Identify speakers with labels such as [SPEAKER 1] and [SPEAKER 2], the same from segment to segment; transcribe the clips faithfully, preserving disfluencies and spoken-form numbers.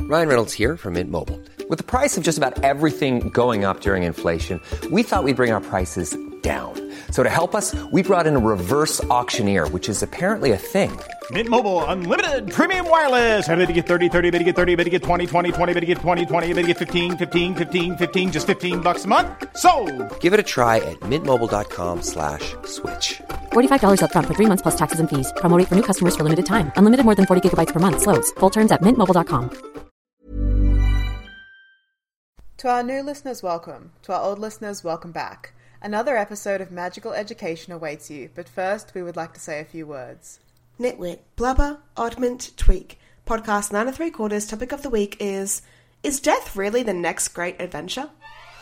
[SPEAKER 1] Ryan Reynolds here from Mint Mobile. With the price of just about everything going up during inflation, we thought we'd bring our prices down. So to help us, we brought in a reverse auctioneer, which is apparently a thing.
[SPEAKER 2] Mint Mobile Unlimited Premium Wireless. How to get thirty, thirty, how to get thirty, how to get twenty, twenty, twenty, how to get twenty, twenty, how to get fifteen, fifteen, fifteen, fifteen, just fifteen bucks a month? Sold!
[SPEAKER 1] Give it a try at mintmobile.com slash switch.
[SPEAKER 3] forty-five dollars up front for three months plus taxes and fees. Promo rate for new customers for limited time. Unlimited more than forty gigabytes per month. Slows full terms at mint mobile dot com.
[SPEAKER 4] To our new listeners, welcome. To our old listeners, welcome back. Another episode of Magical Education awaits you, but first we would like to say a few words.
[SPEAKER 5] Nitwit, blubber, oddment, tweak. Podcast nine and three quarters topic of the week is, is death really the next great adventure?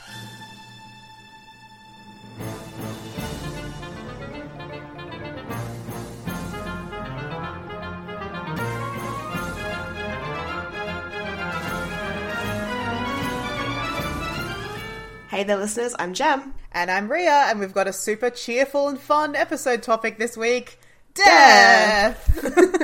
[SPEAKER 5] Hey there listeners, I'm Jem.
[SPEAKER 4] And I'm Ria, and we've got a super cheerful and fun episode topic this week. Death!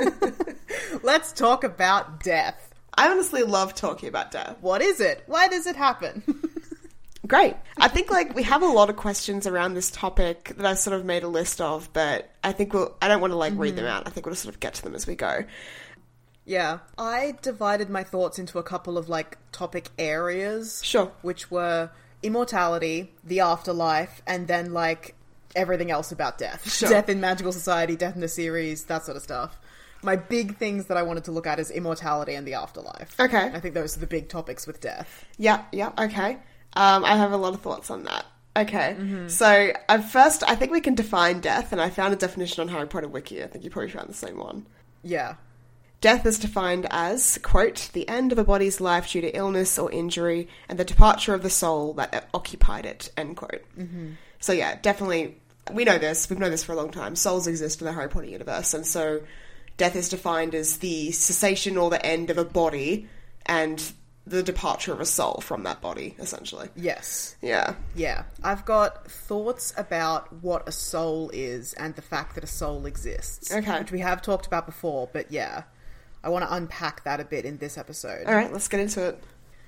[SPEAKER 4] Let's talk about death.
[SPEAKER 5] I honestly love talking about death.
[SPEAKER 4] What is it? Why does it happen?
[SPEAKER 5] Great. I think like we have a lot of questions around this topic that I sort of made a list of, but I think we'll, I don't want to like mm-hmm. read them out. I think we'll sort of get to them as we go.
[SPEAKER 4] Yeah. I divided my thoughts into a couple of like topic areas.
[SPEAKER 5] Sure.
[SPEAKER 4] Which were immortality, the afterlife, and then like everything else about death.
[SPEAKER 5] Sure.
[SPEAKER 4] Death in magical society, death in the series, that sort of stuff. My big things that I wanted to look at is immortality and the afterlife.
[SPEAKER 5] Okay.
[SPEAKER 4] I think those are the big topics with death.
[SPEAKER 5] Yeah, yeah, okay. Um, I have a lot of thoughts on that. Okay, mm-hmm. so uh, first, I think we can define death, and I found a definition on Harry Potter Wiki. I think you probably found the same one.
[SPEAKER 4] Yeah.
[SPEAKER 5] Death is defined as, quote, the end of a body's life due to illness or injury and the departure of the soul that occupied it, end quote. Mm-hmm. So yeah, definitely, we know this, we've known this for a long time. Souls exist in the Harry Potter universe, and so death is defined as the cessation or the end of a body and the departure of a soul from that body, essentially.
[SPEAKER 4] Yes.
[SPEAKER 5] Yeah.
[SPEAKER 4] Yeah. I've got thoughts about what a soul is and the fact that a soul exists.
[SPEAKER 5] Okay.
[SPEAKER 4] Which we have talked about before, but yeah. I want to unpack that a bit in this episode.
[SPEAKER 5] All right, let's get into it.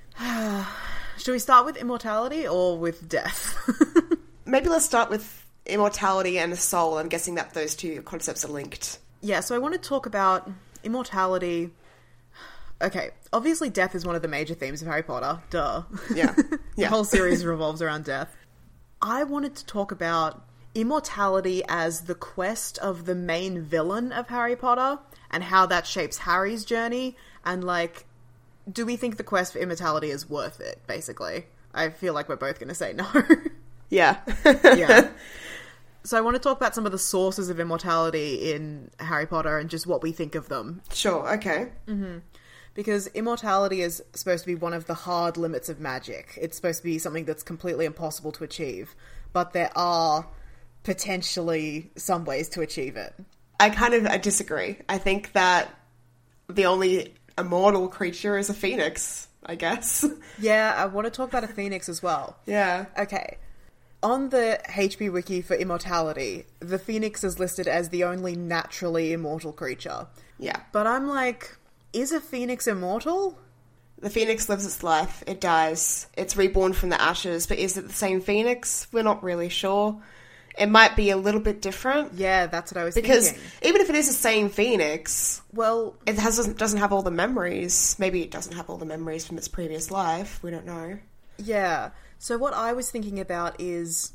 [SPEAKER 4] Should we start with immortality or with death?
[SPEAKER 5] Maybe let's start with immortality and a soul. I'm guessing that those two concepts are linked.
[SPEAKER 4] Yeah, so I want to talk about immortality. Okay, obviously death is one of the major themes of Harry Potter. Duh.
[SPEAKER 5] Yeah.
[SPEAKER 4] The
[SPEAKER 5] yeah.
[SPEAKER 4] whole series revolves around death. I wanted to talk about immortality as the quest of the main villain of Harry Potter and how that shapes Harry's journey, and like, do we think the quest for immortality is worth it, basically? I feel like we're both going to say no.
[SPEAKER 5] Yeah.
[SPEAKER 4] Yeah. So I want to talk about some of the sources of immortality in Harry Potter and just what we think of them.
[SPEAKER 5] Sure, okay.
[SPEAKER 4] Mm-hmm. Because immortality is supposed to be one of the hard limits of magic. It's supposed to be something that's completely impossible to achieve. But there are potentially some ways to achieve it.
[SPEAKER 5] I kind of I disagree. I think that the only immortal creature is a phoenix, I guess.
[SPEAKER 4] Yeah, I want to talk about a phoenix as well.
[SPEAKER 5] Yeah.
[SPEAKER 4] Okay. On the H P Wiki for immortality, the phoenix is listed as the only naturally immortal creature.
[SPEAKER 5] Yeah.
[SPEAKER 4] But I'm like, is a phoenix immortal?
[SPEAKER 5] The phoenix lives its life, it dies, it's reborn from the ashes, but is it the same phoenix? We're not really sure. It might be a little bit different.
[SPEAKER 4] Yeah, that's what I was
[SPEAKER 5] because
[SPEAKER 4] thinking.
[SPEAKER 5] Because even if it is the same phoenix,
[SPEAKER 4] well,
[SPEAKER 5] it has, doesn't, doesn't have all the memories. Maybe it doesn't have all the memories from its previous life. We don't know.
[SPEAKER 4] Yeah. So what I was thinking about is,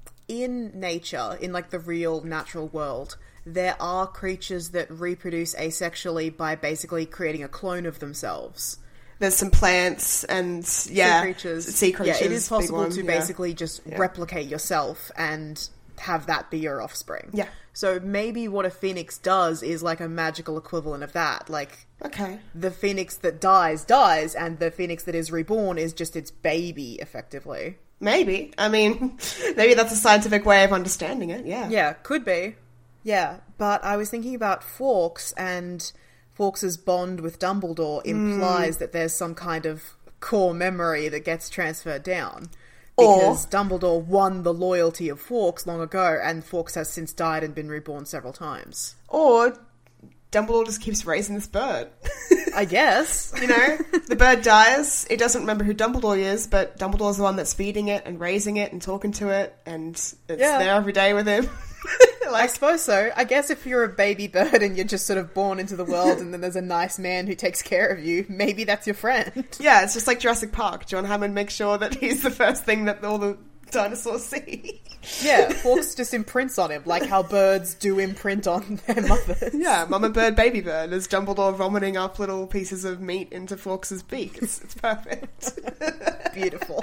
[SPEAKER 4] in nature, in like the real natural world, there are creatures that reproduce asexually by basically creating a clone of themselves.
[SPEAKER 5] There's some plants and, yeah,
[SPEAKER 4] sea creatures.
[SPEAKER 5] Sea creatures.
[SPEAKER 4] Yeah, it is possible
[SPEAKER 5] one,
[SPEAKER 4] to
[SPEAKER 5] yeah.
[SPEAKER 4] basically just
[SPEAKER 5] yeah.
[SPEAKER 4] replicate yourself and have that be your offspring.
[SPEAKER 5] Yeah.
[SPEAKER 4] So maybe what a phoenix does is like a magical equivalent of that. Like,
[SPEAKER 5] okay,
[SPEAKER 4] the phoenix that dies, dies, and the phoenix that is reborn is just its baby, effectively.
[SPEAKER 5] Maybe. I mean, maybe that's a scientific way of understanding it, yeah.
[SPEAKER 4] Yeah, could be. Yeah, but I was thinking about Fawkes, and Fawkes' bond with Dumbledore implies mm. that there's some kind of core memory that gets transferred down. Because or, Dumbledore won the loyalty of Fawkes long ago, and Fawkes has since died and been reborn several times.
[SPEAKER 5] Or Dumbledore just keeps raising this bird.
[SPEAKER 4] I guess.
[SPEAKER 5] You know, the bird dies. It doesn't remember who Dumbledore is, but Dumbledore's the one that's feeding it and raising it and talking to it, and it's
[SPEAKER 4] Yeah.
[SPEAKER 5] there every day with him.
[SPEAKER 4] I suppose so. I guess if you're a baby bird and you're just sort of born into the world and then there's a nice man who takes care of you, maybe that's your friend.
[SPEAKER 5] Yeah, it's just like Jurassic Park. John Hammond makes sure that he's the first thing that all the dinosaurs see.
[SPEAKER 4] Yeah, Fawkes just imprints on him, like how birds do imprint on their mothers.
[SPEAKER 5] Yeah, mama bird, baby bird, as Dumbledore vomiting up little pieces of meat into Fawkes' beak. It's, it's perfect.
[SPEAKER 4] Beautiful.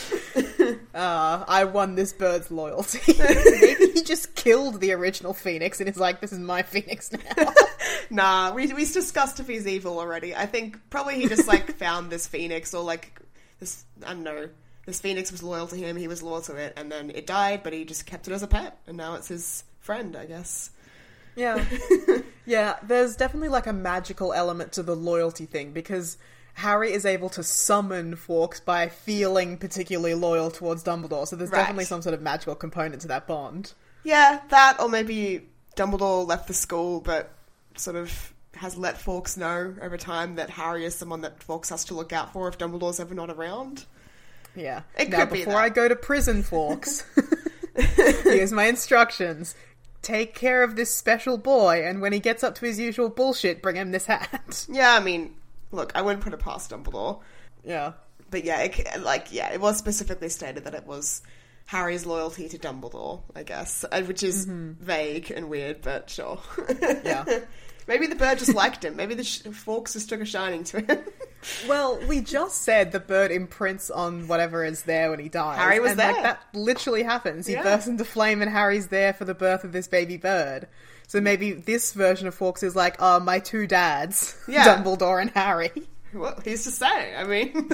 [SPEAKER 4] Uh, I won this bird's loyalty. Maybe he just killed the original Phoenix and is like, this is my Phoenix now.
[SPEAKER 5] Nah, we we discussed if he's evil already. I think probably he just, like, found this Phoenix, or, like, this, I don't know, this Phoenix was loyal to him, he was loyal to it, and then it died, but he just kept it as a pet, and now it's his friend, I guess.
[SPEAKER 4] Yeah. Yeah, there's definitely, like, a magical element to the loyalty thing, because Harry is able to summon Fawkes by feeling particularly loyal towards Dumbledore, so there's
[SPEAKER 5] Right.
[SPEAKER 4] definitely some sort of magical component to that bond.
[SPEAKER 5] Yeah, that, or maybe Dumbledore left the school, but sort of has let Fawkes know over time that Harry is someone that Fawkes has to look out for if Dumbledore's ever not around.
[SPEAKER 4] Yeah.
[SPEAKER 5] It
[SPEAKER 4] now,
[SPEAKER 5] could be
[SPEAKER 4] before
[SPEAKER 5] that.
[SPEAKER 4] I go to prison, Fawkes, here's my instructions. Take care of this special boy, and when he gets up to his usual bullshit, bring him this hat.
[SPEAKER 5] Yeah, I mean, look, I wouldn't put it past Dumbledore.
[SPEAKER 4] Yeah.
[SPEAKER 5] But yeah, it, like, yeah, it was specifically stated that it was Harry's loyalty to Dumbledore, I guess, uh, which is vague and weird, but sure.
[SPEAKER 4] Yeah.
[SPEAKER 5] Maybe the bird just liked him. Maybe the sh- Fawkes just took a shining to him.
[SPEAKER 4] Well, we just said the bird imprints on whatever is there when he dies.
[SPEAKER 5] Harry was
[SPEAKER 4] and,
[SPEAKER 5] there.
[SPEAKER 4] Like, that literally happens. He
[SPEAKER 5] Yeah.
[SPEAKER 4] bursts into flame and Harry's there for the birth of this baby bird. So maybe this version of Fawkes is like, oh, my two dads,
[SPEAKER 5] Yeah.
[SPEAKER 4] Dumbledore and Harry.
[SPEAKER 5] Well, he's just saying, I mean.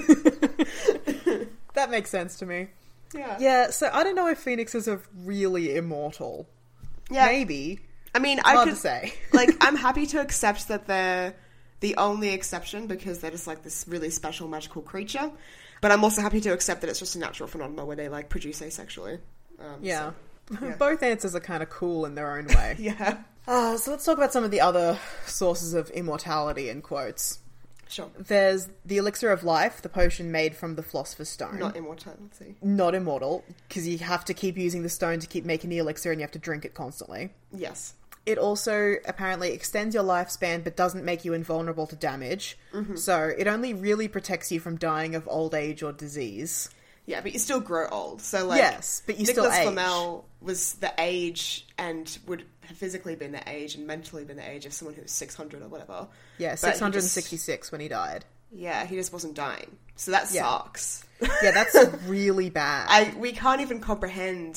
[SPEAKER 4] That makes sense to me.
[SPEAKER 5] Yeah.
[SPEAKER 4] Yeah, so I don't know if Phoenixes are really immortal.
[SPEAKER 5] Yeah.
[SPEAKER 4] Maybe.
[SPEAKER 5] I mean, I
[SPEAKER 4] Hard
[SPEAKER 5] could
[SPEAKER 4] to say.
[SPEAKER 5] like, I'm happy to accept that they're the only exception because they're just like this really special magical creature. But I'm also happy to accept that it's just a natural phenomenon where they like produce asexually. Um,
[SPEAKER 4] Yeah.
[SPEAKER 5] so, yeah.
[SPEAKER 4] Both answers are kind of cool in their own way.
[SPEAKER 5] Yeah.
[SPEAKER 4] Uh, so let's talk about some of the other sources of immortality, in quotes.
[SPEAKER 5] Sure.
[SPEAKER 4] There's the elixir of life, the potion made from the Philosopher's Stone.
[SPEAKER 5] Not immortality.
[SPEAKER 4] Not immortal, because you have to keep using the stone to keep making the elixir and you have to drink it constantly.
[SPEAKER 5] Yes.
[SPEAKER 4] It also apparently extends your lifespan but doesn't make you invulnerable to damage. Mm-hmm. So it only really protects you from dying of old age or disease.
[SPEAKER 5] Yeah, but you still grow old. So, like,
[SPEAKER 4] Yes, but you still
[SPEAKER 5] Nicholas
[SPEAKER 4] age.
[SPEAKER 5] Flamel was the age and would have physically been the age and mentally been the age of someone who was six hundred or whatever.
[SPEAKER 4] Yeah,
[SPEAKER 5] But
[SPEAKER 4] six
[SPEAKER 5] he
[SPEAKER 4] hundred
[SPEAKER 5] just-
[SPEAKER 4] sixty-six when he died.
[SPEAKER 5] Yeah, he just wasn't dying. So that
[SPEAKER 4] Yeah.
[SPEAKER 5] sucks.
[SPEAKER 4] Yeah, that's really bad.
[SPEAKER 5] I we can't even comprehend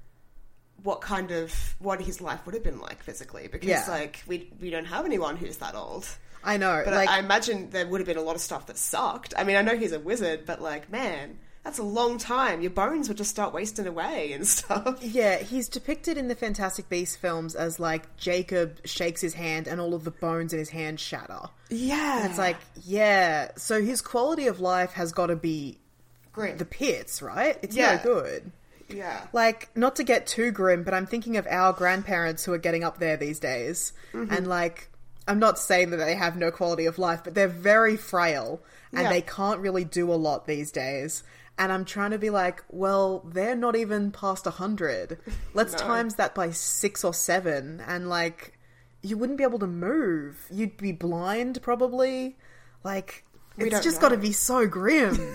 [SPEAKER 5] what kind of what his life would have been like physically because
[SPEAKER 4] Yeah.
[SPEAKER 5] like we we don't have anyone who's that old.
[SPEAKER 4] I know.
[SPEAKER 5] But
[SPEAKER 4] like,
[SPEAKER 5] I, I imagine there would have been a lot of stuff that sucked. I mean, I know he's a wizard, but like, man, that's a long time. Your bones would just start wasting away and stuff.
[SPEAKER 4] yeah, he's depicted in the Fantastic Beasts films as, like, Jacob shakes his hand and all of the bones in his hand shatter.
[SPEAKER 5] Yeah,
[SPEAKER 4] It's like, yeah, so his quality of life has got to be
[SPEAKER 5] grim.
[SPEAKER 4] the pits, right? It's
[SPEAKER 5] Yeah.
[SPEAKER 4] no good.
[SPEAKER 5] Yeah,
[SPEAKER 4] Like, not to get too grim, but I'm thinking of our grandparents who are getting up there these days.
[SPEAKER 5] Mm-hmm.
[SPEAKER 4] And, like, I'm not saying that they have no quality of life, but they're very frail and
[SPEAKER 5] Yeah.
[SPEAKER 4] they can't really do a lot these days. And I'm trying to be like, well, they're not even past one hundred. Let's
[SPEAKER 5] No.
[SPEAKER 4] times that by six or seven. And, like, you wouldn't be able to move. You'd be blind, probably. Like,
[SPEAKER 5] We
[SPEAKER 4] it's
[SPEAKER 5] don't
[SPEAKER 4] just
[SPEAKER 5] know.
[SPEAKER 4] got to be so grim.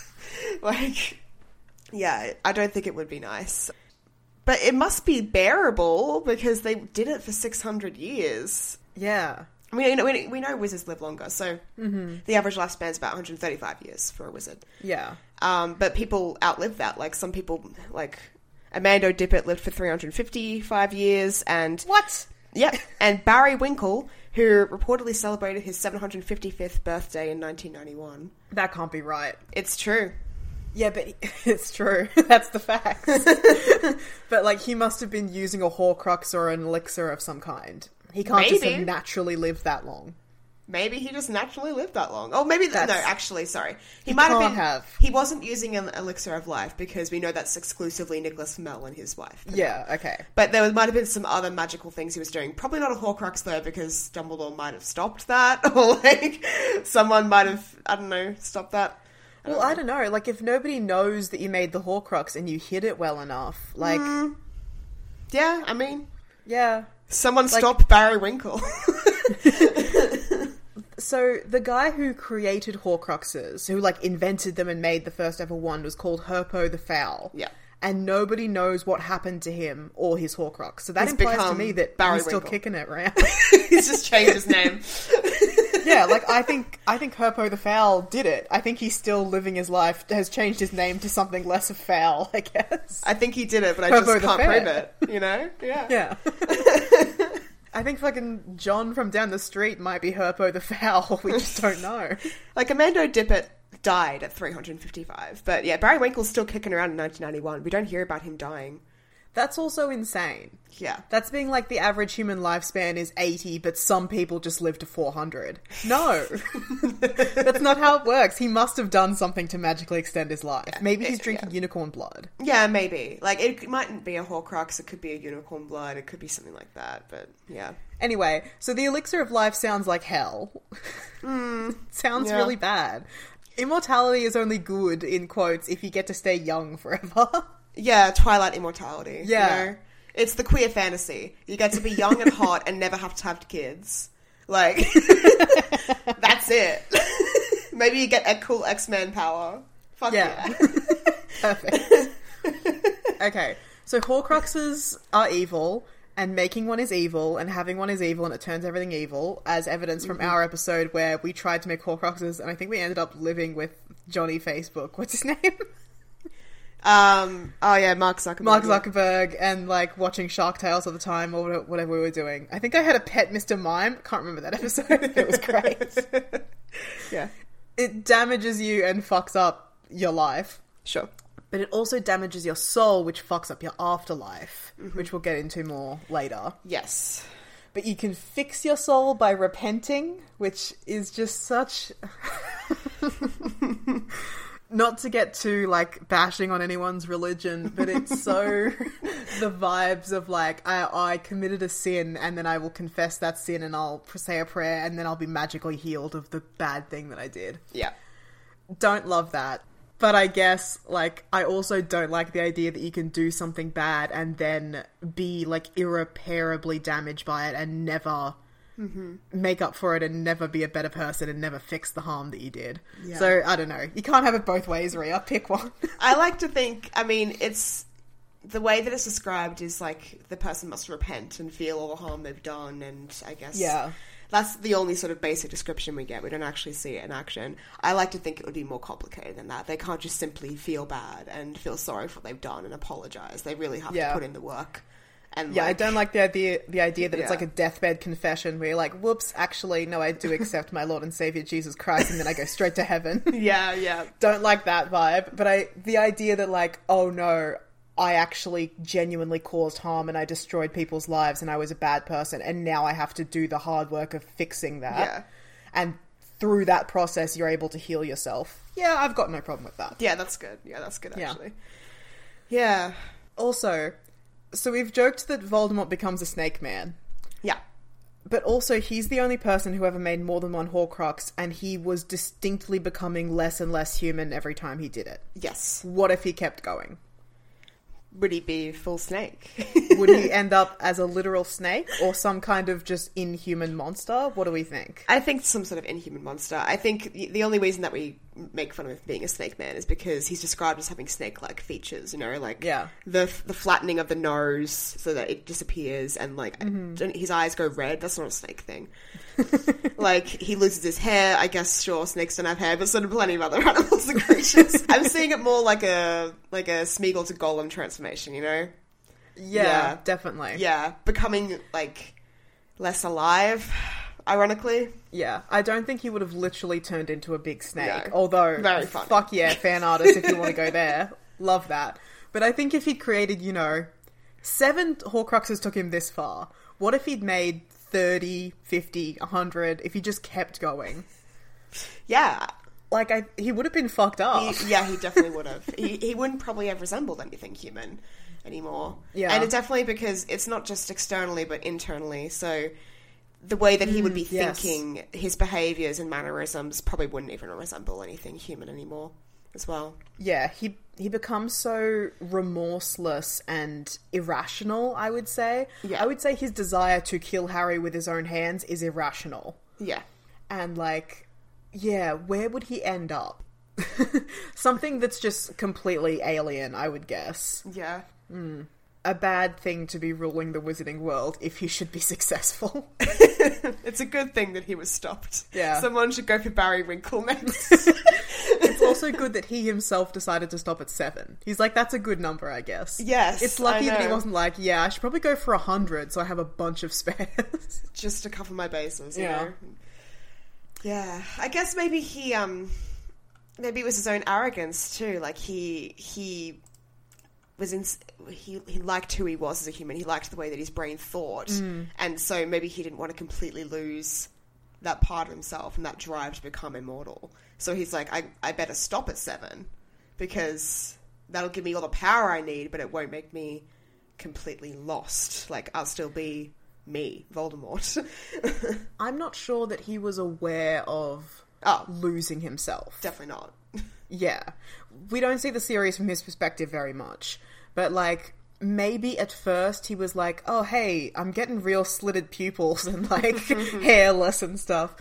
[SPEAKER 5] like, yeah, I don't think it would be nice. But it must be bearable because they did it for six hundred years.
[SPEAKER 4] Yeah.
[SPEAKER 5] I mean, you know, we, we know wizards live longer, so the average lifespan is about one hundred thirty-five years for a wizard.
[SPEAKER 4] Yeah.
[SPEAKER 5] Um, but people outlive that. Like, some people, like, Amando Dippet lived for three hundred fifty-five years, and...
[SPEAKER 4] What?
[SPEAKER 5] Yeah, and Barry Winkle, who reportedly celebrated his seven hundred fifty-fifth birthday in nineteen ninety-one.
[SPEAKER 4] That can't be right.
[SPEAKER 5] It's true.
[SPEAKER 4] Yeah, but it's true. That's the facts. But, like, he must have been using a Horcrux or an elixir of some kind. He can't just
[SPEAKER 5] Maybe.
[SPEAKER 4] have naturally lived that long.
[SPEAKER 5] Maybe he just naturally lived that long. Oh, maybe... Th- no, actually, sorry. He,
[SPEAKER 4] he
[SPEAKER 5] might have
[SPEAKER 4] can't
[SPEAKER 5] been...
[SPEAKER 4] have.
[SPEAKER 5] He wasn't using an elixir of life because we know that's exclusively Nicholas Flamel and his wife.
[SPEAKER 4] Yeah, okay.
[SPEAKER 5] But there might have been some other magical things he was doing. Probably not a Horcrux, though, because Dumbledore might have stopped that. Or, like, someone might have, I don't know, stopped that. I
[SPEAKER 4] well, I don't know. Like, if nobody knows that you made the Horcrux and you hid it well enough, like... Mm.
[SPEAKER 5] Yeah, I mean...
[SPEAKER 4] Yeah.
[SPEAKER 5] Someone
[SPEAKER 4] like,
[SPEAKER 5] stop Barry Winkle.
[SPEAKER 4] So, the guy who created Horcruxes, who, like, invented them and made the first ever one, was called Herpo the Foul.
[SPEAKER 5] Yeah.
[SPEAKER 4] And nobody knows what happened to him or his Horcrux. So that
[SPEAKER 5] he's
[SPEAKER 4] implies to me that
[SPEAKER 5] Barry
[SPEAKER 4] he's still
[SPEAKER 5] Winkle.
[SPEAKER 4] kicking it around.
[SPEAKER 5] He's just changed his name.
[SPEAKER 4] Yeah, like, I think I think Herpo the Foul did it. I think he's still living his life, has changed his name to something less of foul, I guess.
[SPEAKER 5] I think he did it, but I
[SPEAKER 4] Herpo
[SPEAKER 5] just
[SPEAKER 4] the
[SPEAKER 5] can't
[SPEAKER 4] Fair.
[SPEAKER 5] prove it, you know? Yeah.
[SPEAKER 4] Yeah. I think fucking John from down the street might be Herpo the Foul. We just don't know.
[SPEAKER 5] Like, Amando Dippet died at three hundred fifty-five. But yeah, Barry Winkle's still kicking around in nineteen ninety-one. We don't hear about him dying.
[SPEAKER 4] That's also insane.
[SPEAKER 5] Yeah.
[SPEAKER 4] That's being like the average human lifespan is eighty, but some people just live to four hundred. No. That's not how it works. He must have done something to magically extend his life.
[SPEAKER 5] Yeah.
[SPEAKER 4] Maybe he's
[SPEAKER 5] It-
[SPEAKER 4] drinking
[SPEAKER 5] yeah.
[SPEAKER 4] unicorn blood.
[SPEAKER 5] Yeah, maybe. Like, it mightn't be a Horcrux. It could be a unicorn blood. It could be something like that. But yeah.
[SPEAKER 4] Anyway, so the elixir of life sounds like hell.
[SPEAKER 5] Mm,
[SPEAKER 4] sounds
[SPEAKER 5] yeah.
[SPEAKER 4] really bad. Immortality is only good, in quotes, if you get to stay young forever.
[SPEAKER 5] Yeah, Twilight immortality.
[SPEAKER 4] Yeah.
[SPEAKER 5] You know? It's the queer fantasy. You get to be young and hot and never have to have kids. Like, that's it. Maybe you get a cool X-Men power. Fuck yeah.
[SPEAKER 4] Yeah. Perfect. Okay, so Horcruxes are evil, and making one is evil, and having one is evil, and it turns everything evil, as evidence from
[SPEAKER 5] Mm-hmm.
[SPEAKER 4] our episode where we tried to make Horcruxes, and I think we ended up living with Johnny Facebook. What's his name?
[SPEAKER 5] Um. Oh yeah, Mark Zuckerberg.
[SPEAKER 4] Mark
[SPEAKER 5] yeah.
[SPEAKER 4] Zuckerberg, and like watching Shark Tales all the time, or whatever we were doing. I think I had a pet Mister Mime. Can't remember that episode. It was great.
[SPEAKER 5] Yeah.
[SPEAKER 4] It damages you and fucks up your life.
[SPEAKER 5] Sure.
[SPEAKER 4] But it also damages your soul, which fucks up your afterlife,
[SPEAKER 5] Mm-hmm.
[SPEAKER 4] which we'll get into more later.
[SPEAKER 5] Yes.
[SPEAKER 4] But you can fix your soul by repenting, which is just such... Not to get too, like, bashing on anyone's religion, but it's so the vibes of, like, I, I committed a sin, and then I will confess that sin, and I'll say a prayer, and then I'll be magically healed of the bad thing that I did.
[SPEAKER 5] Yeah.
[SPEAKER 4] Don't love that. But I guess, like, I also don't like the idea that you can do something bad and then be, like, irreparably damaged by it and never mm-hmm. make up for it and never be a better person and never fix the harm that you did.
[SPEAKER 5] Yeah.
[SPEAKER 4] So, I don't know. You can't have it both ways, Rhea. Pick one.
[SPEAKER 5] I like to think, I mean, it's... The way that it's described is, like, the person must repent and feel all the harm they've done, and I guess...
[SPEAKER 4] Yeah.
[SPEAKER 5] That's the only sort of basic description we get. We don't actually see it in action. I like to think it would be more complicated than that. They can't just simply feel bad and feel sorry for what they've done and apologise. They really have
[SPEAKER 4] Yeah.
[SPEAKER 5] to put in the work. And
[SPEAKER 4] Yeah, I
[SPEAKER 5] like,
[SPEAKER 4] don't like the idea the idea that it's
[SPEAKER 5] Yeah.
[SPEAKER 4] like a deathbed confession where you're like, whoops, actually, no, I do accept my Lord and Saviour Jesus Christ, and then I go straight to heaven.
[SPEAKER 5] Yeah, yeah.
[SPEAKER 4] Don't like that vibe. But I the idea that, like, oh no, I actually genuinely caused harm and I destroyed people's lives and I was a bad person, and now I have to do the hard work of fixing that.
[SPEAKER 5] Yeah.
[SPEAKER 4] And through that process, you're able to heal yourself. Yeah, I've got no problem with that.
[SPEAKER 5] Yeah, that's good. Yeah, that's good,
[SPEAKER 4] Yeah.
[SPEAKER 5] actually. Yeah.
[SPEAKER 4] Also, so we've joked that Voldemort becomes a snake man.
[SPEAKER 5] Yeah.
[SPEAKER 4] But also, he's the only person who ever made more than one Horcrux, and he was distinctly becoming less and less human every time he did it.
[SPEAKER 5] Yes.
[SPEAKER 4] What if he kept going?
[SPEAKER 5] Would he be full snake?
[SPEAKER 4] Would he end up as a literal snake or some kind of just inhuman monster? What do we think?
[SPEAKER 5] I think some sort of inhuman monster. I think the, the only reason that we make fun of him being a snake man is because he's described as having snake-like features, you know, like
[SPEAKER 4] Yeah.
[SPEAKER 5] the the flattening of the nose so that it disappears, and like
[SPEAKER 4] Mm-hmm.
[SPEAKER 5] his eyes go red. That's not a snake thing. Like, he loses his hair. I guess, sure, snakes don't have hair, but so do plenty of other animals and creatures. I'm seeing it more like a like a Smeagol to Golem transformation, you know?
[SPEAKER 4] Yeah,
[SPEAKER 5] Yeah.
[SPEAKER 4] definitely.
[SPEAKER 5] Yeah, becoming like less alive, ironically.
[SPEAKER 4] Yeah, I don't think he would have literally turned into a big snake.
[SPEAKER 5] No.
[SPEAKER 4] Although,
[SPEAKER 5] Very funny.
[SPEAKER 4] fuck yeah, fan artist if you want to go there. Love that. But I think if he'd created, you know, seven Horcruxes took him this far. What if he'd made thirty, fifty, one hundred if he just kept going.
[SPEAKER 5] Yeah.
[SPEAKER 4] Like, I, he would have been fucked up.
[SPEAKER 5] He, yeah, he definitely would have. he, he wouldn't probably have resembled anything human anymore.
[SPEAKER 4] Yeah.
[SPEAKER 5] And it's definitely because it's not just externally, but internally. So the way that he would be
[SPEAKER 4] Mm, yes.
[SPEAKER 5] thinking, his behaviours and mannerisms probably wouldn't even resemble anything human anymore as well.
[SPEAKER 4] Yeah, he he becomes so remorseless and irrational, I would say.
[SPEAKER 5] Yeah.
[SPEAKER 4] I would say his desire to kill Harry with his own hands is irrational.
[SPEAKER 5] Yeah.
[SPEAKER 4] And, like, yeah, where would he end up? Something that's just completely alien, I would guess.
[SPEAKER 5] Yeah.
[SPEAKER 4] A bad thing to be ruling the wizarding world if he should be successful.
[SPEAKER 5] It's a good thing that he was stopped.
[SPEAKER 4] Yeah.
[SPEAKER 5] Someone should go for Barry Winkle next.
[SPEAKER 4] It's also good that he himself decided to stop at seven. He's like, that's a good number, I guess.
[SPEAKER 5] Yes,
[SPEAKER 4] It's lucky
[SPEAKER 5] I
[SPEAKER 4] that he
[SPEAKER 5] know.
[SPEAKER 4] wasn't like, yeah, I should probably go for a hundred so I have a bunch of spares.
[SPEAKER 5] Just to cover my bases, you
[SPEAKER 4] Yeah.
[SPEAKER 5] know? Yeah. I guess maybe he, um... maybe it was his own arrogance, too. Like, he... he... was in, he he liked who he was as a human. He liked the way that his brain thought, and so maybe he didn't want to completely lose that part of himself and that drive to become immortal. So he's like, I I better stop at seven because that'll give me all the power I need, but it won't make me completely lost. Like, I'll still be me, Voldemort.
[SPEAKER 4] I'm not sure that he was aware of
[SPEAKER 5] Oh.
[SPEAKER 4] losing himself.
[SPEAKER 5] Definitely not.
[SPEAKER 4] Yeah. We don't see the series from his perspective very much. But, like, maybe at first he was like, oh, hey, I'm getting real slitted pupils and, like, hairless and stuff.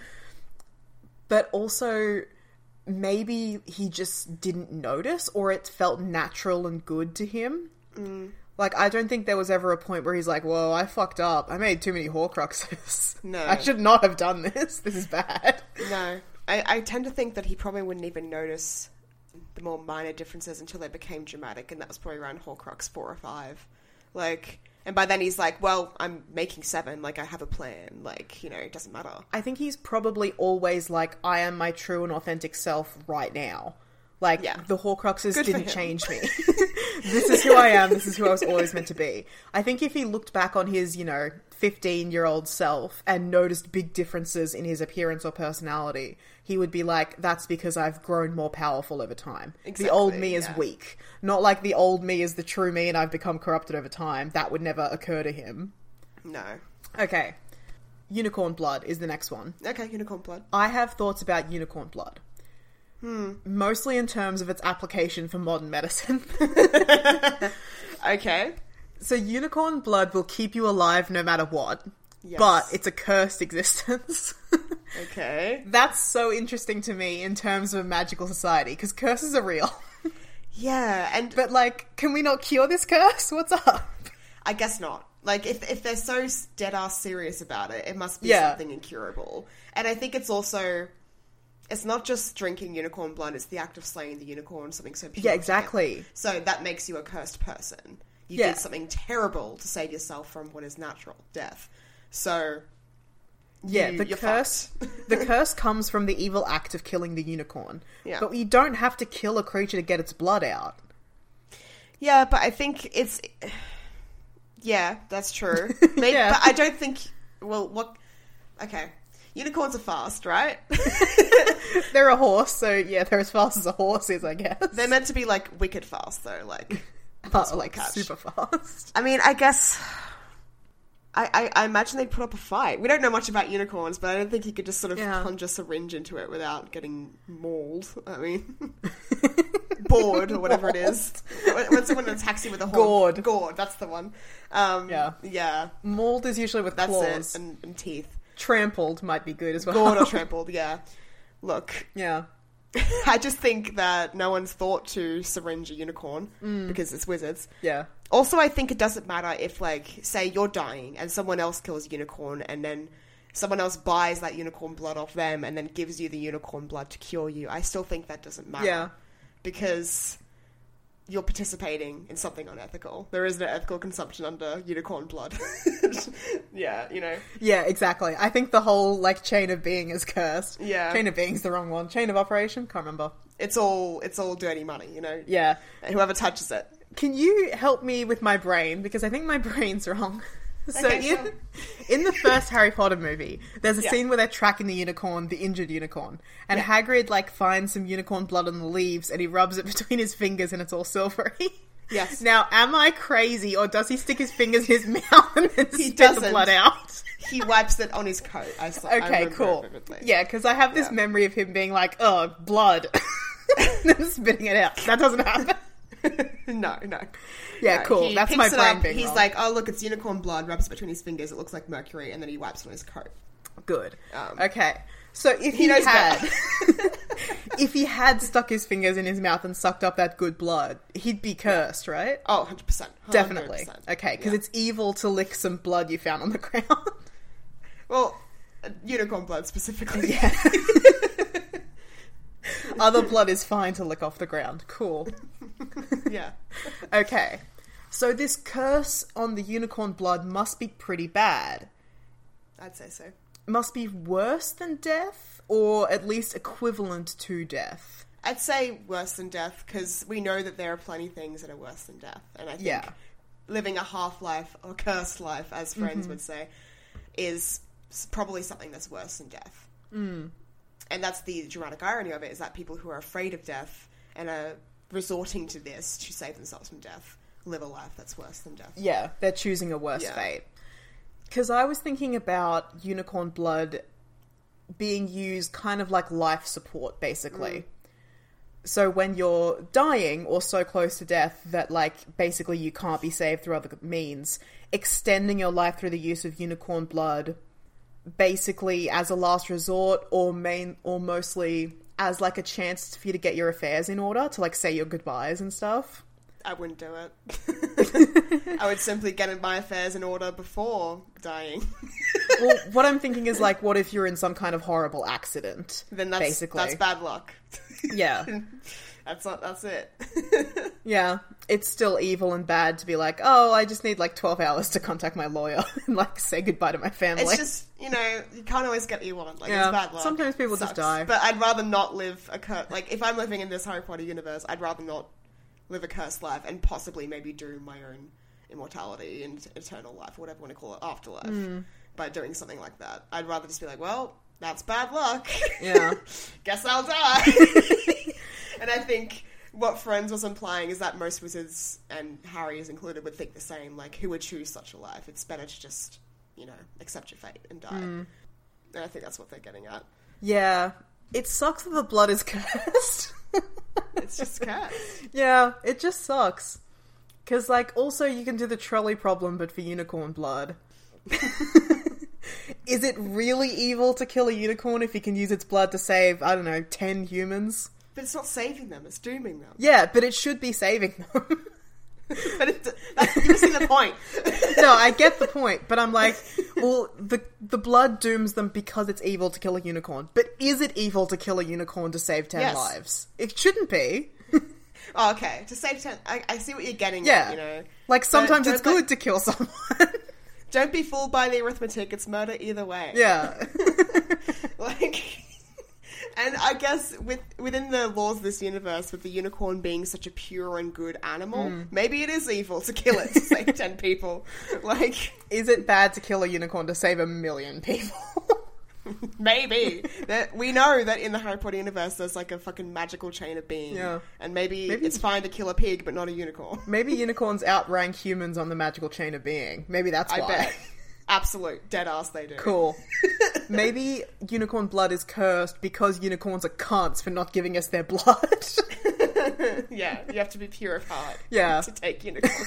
[SPEAKER 4] But also, maybe he just didn't notice, or it felt natural and good to him. Mm. Like, I don't think there was ever a point where he's like, whoa, I fucked up. I made too many Horcruxes.
[SPEAKER 5] No.
[SPEAKER 4] I should not have done this. This is bad.
[SPEAKER 5] No. I, I tend to think that he probably wouldn't even notice the more minor differences until they became dramatic, and that was probably around Horcrux four or five. Like, and by then he's like, well, I'm making seven, like, I have a plan, like, you know, it doesn't matter.
[SPEAKER 4] I think he's probably always like, I am my true and authentic self right now. Like,
[SPEAKER 5] Yeah.
[SPEAKER 4] the Horcruxes
[SPEAKER 5] Good for
[SPEAKER 4] didn't
[SPEAKER 5] him.
[SPEAKER 4] change me. This is who I am. This is who I was always meant to be. I think if he looked back on his, you know, fifteen-year-old self and noticed big differences in his appearance or personality, he would be like, that's because I've grown more powerful over time. The old
[SPEAKER 5] Exactly,
[SPEAKER 4] me is
[SPEAKER 5] yeah.
[SPEAKER 4] weak. Not like the old me is the true me and I've become corrupted over time. That would never occur to him.
[SPEAKER 5] No.
[SPEAKER 4] Okay. Unicorn blood is the next one.
[SPEAKER 5] Okay, unicorn blood.
[SPEAKER 4] I have thoughts about unicorn blood. Hmm. Mostly in terms of its application for modern medicine.
[SPEAKER 5] Okay.
[SPEAKER 4] So unicorn blood will keep you alive no matter what.
[SPEAKER 5] Yes.
[SPEAKER 4] But it's a cursed existence.
[SPEAKER 5] Okay.
[SPEAKER 4] That's so interesting to me in terms of a magical society, because curses are real.
[SPEAKER 5] Yeah, and
[SPEAKER 4] But, like, can we not cure this curse? What's up?
[SPEAKER 5] I guess not. Like, if if they're so dead-ass serious about it, it must be
[SPEAKER 4] Yeah.
[SPEAKER 5] something incurable. And I think it's also... It's not just drinking unicorn blood, it's the act of slaying the unicorn, something so pure.
[SPEAKER 4] Yeah, exactly.
[SPEAKER 5] So that makes you a cursed person. You
[SPEAKER 4] Yeah.
[SPEAKER 5] did something terrible to save yourself from what is natural, death. So...
[SPEAKER 4] Yeah,
[SPEAKER 5] you-
[SPEAKER 4] the
[SPEAKER 5] you're
[SPEAKER 4] curse the curse comes from the evil act of killing the unicorn.
[SPEAKER 5] Yeah.
[SPEAKER 4] But you don't have to kill a creature to get its blood out.
[SPEAKER 5] Yeah, but I think it's... Yeah, that's true. Maybe,
[SPEAKER 4] Yeah.
[SPEAKER 5] But I don't think... Well, what... Okay. Unicorns are fast, right?
[SPEAKER 4] They're a horse, so yeah, they're as fast as a horse is, I guess.
[SPEAKER 5] They're meant to be, like, wicked fast, though. Like,
[SPEAKER 4] But, like,
[SPEAKER 5] catch.
[SPEAKER 4] super fast.
[SPEAKER 5] I mean, I guess... I, I, I imagine they'd put up a fight. We don't know much about unicorns, but I don't think you could just sort of
[SPEAKER 4] Yeah.
[SPEAKER 5] plunge a syringe into it without getting mauled. I mean... bored, or whatever it is. When someone attacks you with a horn.
[SPEAKER 4] Gored.
[SPEAKER 5] Gored, that's the one. Um,
[SPEAKER 4] Yeah.
[SPEAKER 5] Yeah,
[SPEAKER 4] Mauled is usually with
[SPEAKER 5] that's
[SPEAKER 4] claws.
[SPEAKER 5] it. And, and teeth.
[SPEAKER 4] Trampled might be good as well.
[SPEAKER 5] Gored or trampled, yeah. Look,
[SPEAKER 4] Yeah.
[SPEAKER 5] I just think that no one's thought to syringe a unicorn because it's wizards.
[SPEAKER 4] Yeah.
[SPEAKER 5] Also, I think it doesn't matter if, like, say you're dying and someone else kills a unicorn and then someone else buys that unicorn blood off them and then gives you the unicorn blood to cure you. I still think that doesn't matter.
[SPEAKER 4] Yeah.
[SPEAKER 5] Because you're participating in something unethical. There is no ethical consumption under unicorn blood. Yeah, you know.
[SPEAKER 4] Yeah, exactly. I think the whole, like, chain of being is cursed.
[SPEAKER 5] Yeah.
[SPEAKER 4] Chain of being's the wrong one. Chain of operation? Can't remember.
[SPEAKER 5] It's all it's all dirty money, you know.
[SPEAKER 4] Yeah.
[SPEAKER 5] And whoever touches it.
[SPEAKER 4] Can you help me with my brain? Because I think my brain's wrong. So
[SPEAKER 5] Okay,
[SPEAKER 4] in,
[SPEAKER 5] sure.
[SPEAKER 4] in the first Harry Potter movie, there's a
[SPEAKER 5] Yeah.
[SPEAKER 4] scene where they're tracking the unicorn, the injured unicorn, and
[SPEAKER 5] Yeah.
[SPEAKER 4] Hagrid like finds some unicorn blood on the leaves and he rubs it between his fingers and it's all silvery.
[SPEAKER 5] Yes.
[SPEAKER 4] Now, am I crazy or does he stick his fingers in his mouth and then
[SPEAKER 5] He
[SPEAKER 4] spit the
[SPEAKER 5] doesn't.
[SPEAKER 4] blood out?
[SPEAKER 5] He wipes it on his coat. I saw, I
[SPEAKER 4] Okay,
[SPEAKER 5] remember
[SPEAKER 4] cool.
[SPEAKER 5] it vividly.
[SPEAKER 4] Yeah, because I have this
[SPEAKER 5] Yeah.
[SPEAKER 4] memory of him being like, "Oh, blood," and then spitting it out. That doesn't happen.
[SPEAKER 5] no, no.
[SPEAKER 4] Yeah,
[SPEAKER 5] No,
[SPEAKER 4] cool.
[SPEAKER 5] he
[SPEAKER 4] That's
[SPEAKER 5] picks
[SPEAKER 4] my
[SPEAKER 5] it
[SPEAKER 4] brain
[SPEAKER 5] up,
[SPEAKER 4] being
[SPEAKER 5] He's
[SPEAKER 4] wrong.
[SPEAKER 5] like, oh, look, it's unicorn blood, rubs it between his fingers, it looks like mercury, and then he wipes it on his coat.
[SPEAKER 4] Good.
[SPEAKER 5] Um,
[SPEAKER 4] Okay. So if he,
[SPEAKER 5] he knows
[SPEAKER 4] had,
[SPEAKER 5] better.
[SPEAKER 4] if he had stuck his fingers in his mouth and sucked up that good blood, he'd be cursed, right?
[SPEAKER 5] Oh, one hundred percent. one hundred percent.
[SPEAKER 4] Definitely. Okay, because
[SPEAKER 5] Yeah.
[SPEAKER 4] it's evil to lick some blood you found on the ground.
[SPEAKER 5] Well, uh, unicorn blood specifically.
[SPEAKER 4] Yeah. Other blood is fine to lick off the ground. Cool.
[SPEAKER 5] yeah.
[SPEAKER 4] Okay. So this curse on the unicorn blood must be pretty bad.
[SPEAKER 5] I'd say so.
[SPEAKER 4] Must be worse than death, or at least equivalent to death.
[SPEAKER 5] I'd say worse than death, because we know that there are plenty of things that are worse than death. And I think
[SPEAKER 4] Yeah.
[SPEAKER 5] living a half-life, or cursed life, as friends would say, is s- probably something that's worse than death. Mm. And that's the dramatic irony of it, is that people who are afraid of death and are resorting to this to save themselves from death live a life that's worse than death.
[SPEAKER 4] Yeah, they're choosing a worse
[SPEAKER 5] Yeah.
[SPEAKER 4] fate. Because I was thinking about unicorn blood being used kind of like life support, basically. So when you're dying or so close to death that, like, basically you can't be saved through other means, extending your life through the use of unicorn blood, basically as a last resort, or main, or mostly as like a chance for you to get your affairs in order, to like say your goodbyes and stuff.
[SPEAKER 5] I wouldn't do it. I would simply get in my affairs in order before dying.
[SPEAKER 4] Well, what I'm thinking is, like, what if you're in some kind of horrible accident?
[SPEAKER 5] Then that's
[SPEAKER 4] basically.
[SPEAKER 5] that's bad luck.
[SPEAKER 4] Yeah.
[SPEAKER 5] That's not. That's it.
[SPEAKER 4] Yeah. It's still evil and bad to be like, oh, I just need like twelve hours to contact my lawyer and like say goodbye to my family.
[SPEAKER 5] It's just, you know, you can't always get what you want. Like,
[SPEAKER 4] Yeah.
[SPEAKER 5] it's bad luck.
[SPEAKER 4] Sometimes people
[SPEAKER 5] It
[SPEAKER 4] just
[SPEAKER 5] sucks.
[SPEAKER 4] die.
[SPEAKER 5] But I'd rather not live a cur- like if I'm living in this Harry Potter universe, I'd rather not live a cursed life and possibly maybe do my own immortality and eternal life, or whatever you want to call it, afterlife,
[SPEAKER 4] Hmm.
[SPEAKER 5] by doing something like that. I'd rather just be like, well, that's bad luck.
[SPEAKER 4] Yeah.
[SPEAKER 5] Guess I'll die. And I think what Friends was implying is that most wizards, and Harry is included, would think the same. Like, who would choose such a life? It's better to just, you know, accept your fate and die.
[SPEAKER 4] Hmm.
[SPEAKER 5] And I think that's what they're getting at.
[SPEAKER 4] Yeah. It sucks that the blood is cursed.
[SPEAKER 5] It's just cursed.
[SPEAKER 4] Yeah, it just sucks. Because, like, also you can do the trolley problem, but for unicorn blood. Is it really evil to kill a unicorn if you can use its blood to save, I don't know, ten humans?
[SPEAKER 5] But it's not saving them, it's dooming them.
[SPEAKER 4] Yeah, but it should be saving them.
[SPEAKER 5] But it, that's, you're missing the point.
[SPEAKER 4] No, I get the point, but I'm like, well, the the blood dooms them because it's evil to kill a unicorn. But is it evil to kill a unicorn to save ten
[SPEAKER 5] Yes.
[SPEAKER 4] lives? It shouldn't be.
[SPEAKER 5] Oh, okay. To save ten, I, I see what you're getting
[SPEAKER 4] Yeah.
[SPEAKER 5] at, you know.
[SPEAKER 4] Like, sometimes
[SPEAKER 5] Don't-
[SPEAKER 4] it's
[SPEAKER 5] don't
[SPEAKER 4] good
[SPEAKER 5] let-
[SPEAKER 4] to kill someone.
[SPEAKER 5] Don't be fooled by the arithmetic, it's murder either way.
[SPEAKER 4] Yeah.
[SPEAKER 5] Like, and I guess with within the laws of this universe, with the unicorn being such a pure and good animal,
[SPEAKER 4] Hmm.
[SPEAKER 5] maybe it is evil to kill it to save ten people. Like,
[SPEAKER 4] Is it bad to kill a unicorn to save a million people?
[SPEAKER 5] maybe. That we know that in the Harry Potter universe, there's like a fucking magical chain of being.
[SPEAKER 4] Yeah.
[SPEAKER 5] And maybe,
[SPEAKER 4] Maybe-
[SPEAKER 5] it's fine to kill a pig, but not a unicorn.
[SPEAKER 4] Maybe unicorns outrank humans on the magical chain of being. Maybe that's
[SPEAKER 5] I
[SPEAKER 4] why.
[SPEAKER 5] bet. Absolute dead ass they do.
[SPEAKER 4] Cool. Maybe unicorn blood is cursed because unicorns are cunts for not giving us their blood.
[SPEAKER 5] Yeah, you have to be pure of heart.
[SPEAKER 4] Yeah.
[SPEAKER 5] To take unicorn.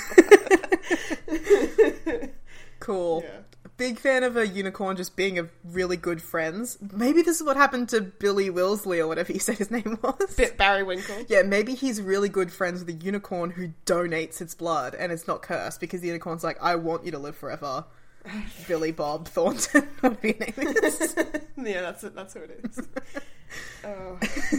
[SPEAKER 4] Cool.
[SPEAKER 5] Yeah.
[SPEAKER 4] Big fan of a unicorn just being a really good friends. Maybe this is what happened to Billy Wilsley or whatever he said his name was.
[SPEAKER 5] Bit Barry Winkle.
[SPEAKER 4] Yeah, maybe he's really good friends with a unicorn who donates its blood and it's not cursed because the unicorn's like, I want you to live forever. Billy Bob Thornton. Whatever your name is.
[SPEAKER 5] Yeah, that's it. That's who it is. Oh.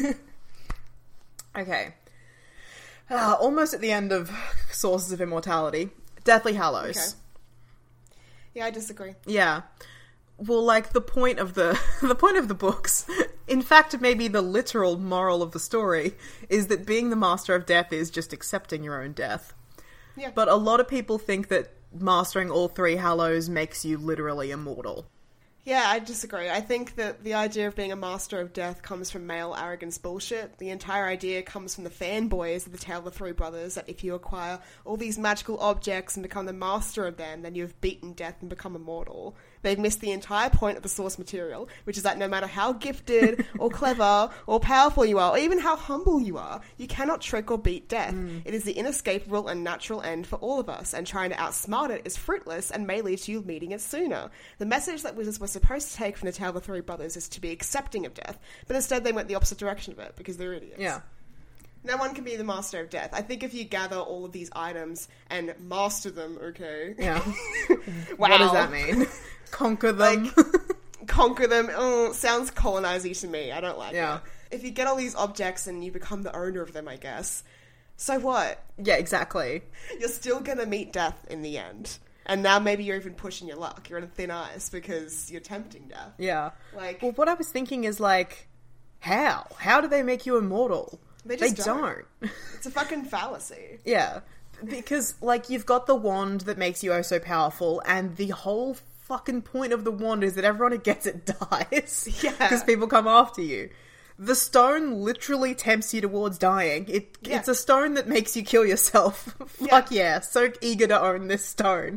[SPEAKER 4] Okay. Uh, almost at the end of Sources of Immortality. Deathly Hallows.
[SPEAKER 5] Okay. Yeah, I disagree.
[SPEAKER 4] Yeah. Well, like, the point of the the point of the books, in fact, maybe the literal moral of the story, is that being the master of death is just accepting your own death.
[SPEAKER 5] Yeah.
[SPEAKER 4] But a lot of people think that mastering all three Hallows makes you literally immortal.
[SPEAKER 5] Yeah, I disagree. I think that the idea of being a master of death comes from male arrogance bullshit. The entire idea comes from the fanboys of the Tale of the Three Brothers, that if you acquire all these magical objects and become the master of them, then you've beaten death and become immortal. They've missed the entire point of the source material, which is that no matter how gifted or clever or powerful you are, or even how humble you are, you cannot trick or beat death. Mm. It is the inescapable and natural end for all of us, and trying to outsmart it is fruitless and may lead to you meeting it sooner. The message that wizards were supposed to take from the Tale of the Three Brothers is to be accepting of death, but instead they went the opposite direction of it, because they're idiots.
[SPEAKER 4] Yeah.
[SPEAKER 5] No one can be the master of death. I think if you gather all of these items and master them, okay?
[SPEAKER 4] Yeah.
[SPEAKER 5] Wow.
[SPEAKER 4] What does that mean? Conquer them?
[SPEAKER 5] Like, conquer them. Oh, sounds colonizing to me. I don't like
[SPEAKER 4] yeah.
[SPEAKER 5] it. If you get all these objects and you become the owner of them, I guess, so what?
[SPEAKER 4] Yeah, exactly.
[SPEAKER 5] You're still gonna meet death in the end. And now maybe you're even pushing your luck. You're on thin ice because you're tempting death.
[SPEAKER 4] Yeah.
[SPEAKER 5] Like,
[SPEAKER 4] well, what I was thinking is, like, how? How do they make you immortal?
[SPEAKER 5] They just
[SPEAKER 4] they
[SPEAKER 5] don't.
[SPEAKER 4] don't.
[SPEAKER 5] It's a fucking fallacy.
[SPEAKER 4] Yeah. Because, like, you've got the wand that makes you oh so powerful, and the whole fucking point of the wand is that everyone who gets it dies.
[SPEAKER 5] Yeah.
[SPEAKER 4] Because people come after you. The stone literally tempts you towards dying. It
[SPEAKER 5] Yeah.
[SPEAKER 4] It's a stone that makes you kill yourself. Fuck yeah. So eager to own this stone.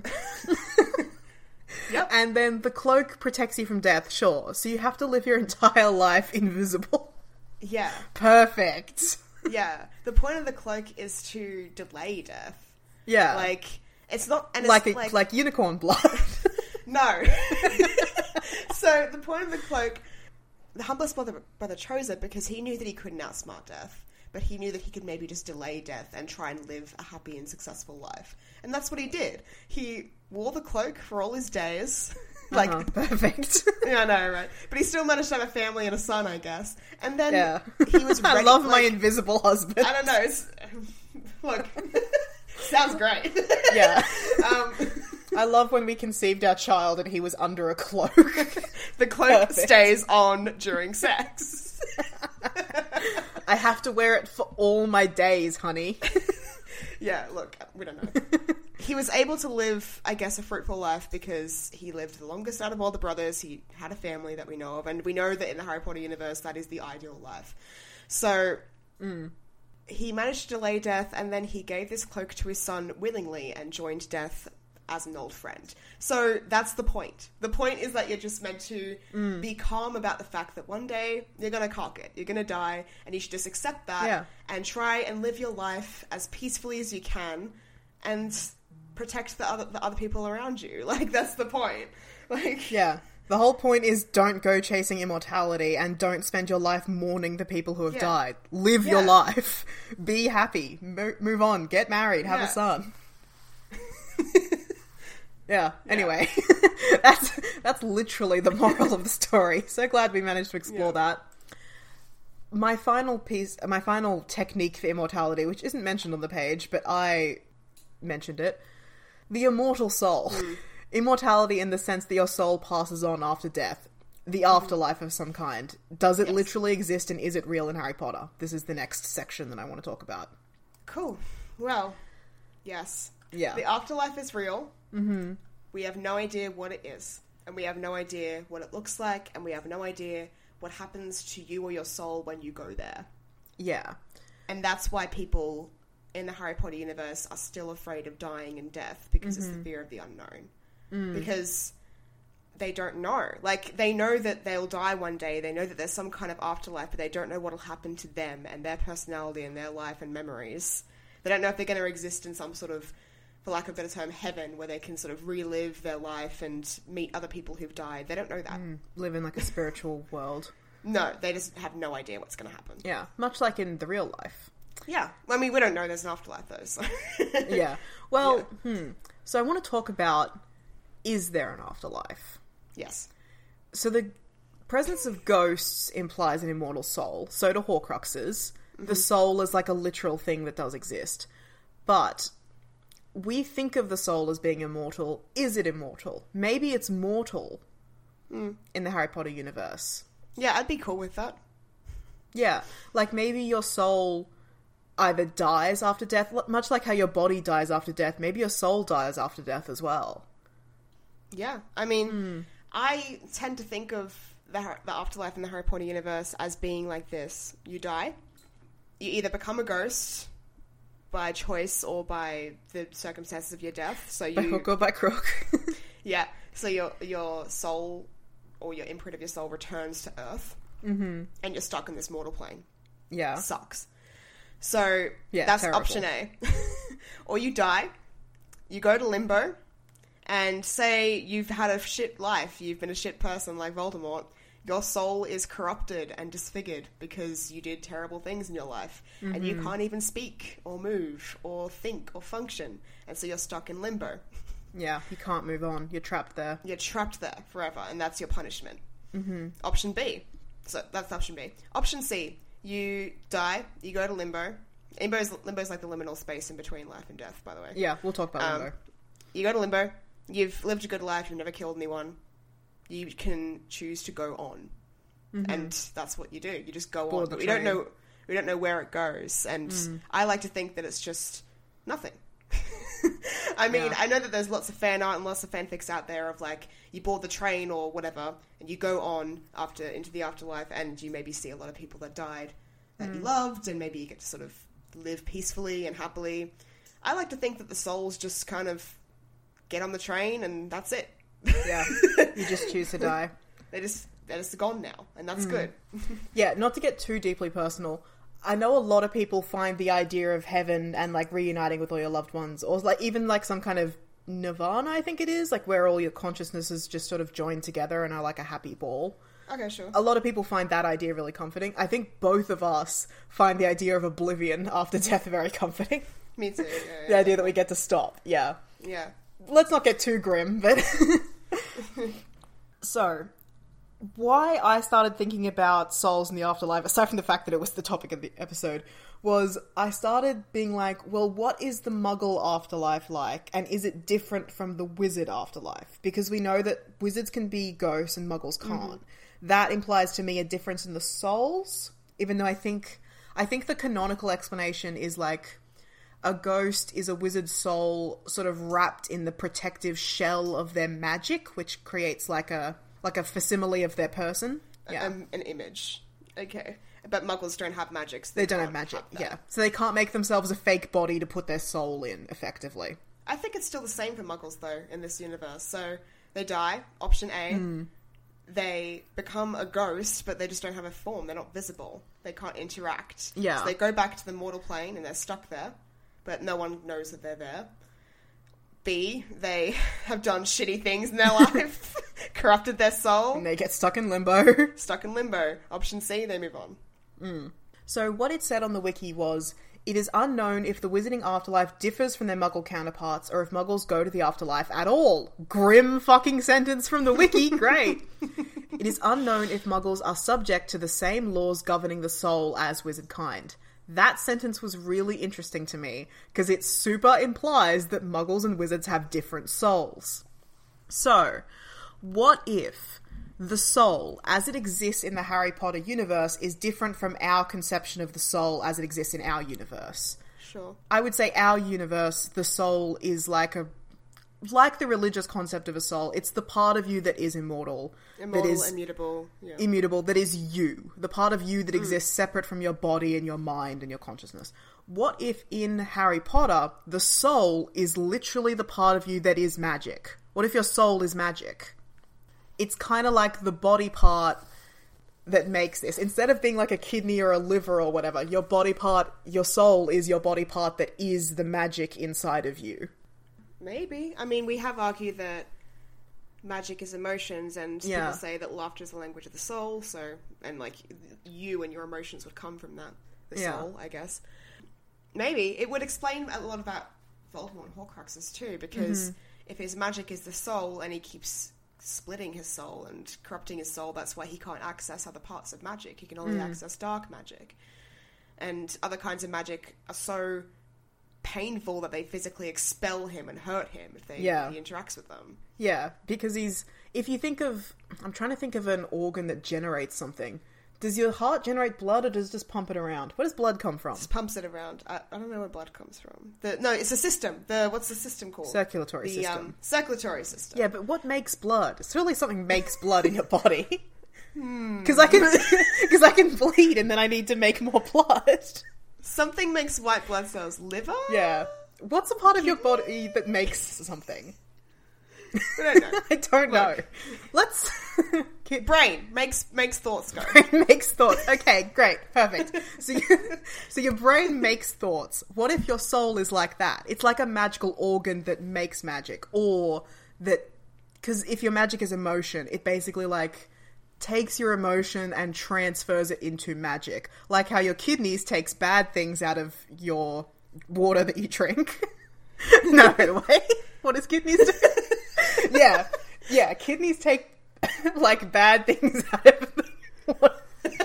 [SPEAKER 5] Yep.
[SPEAKER 4] And then the cloak protects you from death, sure. So you have to live your entire life invisible.
[SPEAKER 5] Yeah.
[SPEAKER 4] Perfect.
[SPEAKER 5] Yeah. The point of the cloak is to delay death.
[SPEAKER 4] Yeah.
[SPEAKER 5] Like, it's not... And it's
[SPEAKER 4] like, a,
[SPEAKER 5] like,
[SPEAKER 4] like unicorn blood.
[SPEAKER 5] No. So, the point of the cloak... The humblest brother, brother chose it because he knew that he couldn't outsmart death, but he knew that he could maybe just delay death and try and live a happy and successful life. And that's what he did. He wore the cloak for all his days. Like,
[SPEAKER 4] uh-huh, perfect.
[SPEAKER 5] Yeah, I know, right? But he still managed to have a family and a son, I guess. And then
[SPEAKER 4] yeah.
[SPEAKER 5] he was ready.
[SPEAKER 4] I love
[SPEAKER 5] like,
[SPEAKER 4] my invisible husband.
[SPEAKER 5] I don't know. It's, look, sounds great.
[SPEAKER 4] Yeah.
[SPEAKER 5] um,
[SPEAKER 4] I love when we conceived our child and he was under a cloak.
[SPEAKER 5] The cloak Perfect. Stays on during sex.
[SPEAKER 4] I have to wear it for all my days, honey.
[SPEAKER 5] Yeah, look, we don't know. He was able to live, I guess, a fruitful life because he lived the longest out of all the brothers. He had a family that we know of, and we know that in the Harry Potter universe, that is the ideal life. So, mm. he managed to delay death, and then he gave this cloak to his son willingly and joined death as an old friend. So that's the point. The point is that you're just meant to mm. be calm about the fact that one day you're going to cock it. You're going to die, and you should just accept that
[SPEAKER 4] yeah.
[SPEAKER 5] and try and live your life as peacefully as you can and protect the other the other people around you. Like, that's the point. Like,
[SPEAKER 4] yeah. The whole point is don't go chasing immortality and don't spend your life mourning the people who have
[SPEAKER 5] yeah.
[SPEAKER 4] died. Live
[SPEAKER 5] yeah.
[SPEAKER 4] your life. Be happy. Mo- move on. Get married. Have
[SPEAKER 5] yeah.
[SPEAKER 4] a son. Yeah, anyway. that's that's literally the moral of the story. So glad we managed to explore yeah. that. My final piece, my final technique for immortality, which isn't mentioned on the page, but I mentioned it. The immortal soul. Mm. Immortality in the sense that your soul passes on after death. The mm. afterlife of some kind. Does it yes. literally exist, and is it real in Harry Potter? This is the next section that I want to talk about.
[SPEAKER 5] Cool. Well, yes.
[SPEAKER 4] Yeah.
[SPEAKER 5] The afterlife is real.
[SPEAKER 4] Mm-hmm.
[SPEAKER 5] We have no idea what it is. And we have no idea what it looks like. And we have no idea what happens to you or your soul when you go there.
[SPEAKER 4] Yeah.
[SPEAKER 5] And that's why people in the Harry Potter universe are still afraid of dying and death. Because mm-hmm. it's the fear of the unknown.
[SPEAKER 4] Mm.
[SPEAKER 5] Because they don't know. Like, they know that they'll die one day. They know that there's some kind of afterlife. But they don't know what will happen to them and their personality and their life and memories. They don't know if they're going to exist in some sort of, for lack of a better term, heaven, where they can sort of relive their life and meet other people who've died. They don't know that.
[SPEAKER 4] Mm, live in like a spiritual world.
[SPEAKER 5] No, they just have no idea what's going to happen.
[SPEAKER 4] Yeah, much like in the real life.
[SPEAKER 5] Yeah. I mean, we don't know there's an afterlife, though. So.
[SPEAKER 4] Yeah. Well,
[SPEAKER 5] yeah.
[SPEAKER 4] hmm. So I want to talk about, is there an afterlife?
[SPEAKER 5] Yes.
[SPEAKER 4] So the presence of ghosts implies an immortal soul. So do Horcruxes. Mm-hmm. The soul is like a literal thing that does exist. But we think of the soul as being immortal. Is it immortal? Maybe it's mortal
[SPEAKER 5] mm.
[SPEAKER 4] in the Harry Potter universe.
[SPEAKER 5] Yeah, I'd be cool with that.
[SPEAKER 4] Yeah, like maybe your soul either dies after death, much like how your body dies after death, maybe your soul dies after death as well.
[SPEAKER 5] Yeah, I mean,
[SPEAKER 4] mm.
[SPEAKER 5] I tend to think of the, the afterlife in the Harry Potter universe as being like this. You die, you either become a ghost by choice or by the circumstances of your death. So you,
[SPEAKER 4] by hook or by crook.
[SPEAKER 5] Yeah, so your your soul or your imprint of your soul returns to Earth,
[SPEAKER 4] mm-hmm.
[SPEAKER 5] and you're stuck in this mortal plane.
[SPEAKER 4] Yeah.
[SPEAKER 5] Sucks. So
[SPEAKER 4] yeah,
[SPEAKER 5] that's
[SPEAKER 4] terrible.
[SPEAKER 5] option A. Or you die, you go to limbo, and say you've had a shit life, you've been a shit person like Voldemort, your soul is corrupted and disfigured because you did terrible things in your life, mm-hmm. and you can't even speak or move or think or function, and so you're stuck in limbo.
[SPEAKER 4] Yeah, you can't move on. You're trapped there.
[SPEAKER 5] You're trapped there forever, and that's your punishment.
[SPEAKER 4] Mm-hmm.
[SPEAKER 5] Option B. So that's option B. Option C. You die, you go to limbo. Limbo's, limbo's like the liminal space in between life and death, by the way.
[SPEAKER 4] Yeah, we'll talk about
[SPEAKER 5] um,
[SPEAKER 4] limbo.
[SPEAKER 5] You go to limbo, you've lived a good life, you've never killed anyone. You can choose to go on. Mm-hmm. And that's what you do. You just go
[SPEAKER 4] Board
[SPEAKER 5] on. But
[SPEAKER 4] the
[SPEAKER 5] we don't
[SPEAKER 4] train.
[SPEAKER 5] know we don't know where it goes. And
[SPEAKER 4] Mm.
[SPEAKER 5] I like to think that it's just nothing. I mean,
[SPEAKER 4] Yeah.
[SPEAKER 5] I know that there's lots of fan art and lots of fanfics out there of like you board the train or whatever, and you go on after into the afterlife, and you maybe see a lot of people that died that
[SPEAKER 4] Mm.
[SPEAKER 5] you loved, and maybe you get to sort of live peacefully and happily. I like to think that the souls just kind of get on the train, and that's it.
[SPEAKER 4] Yeah, you just choose to die.
[SPEAKER 5] They just they're just gone now, and that's
[SPEAKER 4] Mm.
[SPEAKER 5] good.
[SPEAKER 4] Yeah, not to get too deeply personal, I know a lot of people find the idea of heaven and like reuniting with all your loved ones, or like even like some kind of nirvana, I think it is, like where all your consciousnesses just sort of join together and are like a happy ball.
[SPEAKER 5] Okay, sure.
[SPEAKER 4] A lot of people find that idea really comforting. I think both of us find the idea of oblivion after death very comforting.
[SPEAKER 5] Me too. Yeah, yeah.
[SPEAKER 4] The idea that we get to stop. Yeah.
[SPEAKER 5] Yeah.
[SPEAKER 4] Let's not get too grim, but... So, why I started thinking about souls in the afterlife, aside from the fact that it was the topic of the episode, was I started being like, well, what is the Muggle afterlife like? And is it different from the wizard afterlife? Because we know that wizards can be ghosts and Muggles can't. Mm-hmm. That implies to me a difference in the souls, even though I think I think the canonical explanation is like a ghost is a wizard's soul sort of wrapped in the protective shell of their magic, which creates like a like a facsimile of their person. Yeah.
[SPEAKER 5] Um, an image. Okay. But Muggles don't have magic. So
[SPEAKER 4] they,
[SPEAKER 5] they
[SPEAKER 4] don't have
[SPEAKER 5] can't
[SPEAKER 4] magic,
[SPEAKER 5] have
[SPEAKER 4] yeah. So they can't make themselves a fake body to put their soul in, effectively.
[SPEAKER 5] I think it's still the same for Muggles, though, in this universe. So they die, option A.
[SPEAKER 4] Mm.
[SPEAKER 5] They become a ghost, but they just don't have a form. They're not visible. They can't interact.
[SPEAKER 4] Yeah.
[SPEAKER 5] So they go back to the mortal plane, and they're stuck there, but no one knows that they're there. B, they have done shitty things in their life, corrupted their soul.
[SPEAKER 4] And they get stuck in limbo.
[SPEAKER 5] Stuck in limbo. Option C, they move on.
[SPEAKER 4] Mm. So what it said on the wiki was, it is unknown if the wizarding afterlife differs from their Muggle counterparts, or if Muggles go to the afterlife at all. Grim fucking sentence from the wiki. Great. It is unknown if Muggles are subject to the same laws governing the soul as wizard kind. That sentence was really interesting to me, because it super implies that Muggles and wizards have different souls. So, what if the soul, as it exists in the Harry Potter universe, is different from our conception of the soul as it exists in our universe?
[SPEAKER 5] Sure.
[SPEAKER 4] I would say our universe, the soul is like a like the religious concept of a soul. It's the part of you that is immortal.
[SPEAKER 5] Immortal,
[SPEAKER 4] that is
[SPEAKER 5] immutable. Yeah.
[SPEAKER 4] immutable, that is you. The part of you that mm. exists separate from your body and your mind and your consciousness. What if in Harry Potter, the soul is literally the part of you that is magic? What if your soul is magic? It's kind of like the body part that makes this. Instead of being like a kidney or a liver or whatever, your body part, your soul is your body part that is the magic inside of you.
[SPEAKER 5] Maybe. I mean, we have argued that magic is emotions, and
[SPEAKER 4] yeah.
[SPEAKER 5] people say that laughter is the language of the soul, so, and like, you and your emotions would come from that, the
[SPEAKER 4] yeah.
[SPEAKER 5] soul, I guess. Maybe. It would explain a lot about Voldemort and Horcruxes too, because mm-hmm. if his magic is the soul, and he keeps splitting his soul and corrupting his soul, that's why he can't access other parts of magic. He can only mm. access dark magic. And other kinds of magic are so painful that they physically expel him and hurt him if they
[SPEAKER 4] yeah.
[SPEAKER 5] if he interacts with them.
[SPEAKER 4] Yeah, because he's... If you think of... I'm trying to think of an organ that generates something. Does your heart generate blood or does it just pump it around? Where does blood come from?
[SPEAKER 5] Just pumps it around. I, I don't know where blood comes from. The, no, it's a system. The What's the system called?
[SPEAKER 4] Circulatory
[SPEAKER 5] the,
[SPEAKER 4] system.
[SPEAKER 5] Um, circulatory system.
[SPEAKER 4] Yeah, but what makes blood? Surely something makes blood in your body. Because I can, because I can bleed and then I need to make more blood.
[SPEAKER 5] Something makes white blood cells. Liver?
[SPEAKER 4] Yeah. What's a part of your body that makes something?
[SPEAKER 5] I don't know.
[SPEAKER 4] I don't know. Let's...
[SPEAKER 5] Brain makes makes thoughts go.
[SPEAKER 4] Brain makes thoughts. Okay, great. Perfect. So, you, so your brain makes thoughts. What if your soul is like that? It's like a magical organ that makes magic. Or that... Because if your magic is emotion, it basically, like, takes your emotion and transfers it into magic. Like how your kidneys takes bad things out of your water that you drink. No, wait. What does kidneys do? Yeah. Yeah, kidneys take... like bad things out of the water.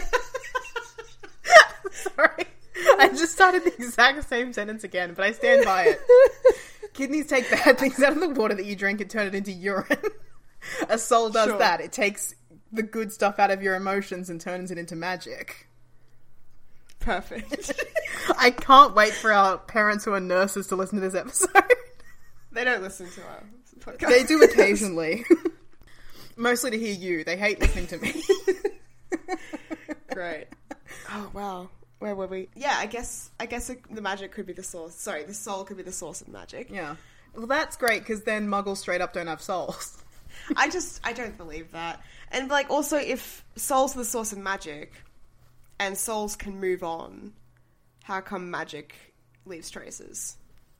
[SPEAKER 4] Sorry. I just started the exact same sentence again, but I stand by it. Kidneys take bad things out of the water that you drink and turn it into urine. A soul does
[SPEAKER 5] Sure.
[SPEAKER 4] that. It takes the good stuff out of your emotions and turns it into magic.
[SPEAKER 5] Perfect.
[SPEAKER 4] I can't wait for our parents who are nurses to listen to this episode.
[SPEAKER 5] They don't listen to our podcast.
[SPEAKER 4] They do occasionally. Mostly to hear you. They hate listening to me.
[SPEAKER 5] Great. Oh, wow. Where were we? Yeah, I guess I guess it, the magic could be the source. Sorry, the soul could be the source of magic.
[SPEAKER 4] Yeah. Well, that's great, because then muggles straight up don't have souls.
[SPEAKER 5] I just, I don't believe that. And, like, also, if souls are the source of magic, and souls can move on, how come magic leaves traces?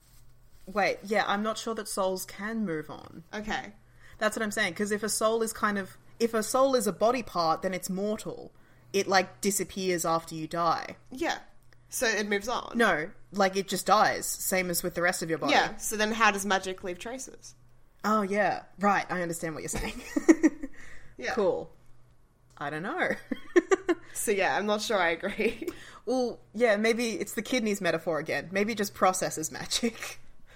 [SPEAKER 4] Wait, yeah, I'm not sure that souls can move on.
[SPEAKER 5] Okay.
[SPEAKER 4] That's what I'm saying, because if a soul is kind of... If a soul is a body part, then it's mortal. It, like, disappears after you die.
[SPEAKER 5] Yeah. So it moves on.
[SPEAKER 4] No, like, it just dies, same as with the rest of your body.
[SPEAKER 5] Yeah, so then how does magic leave traces?
[SPEAKER 4] Oh, yeah. Right, I understand what you're saying.
[SPEAKER 5] Yeah.
[SPEAKER 4] Cool. I don't know.
[SPEAKER 5] So yeah, I'm not sure I agree.
[SPEAKER 4] Well, yeah, maybe it's the kidneys metaphor again. Maybe it just processes magic.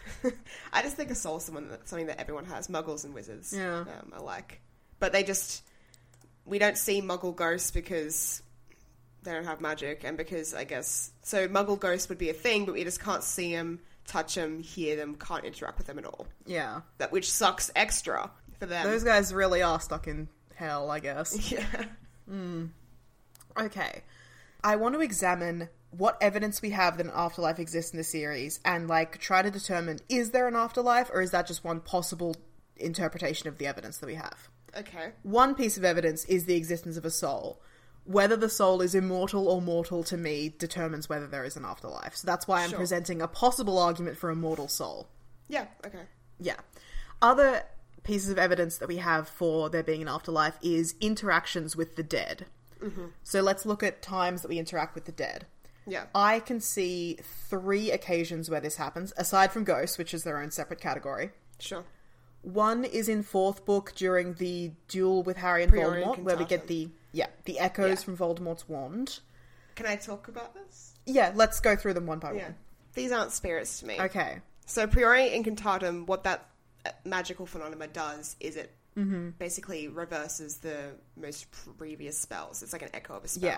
[SPEAKER 5] I just think a soul is someone that, something that everyone has. Muggles and wizards
[SPEAKER 4] Yeah.
[SPEAKER 5] um, alike. But they just... We don't see Muggle ghosts because they don't have magic, and because, I guess... So Muggle ghosts would be a thing, but we just can't see them, touch them, hear them, can't interact with them at all.
[SPEAKER 4] Yeah.
[SPEAKER 5] That Which sucks extra for them.
[SPEAKER 4] Those guys really are stuck in hell, I guess.
[SPEAKER 5] Yeah.
[SPEAKER 4] Mm. Okay. I want to examine what evidence we have that an afterlife exists in the series and, like, try to determine, is there an afterlife, or is that just one possible interpretation of the evidence that we have?
[SPEAKER 5] Okay.
[SPEAKER 4] One piece of evidence is the existence of a soul. Whether the soul is immortal or mortal, to me, determines whether there is an afterlife. So that's why I'm
[SPEAKER 5] Sure.
[SPEAKER 4] presenting a possible argument for a mortal soul.
[SPEAKER 5] Yeah, okay.
[SPEAKER 4] Yeah. Other pieces of evidence that we have for there being an afterlife is interactions with the dead.
[SPEAKER 5] Mm-hmm.
[SPEAKER 4] So let's look at times that we interact with the dead.
[SPEAKER 5] Yeah.
[SPEAKER 4] I can see three occasions where this happens, aside from ghosts, which is their own separate category.
[SPEAKER 5] Sure.
[SPEAKER 4] One is in fourth book during the duel with Harry and
[SPEAKER 5] Priori
[SPEAKER 4] Voldemort,
[SPEAKER 5] and
[SPEAKER 4] where we
[SPEAKER 5] Cantatum.
[SPEAKER 4] get the yeah the echoes
[SPEAKER 5] Yeah.
[SPEAKER 4] from Voldemort's wand.
[SPEAKER 5] Can I talk about this?
[SPEAKER 4] Yeah, let's go through them one by
[SPEAKER 5] Yeah.
[SPEAKER 4] one.
[SPEAKER 5] These aren't spirits to me.
[SPEAKER 4] Okay.
[SPEAKER 5] So Priori Incantatum, what that uh, magical phenomena does is it
[SPEAKER 4] Mm-hmm.
[SPEAKER 5] basically reverses the most previous spells. It's like an echo of a spell.
[SPEAKER 4] Yeah.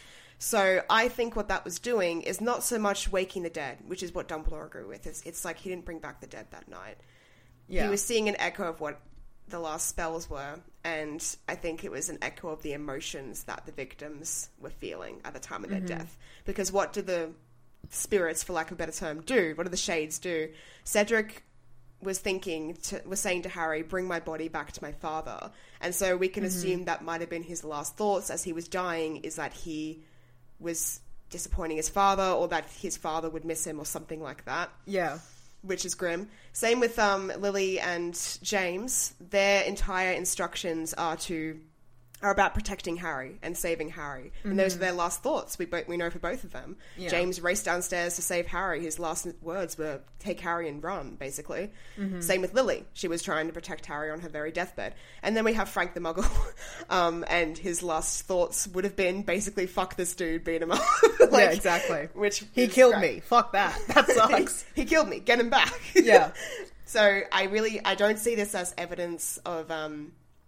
[SPEAKER 5] So I think what that was doing is not so much waking the dead, which is what Dumbledore agreed with. It's, it's like he didn't bring back the dead that night.
[SPEAKER 4] Yeah.
[SPEAKER 5] He was seeing an echo of what the last spells were, and I think it was an echo of the emotions that the victims were feeling at the time of their death. Because what do the spirits, for lack of a better term, do? What do the shades do? Cedric was thinking, to, was saying to Harry, bring my body back to my father. And so we can assume that might have been his last thoughts as he was dying, is that he was disappointing his father, or that his father would miss him, or something like that.
[SPEAKER 4] Yeah.
[SPEAKER 5] Which is grim. Same with um, Lily and James. Their entire instructions are to are about protecting Harry and saving Harry, and mm-hmm. those are their last thoughts. We both we know for both of them.
[SPEAKER 4] Yeah.
[SPEAKER 5] James raced downstairs to save Harry. His last words were "Take Harry and run." Basically. Mm-hmm. Same with Lily. She was trying to protect Harry on her very deathbed. And then we have Frank the Muggle, um, and his last thoughts would have been basically "Fuck this dude, beat him up." like,
[SPEAKER 4] yeah, exactly.
[SPEAKER 5] Which
[SPEAKER 4] he
[SPEAKER 5] is
[SPEAKER 4] killed
[SPEAKER 5] great.
[SPEAKER 4] me. Fuck that. That sucks.
[SPEAKER 5] he, he killed me. Get him back.
[SPEAKER 4] Yeah.
[SPEAKER 5] So I really, I don't see this as evidence of um,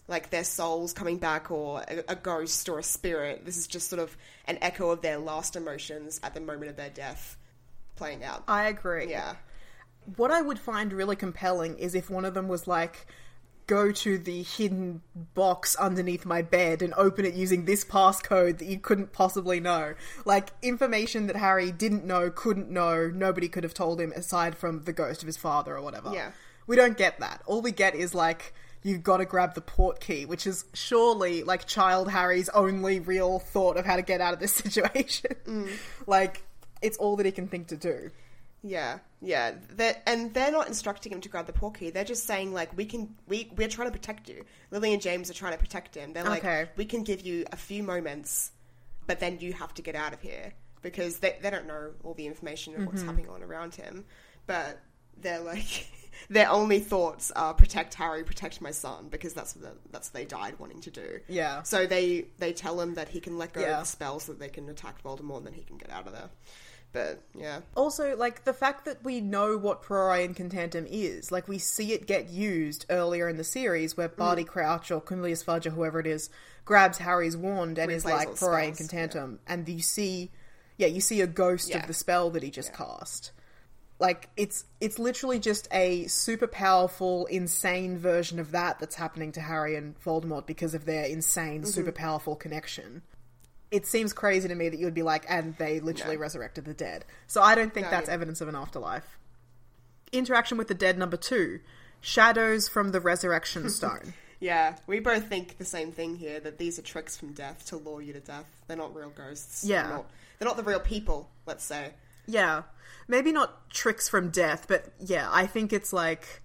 [SPEAKER 5] like their souls coming back or a, a ghost or a spirit. This is just sort of an echo of their last emotions at the moment of their death playing out.
[SPEAKER 4] I agree.
[SPEAKER 5] Yeah.
[SPEAKER 4] What I would find really compelling is if one of them was like, go to the hidden box underneath my bed and open it using this passcode that you couldn't possibly know. Like, information that Harry didn't know, couldn't know, nobody could have told him aside from the ghost of his father or whatever.
[SPEAKER 5] Yeah.
[SPEAKER 4] We don't get that. All we get is, like, you've got to grab the port key, which is surely, like, child Harry's only real thought of how to get out of this situation. Mm. Like, it's all that he can think to do.
[SPEAKER 5] Yeah, yeah. They're, and they're not instructing him to grab the portkey. They're just saying, like, we can, we, we're trying to protect you. Lily and James are trying to protect him. They're like,
[SPEAKER 4] okay.
[SPEAKER 5] we can give you a few moments, but then you have to get out of here. Because they, they don't know all the information of mm-hmm. what's happening on around him. But they're like, their only thoughts are protect Harry, protect my son, because that's what, the, that's what they died wanting to do.
[SPEAKER 4] Yeah.
[SPEAKER 5] So they, they tell him that he can let go
[SPEAKER 4] yeah.
[SPEAKER 5] of the spell so that they can attack Voldemort and then he can get out of there. But, yeah.
[SPEAKER 4] Also, like, the fact that we know what Prori Incantatem is, like, we see it get used earlier in the series where Barty mm. Crouch or Cornelius Fudge or whoever it is grabs Harry's wand and is like, Prori Incantatem. Yeah. And you see, yeah, you see a ghost yeah. of the spell that he just yeah. cast. Like, it's it's literally just a super powerful, insane version of that that's happening to Harry and Voldemort because of their insane, mm-hmm. super powerful connection. It seems crazy to me that you would be like, and they literally no. resurrected the dead. So I don't think no, that's yeah. evidence of an afterlife. Interaction with the dead number two. Shadows from the Resurrection Stone.
[SPEAKER 5] Yeah, we both think the same thing here, that these are tricks from death to lure you to death. They're not real ghosts.
[SPEAKER 4] Yeah.
[SPEAKER 5] They're not, they're not the real people, let's say.
[SPEAKER 4] Yeah. Maybe not tricks from death, but yeah, I think it's like...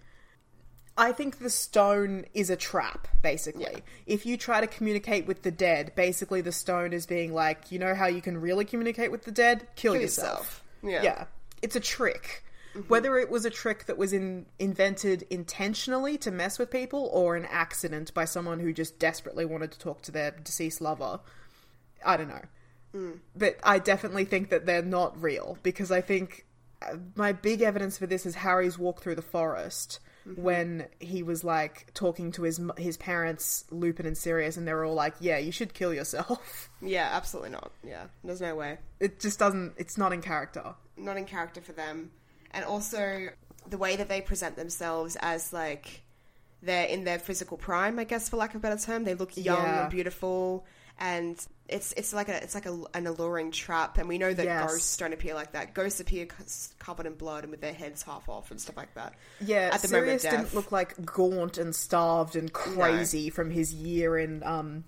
[SPEAKER 4] I think the stone is a trap, basically. Yeah. If you try to communicate with the dead, basically the stone is being like, you know how you can really communicate with the dead? Kill, Kill yourself. yourself. Yeah. Yeah. It's a trick. Mm-hmm. Whether it was a trick that was in, invented intentionally to mess with people or an accident by someone who just desperately wanted to talk to their deceased lover, I don't know. Mm. But I definitely think that they're not real, because I think my big evidence for this is Harry's walk through the forest. Mm-hmm. When he was, like, talking to his his parents, Lupin and Sirius, and they were all like, yeah, you should kill yourself.
[SPEAKER 5] Yeah, absolutely not. Yeah, there's no way.
[SPEAKER 4] It just doesn't... It's not in character.
[SPEAKER 5] Not in character for them. And also, the way that they present themselves as, like, they're in their physical prime, I guess, for lack of a better term. They look young yeah. and beautiful, and it's it's like a it's like a, an alluring trap. And we know that yes. ghosts don't appear like that. Ghosts appear covered in blood and with their heads half off and stuff like that.
[SPEAKER 4] Yeah, at the Sirius moment of death. Didn't look like gaunt and starved and crazy no. from his year in um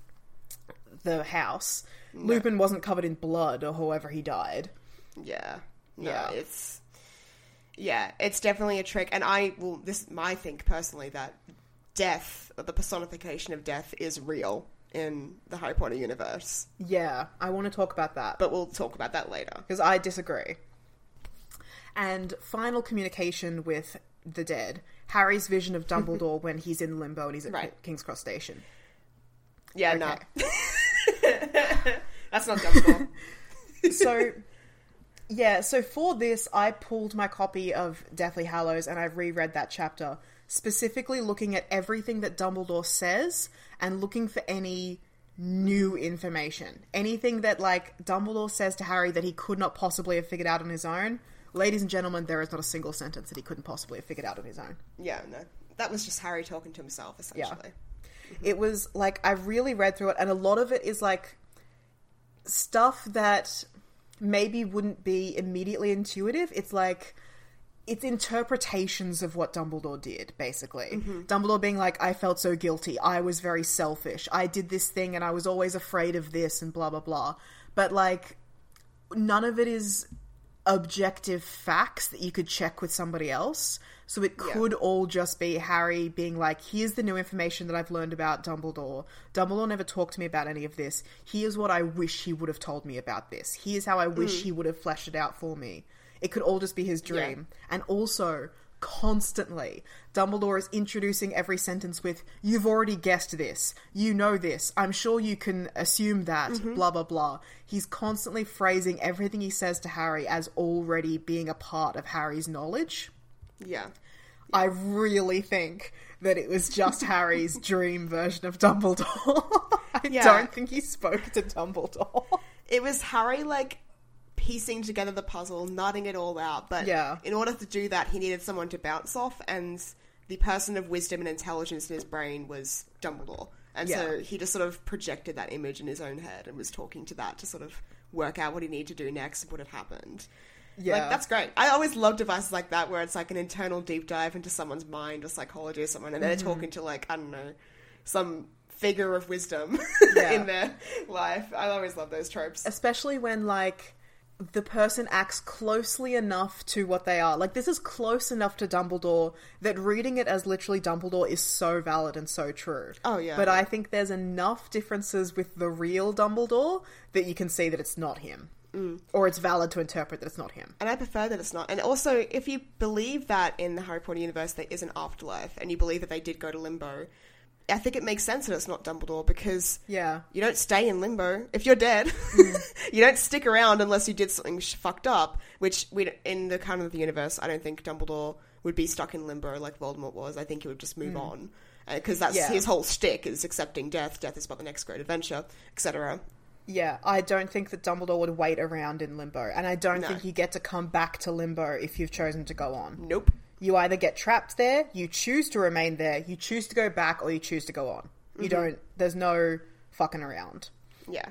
[SPEAKER 4] the house. No. Lupin wasn't covered in blood or however he died.
[SPEAKER 5] Yeah, no,
[SPEAKER 4] yeah,
[SPEAKER 5] it's yeah, it's definitely a trick. And I well, this I think personally that death, the personification of death, is real in the Harry Potter universe.
[SPEAKER 4] Yeah, I want to talk about that.
[SPEAKER 5] But we'll talk about that later.
[SPEAKER 4] Because I disagree. And final communication with the dead. Harry's vision of Dumbledore when he's in limbo and he's at right. King's Cross Station.
[SPEAKER 5] Yeah, okay. no. That's not Dumbledore.
[SPEAKER 4] So, yeah, so for this, I pulled my copy of Deathly Hallows and I reread that chapter, specifically looking at everything that Dumbledore says and looking for any new information. Anything that, like, Dumbledore says to Harry that he could not possibly have figured out on his own. Ladies and gentlemen, there is not a single sentence that he couldn't possibly have figured out on his own.
[SPEAKER 5] Yeah, no. That was just Harry talking to himself, essentially.
[SPEAKER 4] Yeah. Mm-hmm. It was, like, I really read through it, and a lot of it is, like, stuff that maybe wouldn't be immediately intuitive. It's, like... It's interpretations of what Dumbledore did, basically. Mm-hmm. Dumbledore being like, I felt so guilty. I was very selfish. I did this thing and I was always afraid of this and blah, blah, blah. But, like, none of it is objective facts that you could check with somebody else. So it could yeah. all just be Harry being like, here's the new information that I've learned about Dumbledore. Dumbledore never talked to me about any of this. Here's what I wish he would have told me about this. Here's how I wish mm. he would have fleshed it out for me. It could all just be his dream. Yeah. And also, constantly, Dumbledore is introducing every sentence with, you've already guessed this. You know this. I'm sure you can assume that. Mm-hmm. Blah, blah, blah. He's constantly phrasing everything he says to Harry as already being a part of Harry's knowledge.
[SPEAKER 5] Yeah.
[SPEAKER 4] I really think that it was just Harry's dream version of Dumbledore. I
[SPEAKER 5] Yeah.
[SPEAKER 4] don't think he spoke to Dumbledore.
[SPEAKER 5] It was Harry, like, piecing together the puzzle, nutting it all out. But
[SPEAKER 4] Yeah.
[SPEAKER 5] in order to do that, he needed someone to bounce off, and the person of wisdom and intelligence in his brain was Dumbledore. And so
[SPEAKER 4] Yeah.
[SPEAKER 5] he just sort of projected that image in his own head and was talking to that to sort of work out what he needed to do next and what had happened.
[SPEAKER 4] Yeah.
[SPEAKER 5] Like, that's great. I always love devices like that where it's like an internal deep dive into someone's mind or psychology or someone, and they're
[SPEAKER 4] Mm-hmm.
[SPEAKER 5] talking to, like, I don't know, some figure of wisdom
[SPEAKER 4] Yeah.
[SPEAKER 5] in their life. I always love those tropes.
[SPEAKER 4] Especially when, like, the person acts closely enough to what they are. Like, this is close enough to Dumbledore that reading it as literally Dumbledore is so valid and so true.
[SPEAKER 5] Oh, yeah.
[SPEAKER 4] But I think there's enough differences with the real Dumbledore that you can see that it's not him. Mm. Or it's valid to interpret that it's not him.
[SPEAKER 5] And I prefer that it's not. And also, if you believe that in the Harry Potter universe there is an afterlife, and you believe that they did go to limbo, I think it makes sense that it's not Dumbledore, because
[SPEAKER 4] Yeah.
[SPEAKER 5] you don't stay in limbo. If you're dead,
[SPEAKER 4] Mm.
[SPEAKER 5] you don't stick around unless you did something sh- fucked up, which we, in the canon of the universe, I don't think Dumbledore would be stuck in limbo like Voldemort was. I think he would just move on. Because that's
[SPEAKER 4] Mm. Yeah.
[SPEAKER 5] his whole shtick, is accepting death. Death is about the next great adventure, et cetera.
[SPEAKER 4] Yeah, I don't think that Dumbledore would wait around in limbo. And I don't
[SPEAKER 5] No.
[SPEAKER 4] think you get to come back to limbo if you've chosen to go on.
[SPEAKER 5] Nope.
[SPEAKER 4] You either get trapped there, you choose to remain there, you choose to go back, or you choose to go on. You don't, there's no fucking around.
[SPEAKER 5] Yeah.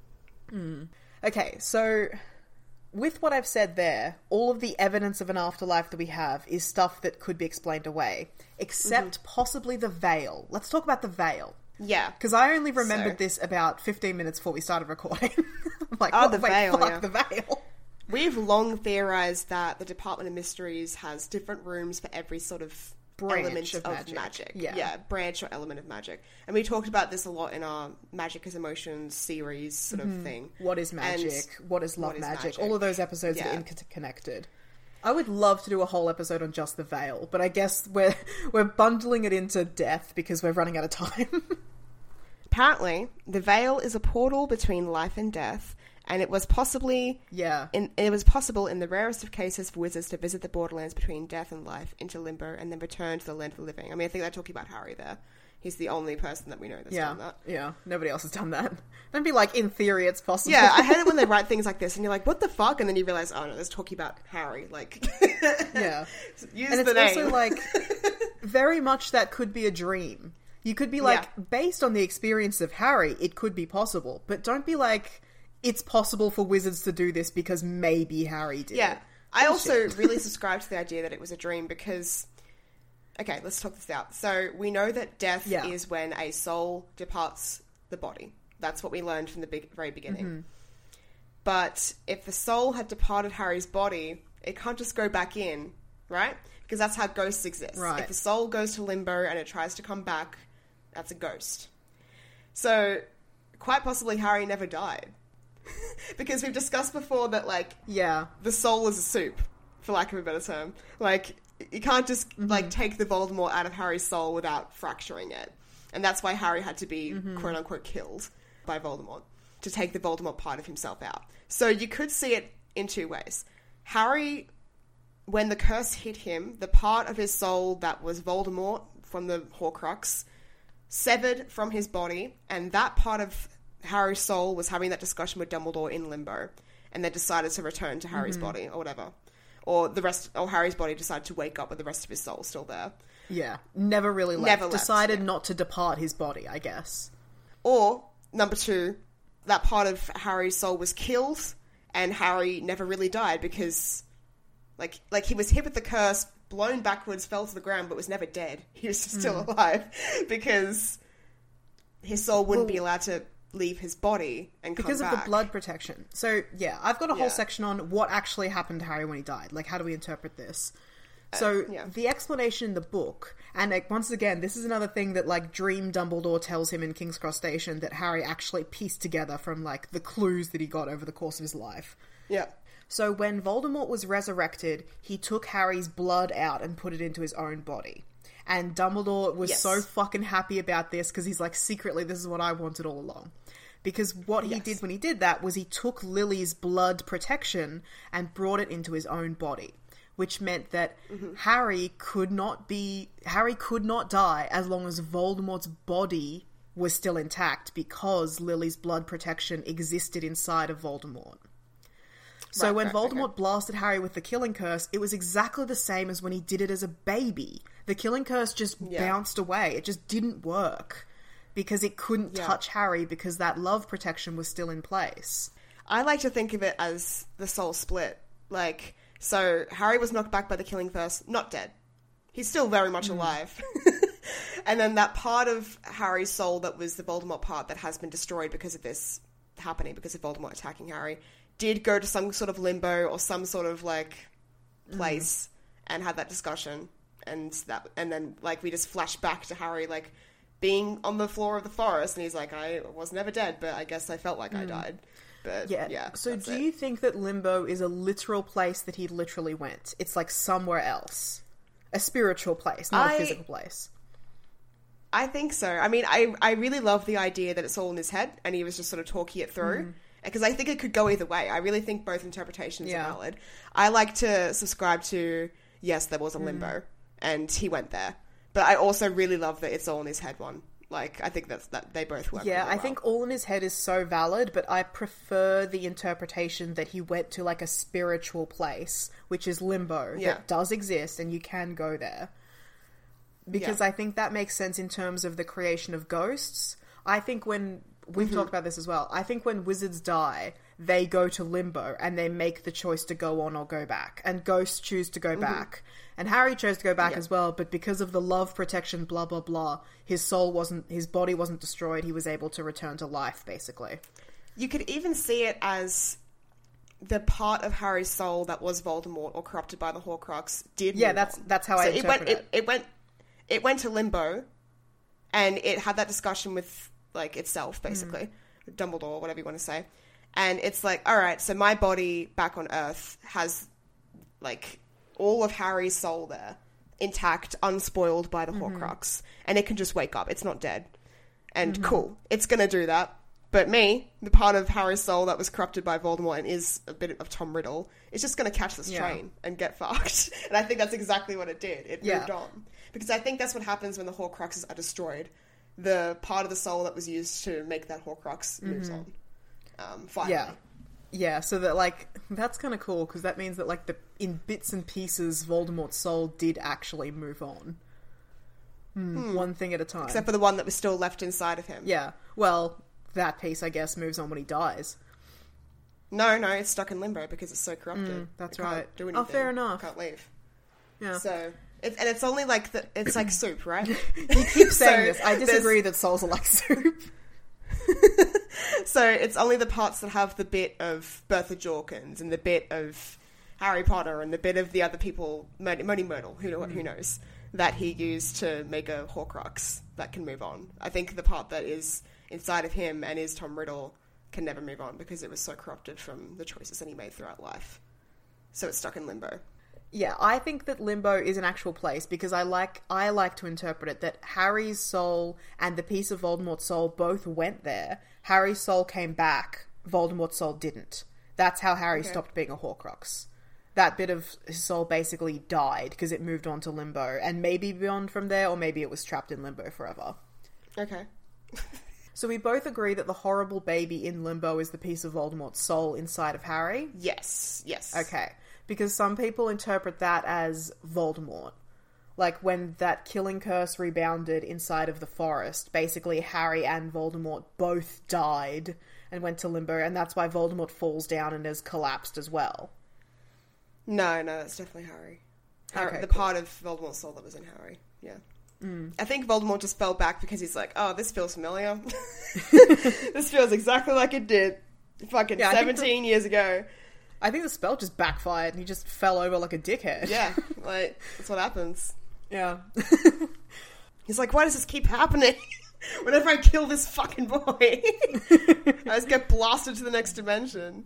[SPEAKER 4] Okay, so with what I've said there, all of the evidence of an afterlife that we have is stuff that could be explained away, except possibly the veil. Let's talk about the veil.
[SPEAKER 5] Yeah.
[SPEAKER 4] Because I only remembered
[SPEAKER 5] So-
[SPEAKER 4] this about fifteen minutes before we started recording. I'm like,
[SPEAKER 5] Oh,
[SPEAKER 4] oh,
[SPEAKER 5] the
[SPEAKER 4] wait,
[SPEAKER 5] veil,
[SPEAKER 4] fuck,
[SPEAKER 5] yeah.
[SPEAKER 4] the veil.
[SPEAKER 5] We've long theorized that the Department of Mysteries has different rooms for every sort of
[SPEAKER 4] Branch
[SPEAKER 5] element
[SPEAKER 4] of
[SPEAKER 5] of,
[SPEAKER 4] magic.
[SPEAKER 5] magic.
[SPEAKER 4] Yeah.
[SPEAKER 5] branch or element of magic. And we talked about this a lot in our Magic as Emotions series sort of thing.
[SPEAKER 4] What is magic?
[SPEAKER 5] And
[SPEAKER 4] what is love
[SPEAKER 5] what is
[SPEAKER 4] magic?
[SPEAKER 5] magic?
[SPEAKER 4] All of those episodes
[SPEAKER 5] Yeah.
[SPEAKER 4] are interconnected. I would love to do a whole episode on just the veil, but I guess we're we're bundling it into death because we're running out of time.
[SPEAKER 5] Apparently, the veil is a portal between life and death, and it was possibly
[SPEAKER 4] Yeah.
[SPEAKER 5] in, it was possible in the rarest of cases for wizards to visit the borderlands between death and life into limbo and then return to the land of the living. I mean, I think they're talking about Harry there. He's the only person that we know that's
[SPEAKER 4] Yeah,
[SPEAKER 5] done that.
[SPEAKER 4] yeah. Nobody else has done that. Don't be like, in theory, it's possible.
[SPEAKER 5] Yeah, I hate it when they write things like this and you're like, what the fuck? And then you realize, oh no, they're talking about Harry. Like,
[SPEAKER 4] Yeah.
[SPEAKER 5] use
[SPEAKER 4] And
[SPEAKER 5] the
[SPEAKER 4] it's
[SPEAKER 5] name.
[SPEAKER 4] also like, very much that could be a dream. You could be like,
[SPEAKER 5] Yeah.
[SPEAKER 4] based on the experience of Harry, it could be possible. But don't be like, it's possible for wizards to do this because maybe Harry did.
[SPEAKER 5] Yeah. I also
[SPEAKER 4] Bullshit.
[SPEAKER 5] really subscribe to the idea that it was a dream because, okay, let's talk this out. So we know that death
[SPEAKER 4] Yeah.
[SPEAKER 5] is when a soul departs the body. That's what we learned from the big, very beginning.
[SPEAKER 4] Mm-hmm.
[SPEAKER 5] But if the soul had departed Harry's body, it can't just go back in, right? Because that's how ghosts exist.
[SPEAKER 4] Right.
[SPEAKER 5] If the soul goes to limbo and it tries to come back, that's a ghost. So, quite possibly Harry never died. Because we've discussed before that, like,
[SPEAKER 4] Yeah.
[SPEAKER 5] the soul is a soup, for lack of a better term. Like, you can't just,
[SPEAKER 4] Mm-hmm.
[SPEAKER 5] like, take the Voldemort out of Harry's soul without fracturing it. And that's why Harry had to be,
[SPEAKER 4] Mm-hmm.
[SPEAKER 5] quote-unquote, killed by Voldemort, to take the Voldemort part of himself out. So you could see it in two ways. Harry, when the curse hit him, the part of his soul that was Voldemort from the Horcrux severed from his body, and that part of Harry's soul was having that discussion with Dumbledore in limbo, and they decided to return to Harry's body, or whatever. Or the rest, or Harry's body decided to wake up with the rest of his soul still there.
[SPEAKER 4] Yeah. Never really left.
[SPEAKER 5] Never left,
[SPEAKER 4] Decided
[SPEAKER 5] yeah.
[SPEAKER 4] not to depart his body, I guess.
[SPEAKER 5] Or, number two, that part of Harry's soul was killed, and Harry never really died because, like, like he was hit with the curse, blown backwards, fell to the ground, but was never dead. He was just still alive because his soul wouldn't be allowed to leave his body and come
[SPEAKER 4] Because of
[SPEAKER 5] back.
[SPEAKER 4] the blood protection. So, yeah, I've got a whole
[SPEAKER 5] Yeah.
[SPEAKER 4] section on what actually happened to Harry when he died. Like, how do we interpret this? So,
[SPEAKER 5] yeah.
[SPEAKER 4] the explanation in the book, and like, once again, this is another thing that, like, Dream Dumbledore tells him in King's Cross Station that Harry actually pieced together from, like, the clues that he got over the course of his life.
[SPEAKER 5] Yeah.
[SPEAKER 4] So, when Voldemort was resurrected, he took Harry's blood out and put it into his own body. And Dumbledore was
[SPEAKER 5] Yes.
[SPEAKER 4] so fucking happy about this because he's like, secretly, this is what I wanted all along. Because what he
[SPEAKER 5] Yes.
[SPEAKER 4] did when he did that was he took Lily's blood protection and brought it into his own body. which meant that mm-hmm. Harry could not be Harry could not die as long as Voldemort's body was still intact, because Lily's blood protection existed inside of Voldemort. So right, when right, Voldemort okay. blasted Harry with the Killing Curse, it was exactly the same as when he did it as a baby. The Killing Curse just yeah. bounced away. It just didn't work because it couldn't yeah. touch Harry because that love protection was still in place.
[SPEAKER 5] I like to think of it as the soul split. Like, so Harry was knocked back by the Killing Curse, not dead. He's still very much mm. alive. And then that part of Harry's soul that was the Voldemort part that has been destroyed because of this happening, because of Voldemort attacking Harry, did go to some sort of limbo or some sort of, like, place mm. and had that discussion. And that, and then, like, we just flash back to Harry, like, being on the floor of the forest, and he's like, I was never dead, but I guess I felt like mm. I died. But, yeah. yeah
[SPEAKER 4] so do
[SPEAKER 5] it.
[SPEAKER 4] you think that Limbo is a literal place that he literally went? It's, like, somewhere else. A spiritual place, not I... a physical place.
[SPEAKER 5] I think so. I mean, I, I really love the idea that it's all in his head and he was just sort of talking it through. Mm. Because I think it could go either way. I really think both interpretations yeah. are valid. I like to subscribe to, yes, there was a limbo mm. and he went there. But I also really love that it's all in his head one. Like, I think that's, that they both work
[SPEAKER 4] Yeah,
[SPEAKER 5] really
[SPEAKER 4] I
[SPEAKER 5] well.
[SPEAKER 4] think all in his head is so valid, but I prefer the interpretation that he went to, like, a spiritual place, which is limbo, yeah. that does exist and you can go there. Because yeah. I think that makes sense in terms of the creation of ghosts. I think when... We've mm-hmm. talked about this as well. I think when wizards die, they go to limbo and they make the choice to go on or go back. And ghosts choose to go mm-hmm. back. And Harry chose to go back yeah. as well, but because of the love protection, blah, blah, blah, his soul wasn't... His body wasn't destroyed. He was able to return to life, basically.
[SPEAKER 5] You could even see it as... the part of Harry's soul that was Voldemort or corrupted by the Horcrux did
[SPEAKER 4] Yeah,
[SPEAKER 5] move
[SPEAKER 4] that's
[SPEAKER 5] on.
[SPEAKER 4] that's how
[SPEAKER 5] so
[SPEAKER 4] I
[SPEAKER 5] it
[SPEAKER 4] interpret
[SPEAKER 5] went, it. It went... It went to limbo, and it had that discussion with, like, itself, basically. Mm. Dumbledore, whatever you want to say. And it's like, alright, so my body back on Earth has, like, all of Harry's soul there, intact, unspoiled by the mm-hmm. Horcrux, and it can just wake up. It's not dead. And mm-hmm. cool, it's gonna do that. But me, the part of Harry's soul that was corrupted by Voldemort and is a bit of Tom Riddle, is just gonna catch this yeah. train and get fucked. And I think that's exactly what it did. It yeah. moved on. Because I think that's what happens when the Horcruxes are destroyed. The part of the soul that was used to make that Horcrux mm-hmm. moves on. Um, finally.
[SPEAKER 4] Yeah. Yeah, so that, like, that's kind of cool, because that means that, like, the in bits and pieces, Voldemort's soul did actually move on. Hmm. Hmm. One thing at a time.
[SPEAKER 5] Except for the one that was still left inside of him.
[SPEAKER 4] Yeah. Well, that piece, I guess, moves on when he dies.
[SPEAKER 5] No, no, it's stuck in limbo because it's so corrupted.
[SPEAKER 4] Mm, that's
[SPEAKER 5] it
[SPEAKER 4] right.
[SPEAKER 5] Can't do anything.
[SPEAKER 4] Oh, fair enough.
[SPEAKER 5] Can't leave.
[SPEAKER 4] Yeah.
[SPEAKER 5] So... It, and it's only like the, it's like soup, right?
[SPEAKER 4] You keep saying
[SPEAKER 5] so
[SPEAKER 4] this. I disagree that souls are like soup.
[SPEAKER 5] So it's only the parts that have the bit of Bertha Jorkins and the bit of Harry Potter and the bit of the other people, Moaning Myrtle, who mm. who knows, that he used to make a Horcrux that can move on. I think the part that is inside of him and is Tom Riddle can never move on because it was so corrupted from the choices that he made throughout life. So it's stuck in limbo.
[SPEAKER 4] Yeah, I think that limbo is an actual place because I like I like to interpret it that Harry's soul and the piece of Voldemort's soul both went there. Harry's soul came back, Voldemort's soul didn't. That's how Harry okay. stopped being a Horcrux. That bit of his soul basically died because it moved on to limbo and maybe beyond from there, or maybe it was trapped in limbo forever.
[SPEAKER 5] Okay.
[SPEAKER 4] So we both agree that the horrible baby in limbo is the piece of Voldemort's soul inside of Harry?
[SPEAKER 5] Yes, yes.
[SPEAKER 4] Okay. Because some people interpret that as Voldemort. Like, when that killing curse rebounded inside of the forest, basically Harry and Voldemort both died and went to limbo, and that's why Voldemort falls down and has collapsed as well.
[SPEAKER 5] No, no, that's definitely Harry. Harry okay, the
[SPEAKER 4] cool.
[SPEAKER 5] part of Voldemort's soul that was in Harry, yeah.
[SPEAKER 4] Mm.
[SPEAKER 5] I think Voldemort just fell back because he's like, oh, this feels familiar. This feels exactly like it did fucking yeah, seventeen the- years ago.
[SPEAKER 4] I think the spell just backfired and he just fell over like a dickhead.
[SPEAKER 5] Yeah, like, that's what happens.
[SPEAKER 4] Yeah.
[SPEAKER 5] He's like, why does this keep happening? Whenever I kill this fucking boy, I just get blasted to the next dimension.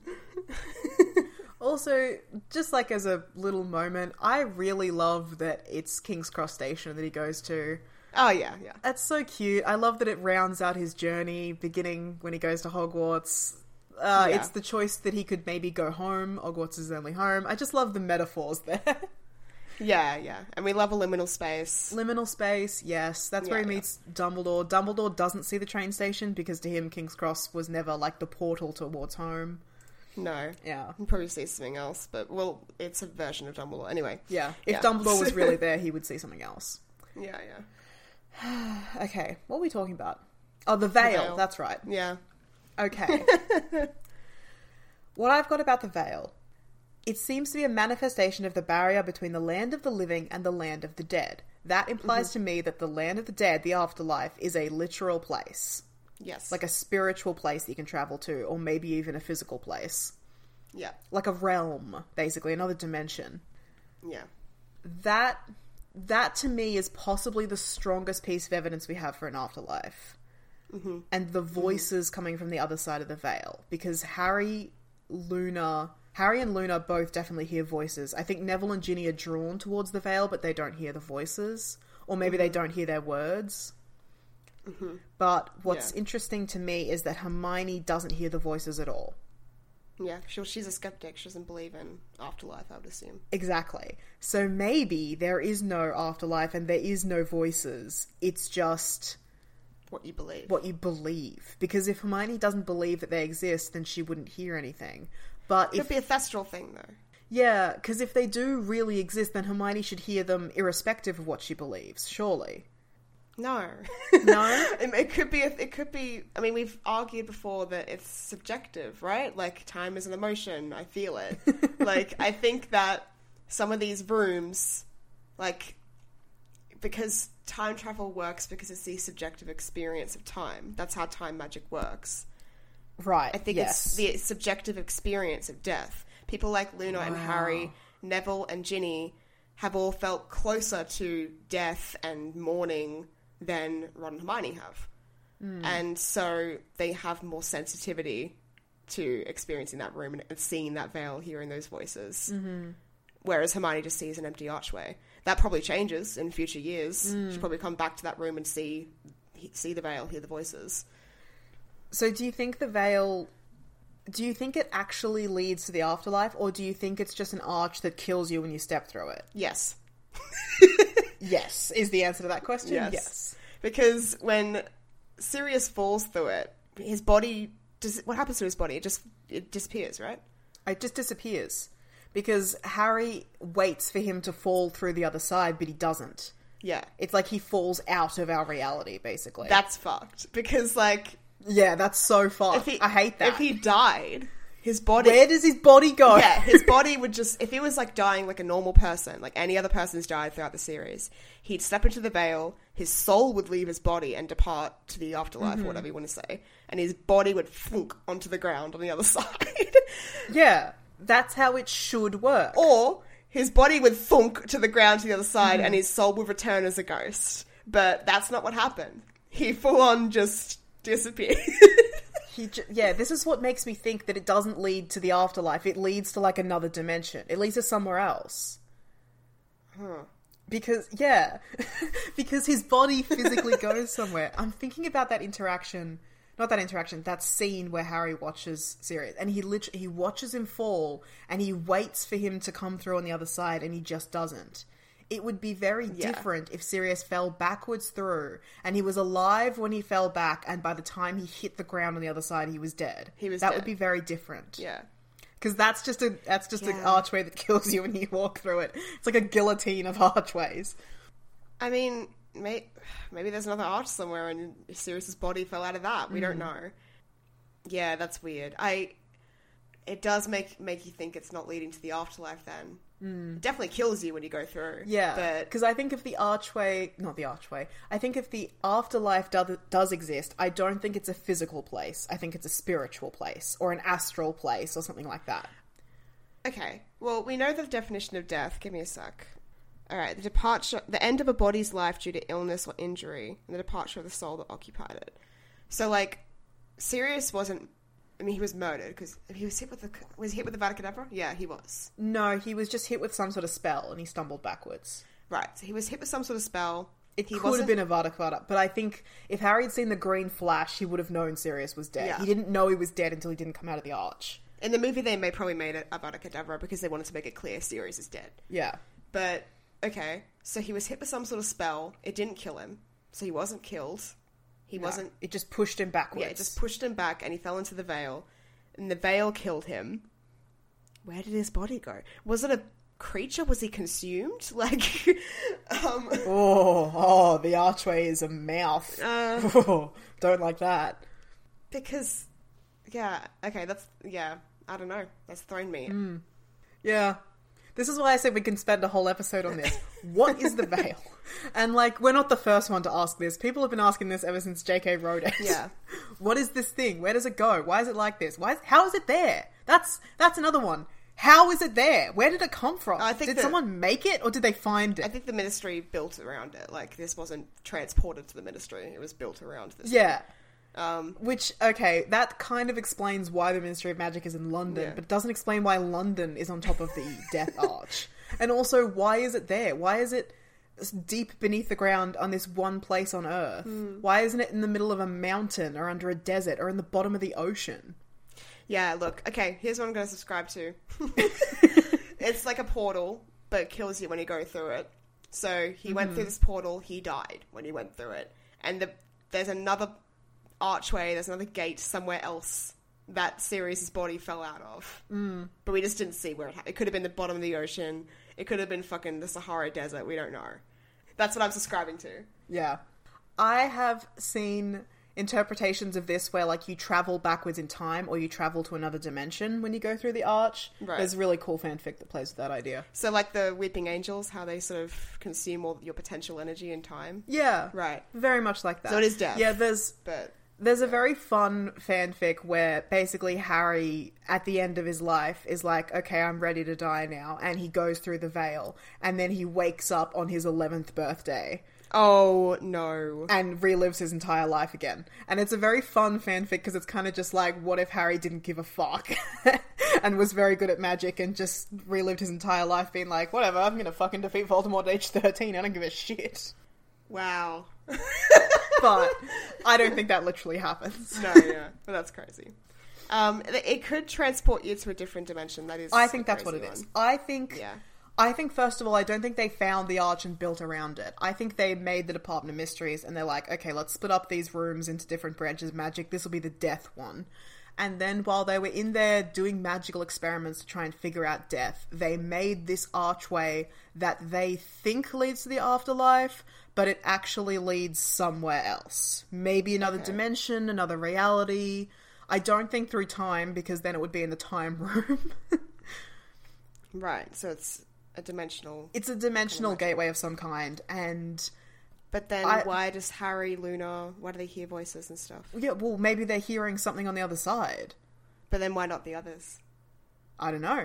[SPEAKER 4] Also, just like as a little moment, I really love that it's King's Cross Station that he goes to.
[SPEAKER 5] Oh, yeah, yeah.
[SPEAKER 4] That's so cute. I love that it rounds out his journey, beginning when he goes to Hogwarts. Uh, yeah. It's the choice that he could maybe go home. Hogwarts is his only home. I just love the metaphors there.
[SPEAKER 5] Yeah, yeah. And we love a liminal space.
[SPEAKER 4] Liminal space, yes. That's
[SPEAKER 5] Yeah,
[SPEAKER 4] where he
[SPEAKER 5] yeah.
[SPEAKER 4] meets Dumbledore. Dumbledore doesn't see the train station because to him, King's Cross was never like the portal towards home.
[SPEAKER 5] No.
[SPEAKER 4] Yeah.
[SPEAKER 5] He'll probably see something else, but, well, it's a version of Dumbledore. Anyway.
[SPEAKER 4] Yeah. If
[SPEAKER 5] Yeah.
[SPEAKER 4] Dumbledore was really there, he would see something else.
[SPEAKER 5] Yeah, yeah.
[SPEAKER 4] Okay, what are we talking about? Oh, the veil.
[SPEAKER 5] veil.
[SPEAKER 4] That's right.
[SPEAKER 5] Yeah.
[SPEAKER 4] Okay. What I've got about the veil, it seems to be a manifestation of the barrier between the land of the living and the land of the dead. That implies
[SPEAKER 5] Mm-hmm.
[SPEAKER 4] to me that the land of the dead, the afterlife, is a literal place.
[SPEAKER 5] Yes.
[SPEAKER 4] Like a spiritual place that you can travel to, or maybe even a physical place.
[SPEAKER 5] Yeah.
[SPEAKER 4] Like a realm, basically, another dimension.
[SPEAKER 5] Yeah.
[SPEAKER 4] That, that to me is possibly the strongest piece of evidence we have for an afterlife. Mm-hmm. And the voices mm-hmm. coming from the other side of the veil. Because Harry, Luna... Harry and Luna both definitely hear voices. I think Neville and Ginny are drawn towards the veil, but they don't hear the voices. Or maybe mm-hmm. they don't hear their words.
[SPEAKER 5] Mm-hmm.
[SPEAKER 4] But what's
[SPEAKER 5] yeah.
[SPEAKER 4] interesting to me is that Hermione doesn't hear the voices at all.
[SPEAKER 5] Yeah, she, she's a skeptic. She doesn't believe in afterlife, I would assume.
[SPEAKER 4] Exactly. So maybe there is no afterlife and there is no voices. It's just...
[SPEAKER 5] what you believe.
[SPEAKER 4] What you believe. Because if Hermione doesn't believe that they exist, then she wouldn't hear anything. But
[SPEAKER 5] it
[SPEAKER 4] if...
[SPEAKER 5] could be a thestral thing, though.
[SPEAKER 4] Yeah, because if they do really exist, then Hermione should hear them irrespective of what she believes, surely.
[SPEAKER 5] No.
[SPEAKER 4] No?
[SPEAKER 5] it, it could be, it could be, I mean, we've argued before that it's subjective, right? Like, time is an emotion, I feel it. Like, I think that some of these rooms, like, because time travel works because it's the subjective experience of time. That's how time magic works.
[SPEAKER 4] Right,
[SPEAKER 5] I think
[SPEAKER 4] yes.
[SPEAKER 5] it's the subjective experience of death. People like Luna wow. and Harry, Neville and Ginny have all felt closer to death and mourning than Ron and Hermione have. Mm. And so they have more sensitivity to experiencing that room and seeing that veil, hearing those voices. Mm-hmm. Whereas Hermione just sees an empty archway. That probably changes in future years. Mm. She'll probably come back to that room and see see the veil, hear the voices.
[SPEAKER 4] So do you think the veil... Do you think it actually leads to the afterlife, or do you think it's just an arch that kills you when you step through it?
[SPEAKER 5] Yes.
[SPEAKER 4] Yes, is the answer to that question?
[SPEAKER 5] Yes.
[SPEAKER 4] Yes.
[SPEAKER 5] Because when Sirius falls through it, his body... Does, what happens to his body? It just it disappears, right?
[SPEAKER 4] It just disappears. Because Harry waits for him to fall through the other side, but he doesn't.
[SPEAKER 5] Yeah.
[SPEAKER 4] It's like he falls out of our reality, basically.
[SPEAKER 5] That's fucked. Because, like...
[SPEAKER 4] Yeah, that's so fucked.
[SPEAKER 5] He,
[SPEAKER 4] I hate that.
[SPEAKER 5] If he died, his body...
[SPEAKER 4] Where does his body go?
[SPEAKER 5] Yeah, his body would just... If he was, like, dying like a normal person, like any other person who's died throughout the series, he'd step into the veil, his soul would leave his body and depart to the afterlife, mm-hmm. or whatever you want to say, and his body would flunk onto the ground on the other side.
[SPEAKER 4] Yeah, that's how it should work.
[SPEAKER 5] Or his body would thunk to the ground to the other side, mm-hmm. and his soul would return as a ghost. But that's not what happened. He full-on just... disappear.
[SPEAKER 4] he j- yeah, this is what makes me think that it doesn't lead to the afterlife. It leads to, like, another dimension. It leads to somewhere else.
[SPEAKER 5] Huh.
[SPEAKER 4] Because, yeah. Because his body physically goes somewhere. I'm thinking about that interaction... Not that interaction, that scene where Harry watches Sirius. And he literally... He watches him fall, and he waits for him to come through on the other side, and he just doesn't. It would be very
[SPEAKER 5] yeah.
[SPEAKER 4] different if Sirius fell backwards through, and he was alive when he fell back, and by the time he hit the ground on the other side, he was dead.
[SPEAKER 5] He was
[SPEAKER 4] that
[SPEAKER 5] dead.
[SPEAKER 4] would be very different.
[SPEAKER 5] Yeah.
[SPEAKER 4] Because that's just a that's just
[SPEAKER 5] yeah.
[SPEAKER 4] an archway that kills you when you walk through it. It's like a guillotine of archways.
[SPEAKER 5] I mean, may, maybe there's another arch somewhere, and Sirius's body fell out of that. We mm. don't know. Yeah, that's weird. I. It does make make you think it's not leading to the afterlife then. Mm. It definitely kills you when you go through.
[SPEAKER 4] Yeah,
[SPEAKER 5] but
[SPEAKER 4] because I think if the archway... Not the archway. I think if the afterlife do- does exist, I don't think it's a physical place. I think it's a spiritual place, or an astral place, or something like that.
[SPEAKER 5] Okay, well, we know the definition of death. Give me a sec. Alright, the departure... The end of a body's life due to illness or injury, and the departure of the soul that occupied it. So, like, Sirius wasn't... I mean, he was murdered because he was hit with the was he hit with the Vada Kedavra? Yeah, he was.
[SPEAKER 4] No, he was just hit with some sort of spell and he stumbled backwards.
[SPEAKER 5] Right, so he was hit with some sort of spell.
[SPEAKER 4] It
[SPEAKER 5] he
[SPEAKER 4] could
[SPEAKER 5] wasn't...
[SPEAKER 4] have been a Vada Kedavra, but I think if Harry had seen the green flash, he would have known Sirius was dead.
[SPEAKER 5] Yeah.
[SPEAKER 4] He didn't know he was dead until he didn't come out of the arch.
[SPEAKER 5] In the movie, they may probably made it a Vada Kedavra because they wanted to make it clear Sirius is dead.
[SPEAKER 4] Yeah,
[SPEAKER 5] but okay, so he was hit with some sort of spell. It didn't kill him. So he wasn't killed. He
[SPEAKER 4] No,
[SPEAKER 5] wasn't...
[SPEAKER 4] It just pushed him backwards.
[SPEAKER 5] Yeah, it just pushed him back and he fell into the veil. And the veil killed him. Where did his body go? Was it a creature? Was he consumed? Like, um...
[SPEAKER 4] Oh, oh, the archway is a mouth.
[SPEAKER 5] Uh,
[SPEAKER 4] oh, don't like that.
[SPEAKER 5] Because, yeah, okay, that's, yeah, I don't know. That's thrown me.
[SPEAKER 4] Mm. Yeah. This is why I said we can spend a whole episode on this. What is the veil? And, like, we're not the first one to ask this. People have been asking this ever since J K wrote it.
[SPEAKER 5] Yeah.
[SPEAKER 4] What is this thing? Where does it go? Why is it like this? Why is, how is it there? That's that's another one. How is it there? Where did it come from?
[SPEAKER 5] I think
[SPEAKER 4] did
[SPEAKER 5] that-
[SPEAKER 4] someone make it or did they find it?
[SPEAKER 5] I think the ministry built around it. Like, this wasn't transported to the ministry. It was built around this.
[SPEAKER 4] Yeah.
[SPEAKER 5] Um,
[SPEAKER 4] Which, okay, that kind of explains why the Ministry of Magic is in London,
[SPEAKER 5] Yeah.
[SPEAKER 4] but it doesn't explain why London is on top of the Death Arch. And also, why is it there? Why is it deep beneath the ground on this one place on Earth?
[SPEAKER 5] Hmm.
[SPEAKER 4] Why isn't it in the middle of a mountain or under a desert or in the bottom of the ocean?
[SPEAKER 5] yeah, look, okay, here's what I'm going to subscribe to. It's like a portal, but it kills you when you go through it. So he went through this portal, he died when he went through it. And the, there's another archway, there's another gate somewhere else that Sirius's body fell out of. Mm. But we just didn't see where it happened. It could have been the bottom of the ocean. It could have been fucking the Sahara Desert. We don't know. That's what I'm subscribing to.
[SPEAKER 4] Yeah. I have seen interpretations of this where, like, you travel backwards in time or you travel to another dimension when you go through the arch.
[SPEAKER 5] Right.
[SPEAKER 4] There's really cool fanfic that plays with that idea.
[SPEAKER 5] So like the Weeping Angels, how they sort of consume all your potential energy and time.
[SPEAKER 4] Yeah.
[SPEAKER 5] Right.
[SPEAKER 4] Very much like that.
[SPEAKER 5] So it is death.
[SPEAKER 4] Yeah, there's...
[SPEAKER 5] But
[SPEAKER 4] There's a very fun fanfic where basically Harry, at the end of his life, is like, okay, I'm ready to die now. And he goes through the veil. And then he wakes up on his eleventh birthday.
[SPEAKER 5] oh no.
[SPEAKER 4] And relives his entire life again. And it's a very fun fanfic because it's kind of just like, what if Harry didn't give a fuck? And was very good at magic and just relived his entire life being like, whatever, I'm gonna fucking defeat Voldemort at age thirteen. I don't give a shit.
[SPEAKER 5] Wow.
[SPEAKER 4] But I don't think that literally happens.
[SPEAKER 5] No, yeah, but that's crazy. Um, it it could transport you to a different dimension. That is,
[SPEAKER 4] I think
[SPEAKER 5] a
[SPEAKER 4] that's what
[SPEAKER 5] crazy
[SPEAKER 4] it is.
[SPEAKER 5] one.
[SPEAKER 4] I think,
[SPEAKER 5] Yeah.
[SPEAKER 4] I think first of all, I don't think they found the arch and built around it. I think they made the Department of Mysteries and they're like, okay, let's split up these rooms into different branches of magic. This will be the death one. And then while they were in there doing magical experiments to try and figure out death, they made this archway that they think leads to the afterlife, but it actually leads somewhere else. Maybe another
[SPEAKER 5] Okay.
[SPEAKER 4] dimension, another reality. I don't think through time, because then it would be in the time room.
[SPEAKER 5] Right, so it's a dimensional.
[SPEAKER 4] It's a dimensional gateway of some kind, and
[SPEAKER 5] But then
[SPEAKER 4] I-
[SPEAKER 5] why does Harry, Luna, why do they hear voices and stuff?
[SPEAKER 4] yeah, well, maybe they're hearing something on the other side.
[SPEAKER 5] But then why not the others?
[SPEAKER 4] I don't know.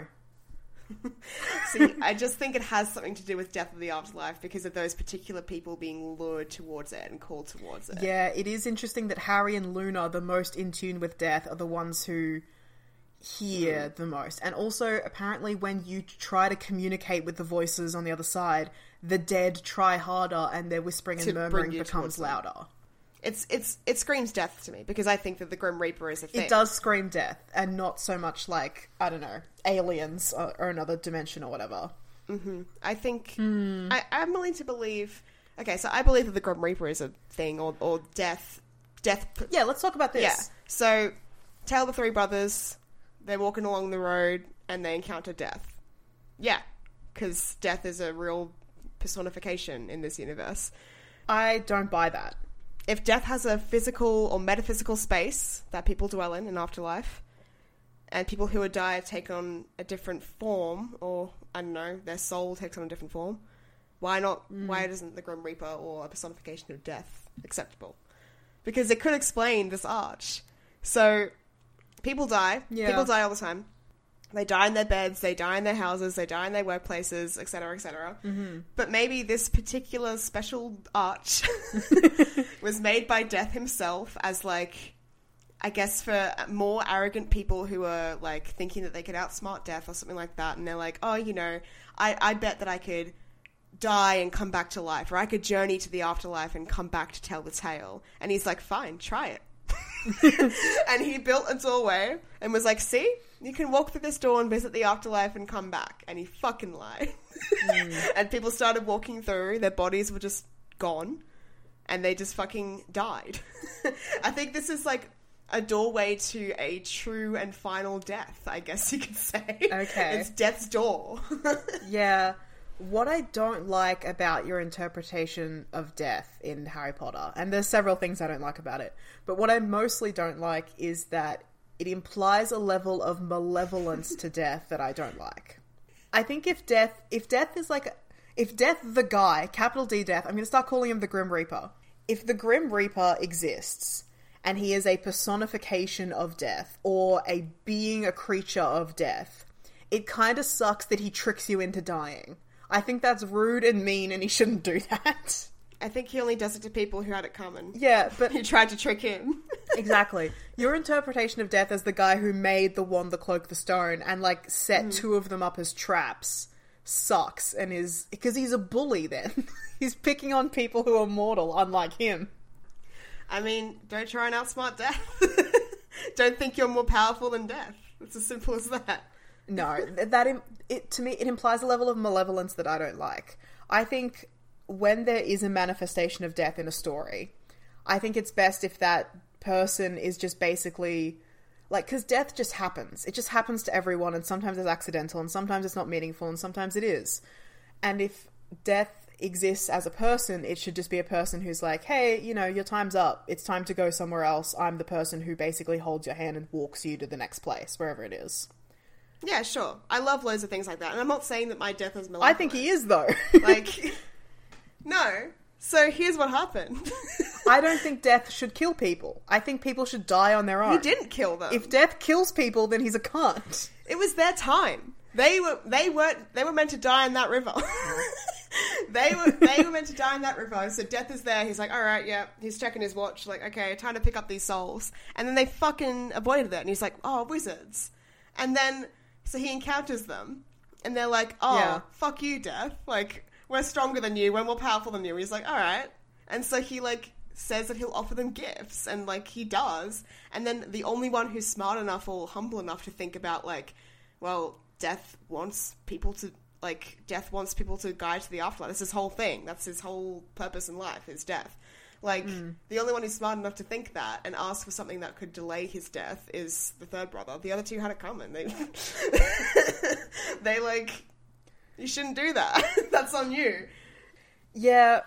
[SPEAKER 5] See, I just think it has something to do with death of the afterlife because of those particular people being lured towards it and called towards it.
[SPEAKER 4] Yeah, it is interesting that Harry and Luna, the most in tune with death, are the ones who hear the most. And also, apparently, when you try to communicate with the voices on the other side, the dead try harder and their whispering
[SPEAKER 5] To
[SPEAKER 4] and
[SPEAKER 5] bring
[SPEAKER 4] murmuring
[SPEAKER 5] you
[SPEAKER 4] becomes
[SPEAKER 5] towards them.
[SPEAKER 4] louder.
[SPEAKER 5] It's it's it screams death to me because I think that the Grim Reaper is a thing.
[SPEAKER 4] It does scream death, and not so much like, I don't know, aliens or, or another dimension or whatever.
[SPEAKER 5] I think
[SPEAKER 4] Hmm.
[SPEAKER 5] I, I'm willing to believe. Okay, so I believe that the Grim Reaper is a thing, or or death, death.
[SPEAKER 4] Yeah, let's talk about this.
[SPEAKER 5] Yeah. So, tell the three brothers they're walking along the road and they encounter death. Yeah, because death is a real personification in this universe.
[SPEAKER 4] I don't buy that.
[SPEAKER 5] If death has a physical or metaphysical space that people dwell in in afterlife, and people who would die take on a different form, or, I don't know, their soul takes on a different form, why not,
[SPEAKER 4] Mm.
[SPEAKER 5] why isn't the Grim Reaper or a personification of death acceptable? Because it could explain this arch. So, people die.
[SPEAKER 4] Yeah.
[SPEAKER 5] People die all the time. They die in their beds, they die in their houses, they die in their workplaces, et cetera, et cetera. Mm-hmm. But maybe this particular special arch was made by Death himself as, like, I guess for more arrogant people who are, like, thinking that they could outsmart Death or something like that, and they're like, oh, you know, I, I bet that I could die and come back to life, or I could journey to the afterlife and come back to tell the tale. And he's like, fine, try it. And he built a doorway and was like, see, you can walk through this door and visit the afterlife and come back. And he fucking lied. Mm. And people started walking through, their bodies were just gone, and they just fucking died. I think this is like a doorway to a true and final death, I guess you could say.
[SPEAKER 4] Okay.
[SPEAKER 5] It's death's door.
[SPEAKER 4] Yeah. What I don't like about your interpretation of death in Harry Potter, and there's several things I don't like about it, but what I mostly don't like is that it implies a level of malevolence to death that I don't like. I think if death, if death is like, if death the guy, capital D death, I'm going to start calling him the Grim Reaper. If the Grim Reaper exists, and he is a personification of death, or a being, a creature of death, it kind of sucks that he tricks you into dying. I think that's rude and mean, and he shouldn't do that.
[SPEAKER 5] I think he only does it to people who had it coming.
[SPEAKER 4] Yeah, but...
[SPEAKER 5] He tried to trick him.
[SPEAKER 4] Exactly. Your interpretation of death as the guy who made the wand, the cloak, the stone, and, like, set mm. two of them up as traps sucks, and is... Because he's a bully, then. He's picking on people who are mortal, unlike him.
[SPEAKER 5] I mean, don't try and outsmart death. Don't think you're more powerful than death. It's as simple as that.
[SPEAKER 4] No, that... It, to me, it implies a level of malevolence that I don't like. I think... when there is a manifestation of death in a story, I think it's best if that person is just basically, like, because death just happens. It just happens to everyone, and sometimes it's accidental, and sometimes it's not meaningful, and sometimes it is. And if death exists as a person, it should just be a person who's like, hey, you know, your time's up. It's time to go somewhere else. I'm the person who basically holds your hand and walks you to the next place, wherever it is.
[SPEAKER 5] Yeah, sure. I love loads of things like that. And I'm not saying that my death is malevolent.
[SPEAKER 4] I think he is, though.
[SPEAKER 5] Like... No. So here's what happened.
[SPEAKER 4] I don't think death should kill people. I think people should die on their own.
[SPEAKER 5] He didn't kill them.
[SPEAKER 4] If death kills people, then he's a cunt.
[SPEAKER 5] It was their time. They were they weren't they were meant to die in that river. they were they were meant to die in that river. So death is there. He's like, all right, yeah. He's checking his watch. Like, okay, time to pick up these souls. And then they fucking avoided it. And he's like, oh, wizards. And then so he encounters them, and they're like, oh, yeah. Fuck you, death. Like. We're stronger than you, we're more powerful than you. He's like, alright. And so he, like, says that he'll offer them gifts, and, like, he does. And then the only one who's smart enough or humble enough to think about, like, well, death wants people to, like, death wants people to guide to the afterlife. That's his whole thing. That's his whole purpose in life, is death. Like, mm. the only one who's smart enough to think that and ask for something that could delay his death is the third brother. The other two had it coming. They, they like... You shouldn't do that. That's on you.
[SPEAKER 4] Yeah.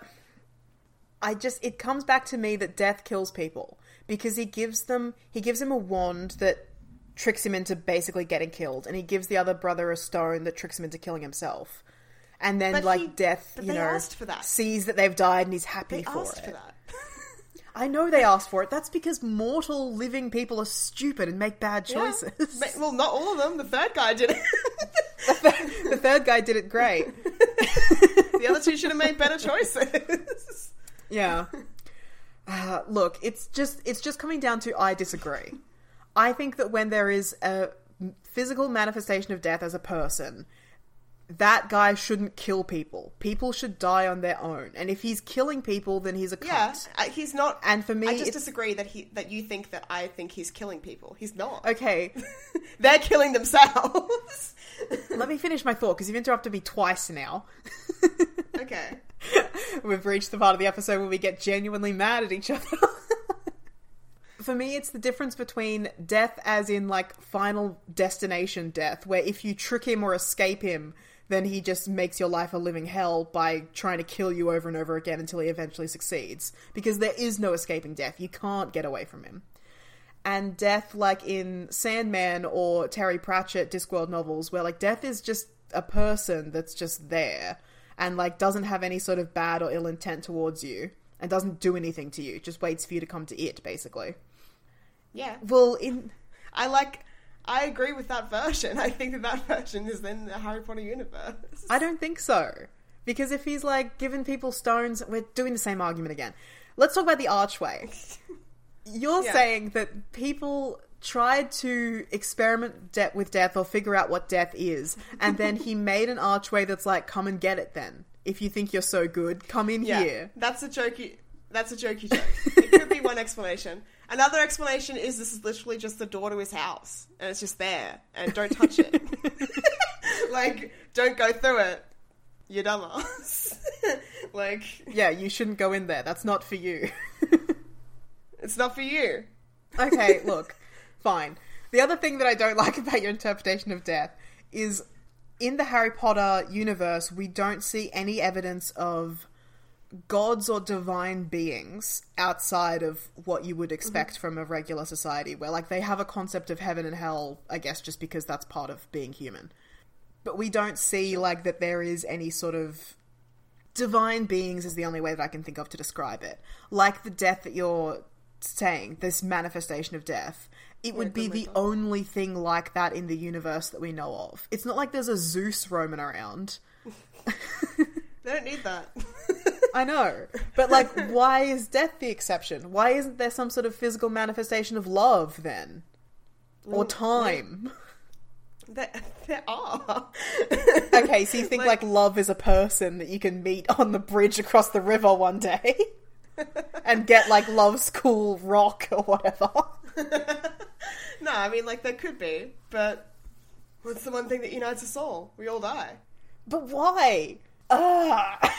[SPEAKER 4] I just... It comes back to me that death kills people. Because he gives them... He gives him a wand that tricks him into basically getting killed. And he gives the other brother a stone that tricks him into killing himself. And then,
[SPEAKER 5] but
[SPEAKER 4] like,
[SPEAKER 5] he,
[SPEAKER 4] death, you know...
[SPEAKER 5] asked for that.
[SPEAKER 4] Sees that they've died and he's happy
[SPEAKER 5] they
[SPEAKER 4] for
[SPEAKER 5] asked
[SPEAKER 4] it.
[SPEAKER 5] for that.
[SPEAKER 4] I know they asked for it. That's because mortal living people are stupid and make bad choices.
[SPEAKER 5] Yeah. Well, not all of them. The third guy did it.
[SPEAKER 4] the, th- the third guy did it great.
[SPEAKER 5] The other two should have made better choices.
[SPEAKER 4] Yeah. Uh, look, it's just it's just coming down to I disagree. I think that when there is a physical manifestation of death as a person, that guy shouldn't kill people. People should die on their own. And if he's killing people, then he's a cunt.
[SPEAKER 5] Yeah, uh, he's not...
[SPEAKER 4] And for me,
[SPEAKER 5] I just
[SPEAKER 4] it's...
[SPEAKER 5] disagree that he that you think that I think he's killing people. He's not.
[SPEAKER 4] Okay.
[SPEAKER 5] They're killing themselves.
[SPEAKER 4] Let me finish my thought, because you've interrupted me twice now.
[SPEAKER 5] Okay.
[SPEAKER 4] We've reached the part of the episode where we get genuinely mad at each other. For me, it's the difference between death as in, like, final destination death, where if you trick him or escape him, then he just makes your life a living hell by trying to kill you over and over again until he eventually succeeds. Because there is no escaping death. You can't get away from him. And death, like in Sandman or Terry Pratchett Discworld novels, where, like, death is just a person that's just there and, like, doesn't have any sort of bad or ill intent towards you and doesn't do anything to you. Just waits for you to come to it, basically.
[SPEAKER 5] Yeah.
[SPEAKER 4] Well, in...
[SPEAKER 5] I like... I agree with that version. I think that that version is in the Harry Potter universe.
[SPEAKER 4] I don't think so. Because if he's, like, giving people stones... We're doing the same argument again. Let's talk about the archway. You're yeah. saying that people tried to experiment de- with death or figure out what death is, and then he made an archway that's like, come and get it then. If you think you're so good, come in
[SPEAKER 5] yeah,
[SPEAKER 4] here.
[SPEAKER 5] That's a jokey... That's a jokey joke. could be one explanation. Another explanation is this is literally just the door to his house, and it's just there, and don't touch it. Like, don't go through it, you dumbass. Like,
[SPEAKER 4] Yeah, you shouldn't go in there. That's not for you.
[SPEAKER 5] it's not for you.
[SPEAKER 4] Okay, look, fine. The other thing that I don't like about your interpretation of death is in the Harry Potter universe, we don't see any evidence of gods or divine beings outside of what you would expect mm-hmm. from a regular society, where, like, they have a concept of heaven and hell, I guess, just because that's part of being human. But we don't see, like, that there is any sort of... Divine beings is the only way that I can think of to describe it. Like the death that you're saying, this manifestation of death, it would be the only thing like that in the universe that we know of. It's not like there's a Zeus roaming around.
[SPEAKER 5] They don't need that.
[SPEAKER 4] I know. But, like, why is death the exception? Why isn't there some sort of physical manifestation of love, then? Or time?
[SPEAKER 5] There, there are.
[SPEAKER 4] Okay, so you think, like, like, love is a person that you can meet on the bridge across the river one day? And get, like, love's cool rock or whatever?
[SPEAKER 5] No, I mean, like, there could be, but what's the one thing that unites us all? We all die.
[SPEAKER 4] But why? Ah.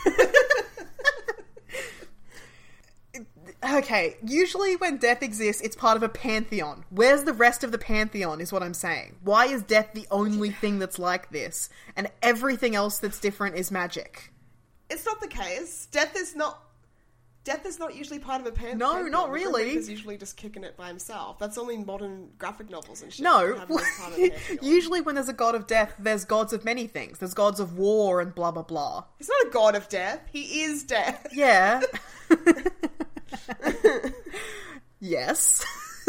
[SPEAKER 4] Okay, usually when death exists, it's part of a pantheon. Where's the rest of the pantheon, is what I'm saying. Why is death the only thing that's like this, and everything else that's different is magic?
[SPEAKER 5] It's not the case. Death is not... Death is not usually part of a pan-
[SPEAKER 4] no,
[SPEAKER 5] pantheon.
[SPEAKER 4] No, not really.
[SPEAKER 5] He's usually just kicking it by himself. That's only modern graphic novels and shit.
[SPEAKER 4] No, usually when there's a god of death, there's gods of many things. There's gods of war and blah, blah, blah.
[SPEAKER 5] He's not a god of death. He is death.
[SPEAKER 4] Yeah. Yes.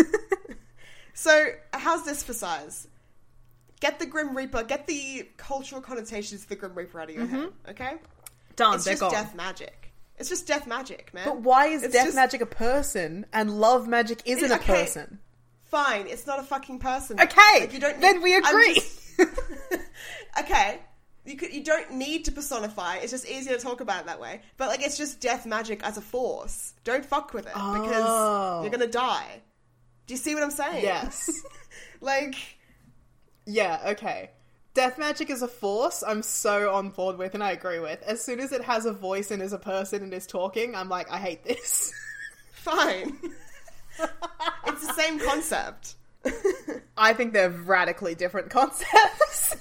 [SPEAKER 5] So, how's this for size? Get the Grim Reaper, get the cultural connotations of the Grim Reaper out of your mm-hmm. head, okay?
[SPEAKER 4] Done,
[SPEAKER 5] it's
[SPEAKER 4] they're
[SPEAKER 5] just
[SPEAKER 4] gone.
[SPEAKER 5] death magic. It's just death magic, man.
[SPEAKER 4] But why is
[SPEAKER 5] it's
[SPEAKER 4] death
[SPEAKER 5] just...
[SPEAKER 4] magic a person and love magic isn't
[SPEAKER 5] it, okay,
[SPEAKER 4] a person?
[SPEAKER 5] Fine, it's not a fucking person.
[SPEAKER 4] Okay, like, you don't need... then we agree.
[SPEAKER 5] Just... Okay, you could, you don't need to personify. It's just easier to talk about it that way. But, like, it's just death magic as a force. Don't fuck with it
[SPEAKER 4] oh.
[SPEAKER 5] because you're gonna die. Do you see what I'm saying?
[SPEAKER 4] Yes.
[SPEAKER 5] Like...
[SPEAKER 4] Yeah, okay. Death magic is a force I'm so on board with and I agree with. As soon as it has a voice and is a person and is talking, I'm like, I hate this.
[SPEAKER 5] Fine. It's the same concept.
[SPEAKER 4] I think they're radically different concepts.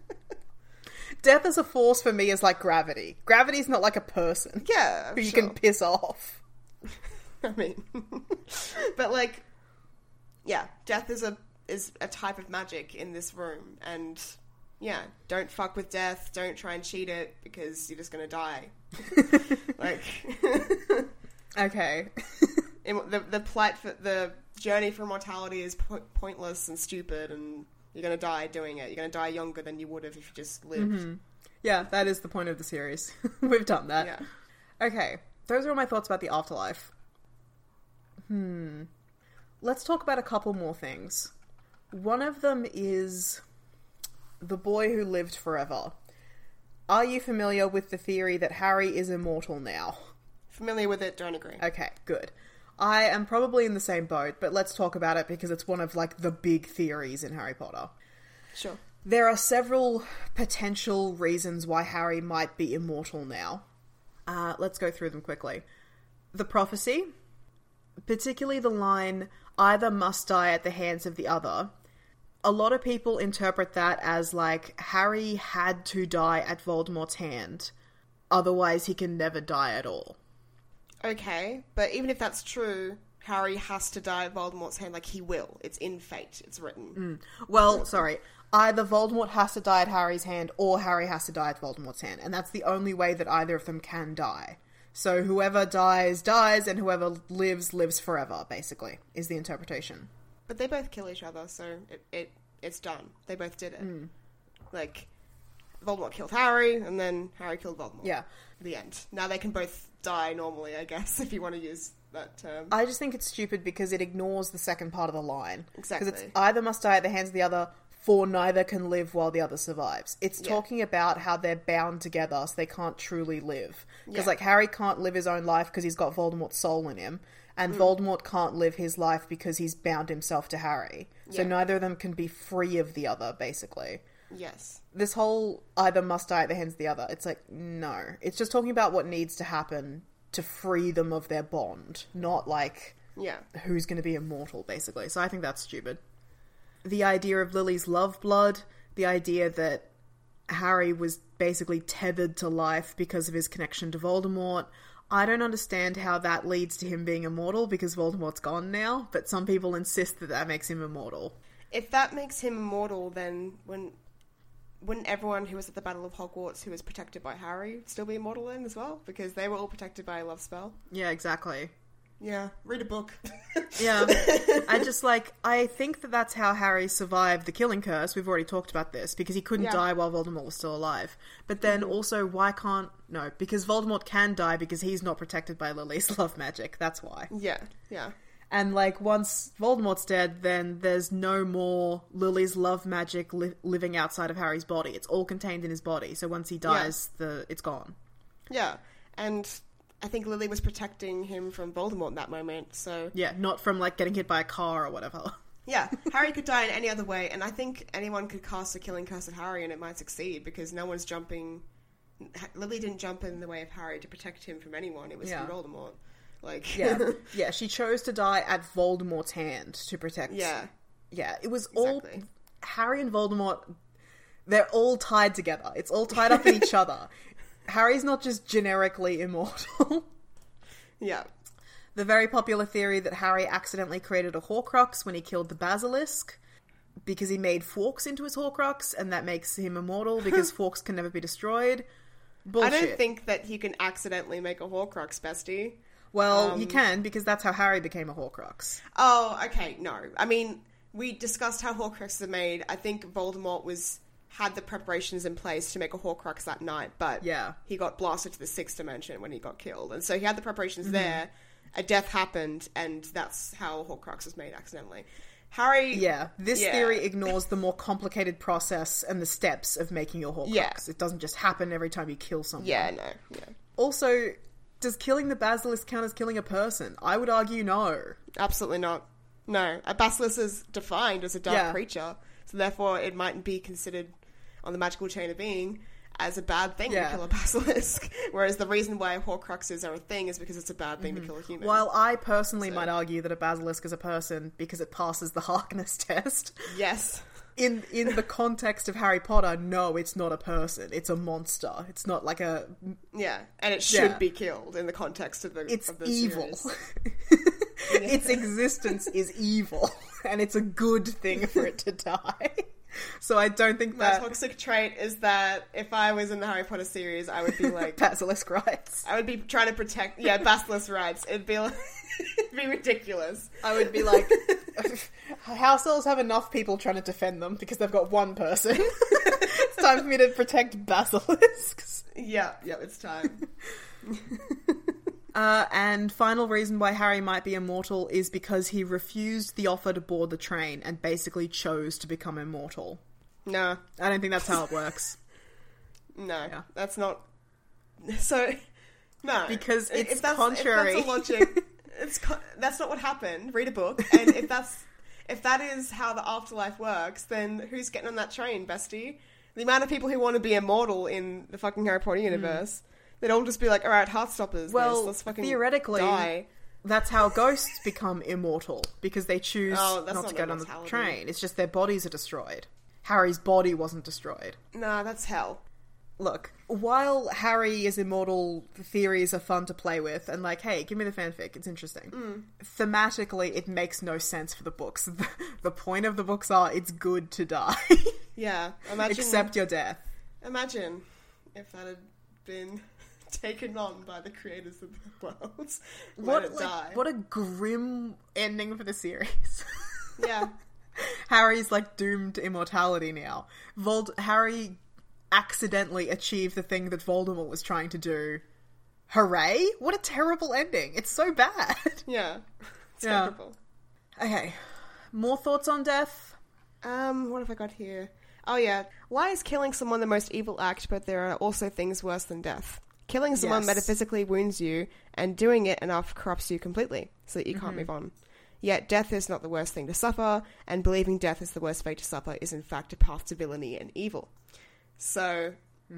[SPEAKER 4] Death as a force for me is like gravity. Gravity's not like a person.
[SPEAKER 5] Yeah,
[SPEAKER 4] who you
[SPEAKER 5] sure.
[SPEAKER 4] can piss off.
[SPEAKER 5] I mean, but like, yeah, death is a is a type of magic in this room, and yeah, don't fuck with death. Don't try and cheat it because you're just gonna die. Like,
[SPEAKER 4] okay,
[SPEAKER 5] the the plight for the journey for immortality is po- pointless and stupid, and you're gonna die doing it. You're gonna die younger than you would have if you just lived.
[SPEAKER 4] Mm-hmm. Yeah, that is the point of the series. We've done that.
[SPEAKER 5] Yeah.
[SPEAKER 4] Okay, those are all my thoughts about the afterlife. Hmm. Let's talk about a couple more things. One of them is the boy who lived forever. Are you familiar with the theory that Harry is immortal now?
[SPEAKER 5] Familiar with it, don't agree.
[SPEAKER 4] Okay, good. I am probably in the same boat, but let's talk about it because it's one of, like, the big theories in Harry Potter.
[SPEAKER 5] Sure.
[SPEAKER 4] There are several potential reasons why Harry might be immortal now. Uh, let's go through them quickly. The prophecy, particularly the line, either must die at the hands of the other. A lot of people interpret that as, like, Harry had to die at Voldemort's hand, otherwise he can never die at all.
[SPEAKER 5] Okay, but even if that's true, Harry has to die at Voldemort's hand, like, he will. It's in fate. It's written.
[SPEAKER 4] Mm. Well, sorry. Either Voldemort has to die at Harry's hand, or Harry has to die at Voldemort's hand, and that's the only way that either of them can die. So whoever dies, dies, and whoever lives, lives forever, basically, is the interpretation.
[SPEAKER 5] But they both kill each other, so it, it it's done. They both did it.
[SPEAKER 4] Mm.
[SPEAKER 5] Like, Voldemort killed Harry, and then Harry killed Voldemort.
[SPEAKER 4] Yeah.
[SPEAKER 5] The end. Now they can both die normally, I guess, if you want to use that term.
[SPEAKER 4] I just think it's stupid because it ignores the second part of the line.
[SPEAKER 5] Exactly.
[SPEAKER 4] Because it's either must die at the hands of the other for neither can live while the other survives. It's
[SPEAKER 5] Yeah.
[SPEAKER 4] talking about how they're bound together so they can't truly live. Because,
[SPEAKER 5] Yeah.
[SPEAKER 4] like, Harry can't live his own life because he's got Voldemort's soul in him, and
[SPEAKER 5] Mm.
[SPEAKER 4] Voldemort can't live his life because he's bound himself to Harry. So
[SPEAKER 5] Yeah.
[SPEAKER 4] neither of them can be free of the other, basically.
[SPEAKER 5] Yes.
[SPEAKER 4] This whole either must die at the hands of the other, it's like, no. It's just talking about what needs to happen to free them of their bond, not like
[SPEAKER 5] Yeah.
[SPEAKER 4] who's going to be immortal, basically. So I think that's stupid. The idea of Lily's love blood, the idea that Harry was basically tethered to life because of his connection to Voldemort. I don't understand how that leads to him being immortal because Voldemort's gone now, but some people insist that that makes him immortal.
[SPEAKER 5] If that makes him immortal, then when wouldn't everyone who was at the Battle of Hogwarts who was protected by Harry still be immortal then as well? Because they were all protected by a love spell.
[SPEAKER 4] Yeah, exactly.
[SPEAKER 5] Yeah, read a book.
[SPEAKER 4] Yeah. I just, like, I think that that's how Harry survived the killing curse. We've already talked about this, because he couldn't
[SPEAKER 5] Yeah.
[SPEAKER 4] die while Voldemort was still alive. But then also, why can't... No, because Voldemort can die because he's not protected by Lily's love magic. That's why.
[SPEAKER 5] Yeah, yeah.
[SPEAKER 4] And, like, once Voldemort's dead, then there's no more Lily's love magic li- living outside of Harry's body. It's all contained in his body. So once he dies, the it's gone.
[SPEAKER 5] Yeah, and I think Lily was protecting him from Voldemort in that moment, so...
[SPEAKER 4] Yeah, not from, like, getting hit by a car or whatever.
[SPEAKER 5] Yeah, Harry could die in any other way, and I think anyone could cast a killing curse at Harry and it might succeed, because no one's jumping... Lily didn't jump in the way of Harry to protect him from anyone, it was
[SPEAKER 4] Yeah.
[SPEAKER 5] from Voldemort. Like...
[SPEAKER 4] Yeah, yeah. She chose to die at Voldemort's hand to protect...
[SPEAKER 5] Yeah.
[SPEAKER 4] Yeah, it was
[SPEAKER 5] Exactly.
[SPEAKER 4] all... Harry and Voldemort, they're all tied together. It's all tied up in each other. Harry's not just generically immortal.
[SPEAKER 5] Yeah.
[SPEAKER 4] The very popular theory that Harry accidentally created a Horcrux when he killed the Basilisk because he made Fawkes into his Horcrux, and that makes him immortal because Fawkes can never be destroyed. Bullshit.
[SPEAKER 5] I don't think that you can accidentally make a Horcrux, bestie.
[SPEAKER 4] Well,
[SPEAKER 5] um,
[SPEAKER 4] you can, because that's how Harry became a Horcrux.
[SPEAKER 5] Oh, okay, no. I mean, we discussed how Horcruxes are made. I think Voldemort was... had the preparations in place to make a Horcrux that night, but
[SPEAKER 4] Yeah.
[SPEAKER 5] he got blasted to the sixth dimension when he got killed. And so he had the preparations
[SPEAKER 4] Mm-hmm.
[SPEAKER 5] there, a death happened, and that's how a Horcrux was made accidentally. Harry...
[SPEAKER 4] Yeah, this
[SPEAKER 5] yeah.
[SPEAKER 4] theory ignores the more complicated process and the steps of making your Horcrux.
[SPEAKER 5] Yeah.
[SPEAKER 4] It doesn't just happen every time you kill someone.
[SPEAKER 5] Yeah, no, yeah.
[SPEAKER 4] Also, does killing the Basilisk count as killing a person? I would argue no.
[SPEAKER 5] Absolutely not. No. A basilisk is defined as a dark
[SPEAKER 4] Yeah.
[SPEAKER 5] creature, so therefore it mightn't be considered on the magical chain of being as a bad thing
[SPEAKER 4] Yeah.
[SPEAKER 5] to kill a basilisk. Whereas the reason why Horcruxes are a thing is because it's a bad thing
[SPEAKER 4] Mm-hmm.
[SPEAKER 5] to kill a human.
[SPEAKER 4] While I personally might argue that a Basilisk is a person because it passes the Harkness test,
[SPEAKER 5] Yes.
[SPEAKER 4] in in the context of Harry Potter, no, it's not a person. It's a monster. It's not like a...
[SPEAKER 5] Yeah. And it should
[SPEAKER 4] Yeah.
[SPEAKER 5] be killed in the context of the
[SPEAKER 4] It's
[SPEAKER 5] of the
[SPEAKER 4] evil.
[SPEAKER 5] series.
[SPEAKER 4] Its existence is evil, and it's a good thing for it to die. So I don't think
[SPEAKER 5] My
[SPEAKER 4] that
[SPEAKER 5] toxic trait is that if I was in the Harry Potter series, I would be like...
[SPEAKER 4] Basilisk rights.
[SPEAKER 5] I would be trying to protect... Yeah, basilisk rights. It'd be like... It'd be ridiculous.
[SPEAKER 4] I would be like, house elves have enough people trying to defend them because they've got one person. It's time for me to protect basilisks.
[SPEAKER 5] Yeah, yeah, it's time.
[SPEAKER 4] Uh, and final reason why Harry might be immortal is because he refused the offer to board the train and basically chose to become immortal.
[SPEAKER 5] No,
[SPEAKER 4] I don't think that's how it works.
[SPEAKER 5] no,
[SPEAKER 4] Yeah.
[SPEAKER 5] that's not... So, no.
[SPEAKER 4] Because
[SPEAKER 5] If
[SPEAKER 4] it's
[SPEAKER 5] that's-
[SPEAKER 4] contrary.
[SPEAKER 5] If that's a logic, it's co- that's not what happened. Read a book, and if that's... If that is how the afterlife works, then who's getting on that train, bestie? The amount of people who want to be immortal in the fucking Harry Potter universe, they'd all just be like, alright, Heartstoppers,
[SPEAKER 4] Well,
[SPEAKER 5] let's, let's fucking
[SPEAKER 4] theoretically,
[SPEAKER 5] die.
[SPEAKER 4] that's how ghosts become immortal, because they choose
[SPEAKER 5] Oh, that's
[SPEAKER 4] not
[SPEAKER 5] not
[SPEAKER 4] to
[SPEAKER 5] their
[SPEAKER 4] get on the
[SPEAKER 5] mortality.
[SPEAKER 4] train. It's just their bodies are destroyed. Harry's body wasn't destroyed.
[SPEAKER 5] Nah, that's hell.
[SPEAKER 4] Look, while Harry is immortal, the theories are fun to play with, and like, hey, give me the fanfic, it's interesting.
[SPEAKER 5] Mm.
[SPEAKER 4] Thematically, it makes no sense for the books. The, the point of the books are, it's good to die.
[SPEAKER 5] Yeah, imagine...
[SPEAKER 4] Accept your death.
[SPEAKER 5] Imagine if that had been taken on by the creators of the world. Let
[SPEAKER 4] What,
[SPEAKER 5] it
[SPEAKER 4] like,
[SPEAKER 5] die.
[SPEAKER 4] what a grim ending for the series.
[SPEAKER 5] Yeah.
[SPEAKER 4] Harry's like doomed to immortality now. Vold- Harry accidentally achieved the thing that Voldemort was trying to do. Hooray! What a terrible ending. It's so bad.
[SPEAKER 5] Yeah. It's
[SPEAKER 4] Yeah.
[SPEAKER 5] terrible.
[SPEAKER 4] Okay. More thoughts on death?
[SPEAKER 5] Um, what have I got here? Oh yeah. Why is killing someone the most evil act, but there are also things worse than death? Killing someone
[SPEAKER 4] Yes.
[SPEAKER 5] metaphysically wounds you, and doing it enough corrupts you completely, so that you can't move on. Yet death is not the worst thing to suffer, and believing death is the worst fate to suffer is in fact a path to villainy and evil. So,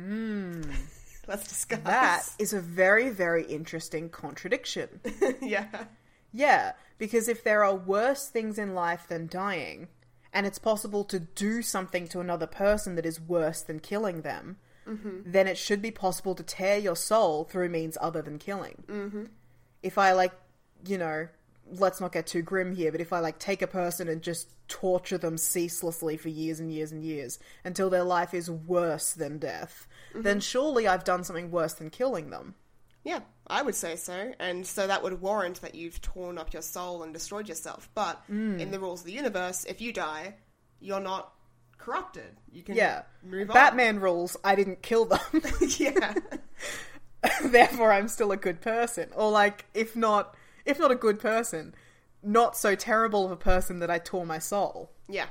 [SPEAKER 5] let's discuss.
[SPEAKER 4] That is a very, very interesting contradiction.
[SPEAKER 5] yeah.
[SPEAKER 4] Yeah, because if there are worse things in life than dying, and it's possible to do something to another person that is worse than killing them, mm-hmm. then it should be possible to tear your soul through means other than killing. Mm-hmm. If I, like, you know, let's not get too grim here, but if I, like, take a person and just torture them ceaselessly for years and years and years until their life is worse than death, mm-hmm. then surely I've done something worse than killing them.
[SPEAKER 5] Yeah, I would say so. And so that would warrant that you've torn up your soul and destroyed yourself. But in the rules of the universe, if you die, you're not corrupted. You can
[SPEAKER 4] Yeah.
[SPEAKER 5] move on.
[SPEAKER 4] Batman rules, I didn't kill them.
[SPEAKER 5] Yeah.
[SPEAKER 4] Therefore I'm still a good person. Or, like, if not if not a good person, not so terrible of a person that I tore my soul.
[SPEAKER 5] Yeah.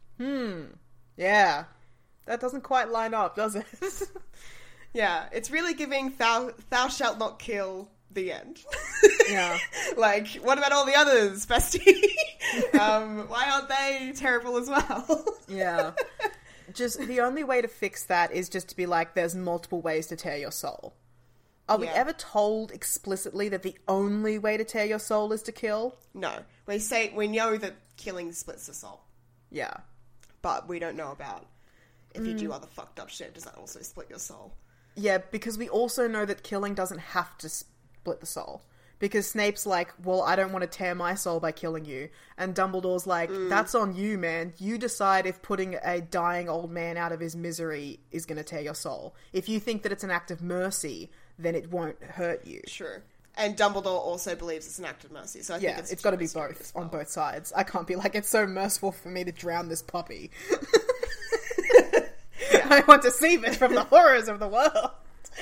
[SPEAKER 4] Yeah. That doesn't quite line up, does it?
[SPEAKER 5] Yeah, it's really giving thou, thou shalt not kill the end.
[SPEAKER 4] Yeah.
[SPEAKER 5] Like, what about all the others, bestie? um, why aren't they terrible as well?
[SPEAKER 4] Yeah. Just, the only way to fix that is just to be like, there's multiple ways to tear your soul. Are we
[SPEAKER 5] Yeah.
[SPEAKER 4] ever told explicitly that the only way to tear your soul is to kill?
[SPEAKER 5] No. We say, we know that killing splits the soul,
[SPEAKER 4] Yeah.
[SPEAKER 5] but we don't know about if you do other fucked up shit, does that also split your soul?
[SPEAKER 4] Yeah, because we also know that killing doesn't have to split the soul. Because Snape's like, well, I don't want to tear my soul by killing you. And Dumbledore's like, that's on you, man. You decide if putting a dying old man out of his misery is going to tear your soul. If you think that it's an act of mercy, then it won't hurt you.
[SPEAKER 5] True. And Dumbledore also believes it's an act of mercy, so I
[SPEAKER 4] Yeah,
[SPEAKER 5] think it's...
[SPEAKER 4] it's got to be
[SPEAKER 5] two-way
[SPEAKER 4] both,
[SPEAKER 5] street as well.
[SPEAKER 4] on both sides. I can't be like, it's so merciful for me to drown this puppy. I want to save it from the horrors of the world.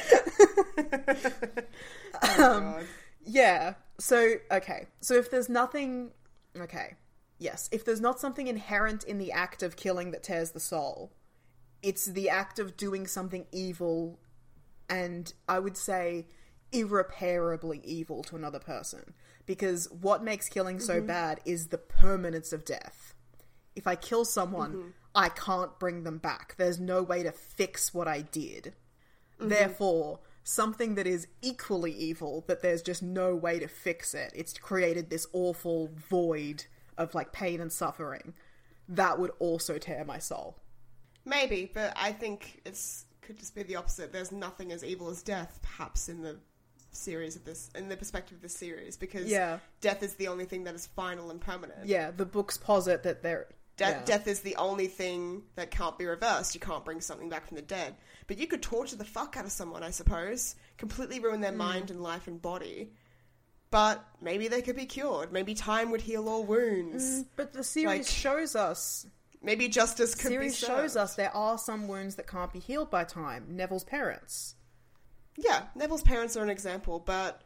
[SPEAKER 5] Oh, God.
[SPEAKER 4] Yeah. So, okay. So if there's nothing... Okay. Yes. If there's not something inherent in the act of killing that tears the soul, it's the act of doing something evil and, I would say, irreparably evil to another person. Because what makes killing so bad is the permanence of death. If I kill someone, mm-hmm. I can't bring them back. There's no way to fix what I did. Mm-hmm. Therefore, something that is equally evil, but there's just no way to fix it. It's created this awful void of, like, pain and suffering. That would also tear my soul.
[SPEAKER 5] Maybe, but I think it's could just be the opposite. There's nothing as evil as death, perhaps, in the series of this, in the perspective of this series, because
[SPEAKER 4] Yeah.
[SPEAKER 5] death is the only thing that is final and permanent.
[SPEAKER 4] Yeah, the books posit that there...
[SPEAKER 5] Death,
[SPEAKER 4] yeah.
[SPEAKER 5] death is the only thing that can't be reversed. You can't bring something back from the dead. But you could torture the fuck out of someone, I suppose. Completely ruin their mm. mind and life and body. But maybe they could be cured. Maybe time would heal all wounds.
[SPEAKER 4] Mm, but the series
[SPEAKER 5] Like,
[SPEAKER 4] shows us...
[SPEAKER 5] Maybe justice could
[SPEAKER 4] series
[SPEAKER 5] be served.
[SPEAKER 4] shows us there are some wounds that can't be healed by time. Neville's parents.
[SPEAKER 5] Yeah, Neville's parents are an example, but...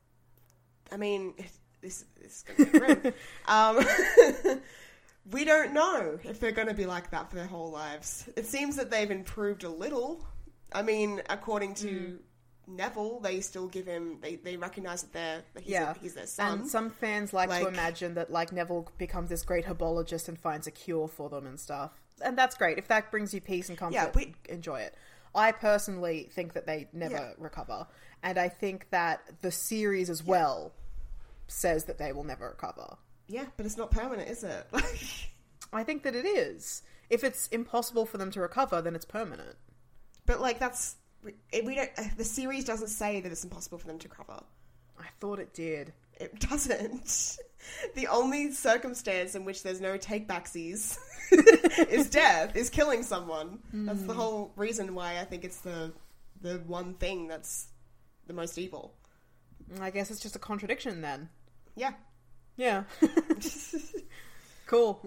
[SPEAKER 5] I mean, this, this is going to be grim. um... We don't know if they're going to be like that for their whole lives. It seems that they've improved a little. I mean, according to mm. Neville, they still give him... They, they recognise that, they're, that he's,
[SPEAKER 4] yeah.
[SPEAKER 5] a, he's their son.
[SPEAKER 4] And some fans like,
[SPEAKER 5] like
[SPEAKER 4] to imagine that, like, Neville becomes this great herbologist and finds a cure for them and stuff. And that's great. If that brings you peace and comfort,
[SPEAKER 5] yeah, we,
[SPEAKER 4] enjoy it. I personally think that they never
[SPEAKER 5] yeah.
[SPEAKER 4] recover. And I think that the series as well says that they will never recover.
[SPEAKER 5] Yeah, but it's not permanent, is it?
[SPEAKER 4] I think that it is. If it's impossible for them to recover, then it's permanent.
[SPEAKER 5] But, like, that's... We, we don't... The series doesn't say that it's impossible for them to recover.
[SPEAKER 4] I thought it did.
[SPEAKER 5] It doesn't. The only circumstance in which there's no take-backsies is death, is killing someone. Mm. That's the whole reason why I think it's the the one thing that's the most evil.
[SPEAKER 4] I guess it's just a contradiction, then.
[SPEAKER 5] Yeah.
[SPEAKER 4] Yeah. Cool.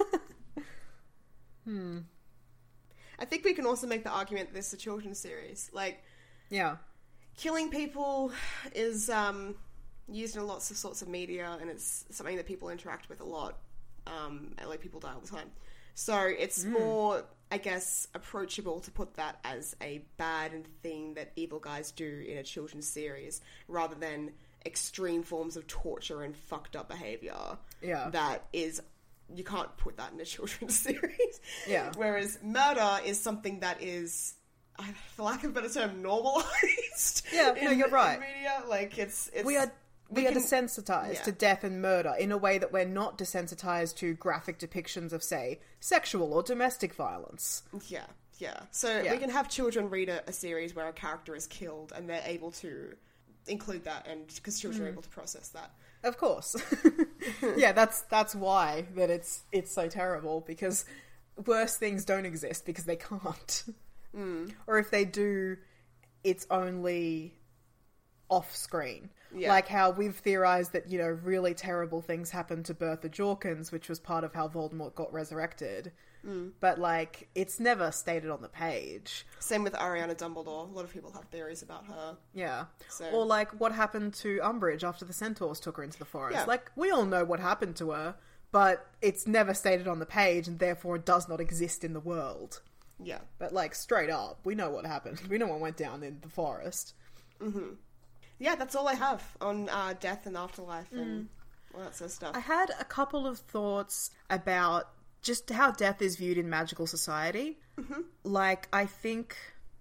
[SPEAKER 4] hmm.
[SPEAKER 5] I think we can also make the argument that this is a children's series. Like,
[SPEAKER 4] yeah,
[SPEAKER 5] killing people is um, used in lots of sorts of media, and it's something that people interact with a lot. Um, and, like, people die all the time. So it's mm. more, I guess, approachable to put that as a bad thing that evil guys do in a children's series, rather than extreme forms of torture and fucked up behavior.
[SPEAKER 4] Yeah.
[SPEAKER 5] That is, you can't put that in a children's series.
[SPEAKER 4] Yeah.
[SPEAKER 5] Whereas murder is something that is, for lack of a better term, normalized.
[SPEAKER 4] Yeah,
[SPEAKER 5] in,
[SPEAKER 4] no, you're right.
[SPEAKER 5] In media. Like, it's, it's...
[SPEAKER 4] We are... We, we are can, desensitized yeah. to death and murder in a way that we're not desensitized to graphic depictions of, say, sexual or domestic violence.
[SPEAKER 5] Yeah, yeah. So yeah. we can have children read a, a series where a character is killed and they're able to include that, and because children mm. are able to process that.
[SPEAKER 4] Of course. Yeah, that's that's why that it's it's so terrible, because worse things don't exist because they can't.
[SPEAKER 5] Mm.
[SPEAKER 4] Or if they do, it's only off screen.
[SPEAKER 5] Yeah.
[SPEAKER 4] Like how we've theorized that, you know, really terrible things happened to Bertha Jorkins, which was part of how Voldemort got resurrected.
[SPEAKER 5] Mm.
[SPEAKER 4] But, like, it's never stated on the page.
[SPEAKER 5] Same with Ariana Dumbledore. A lot of people have theories about her.
[SPEAKER 4] Yeah.
[SPEAKER 5] So.
[SPEAKER 4] Or, like, what happened to Umbridge after the Centaurs took her into the forest.
[SPEAKER 5] Yeah.
[SPEAKER 4] Like, we all know what happened to her, but it's never stated on the page, and therefore it does not exist in the world.
[SPEAKER 5] Yeah.
[SPEAKER 4] But, like, straight up, we know what happened. We know what went down in the forest.
[SPEAKER 5] Mm-hmm. Yeah, that's all I have on uh, death and afterlife and mm. all that sort of stuff.
[SPEAKER 4] I had a couple of thoughts about just how death is viewed in magical society.
[SPEAKER 5] Mm-hmm.
[SPEAKER 4] Like, I think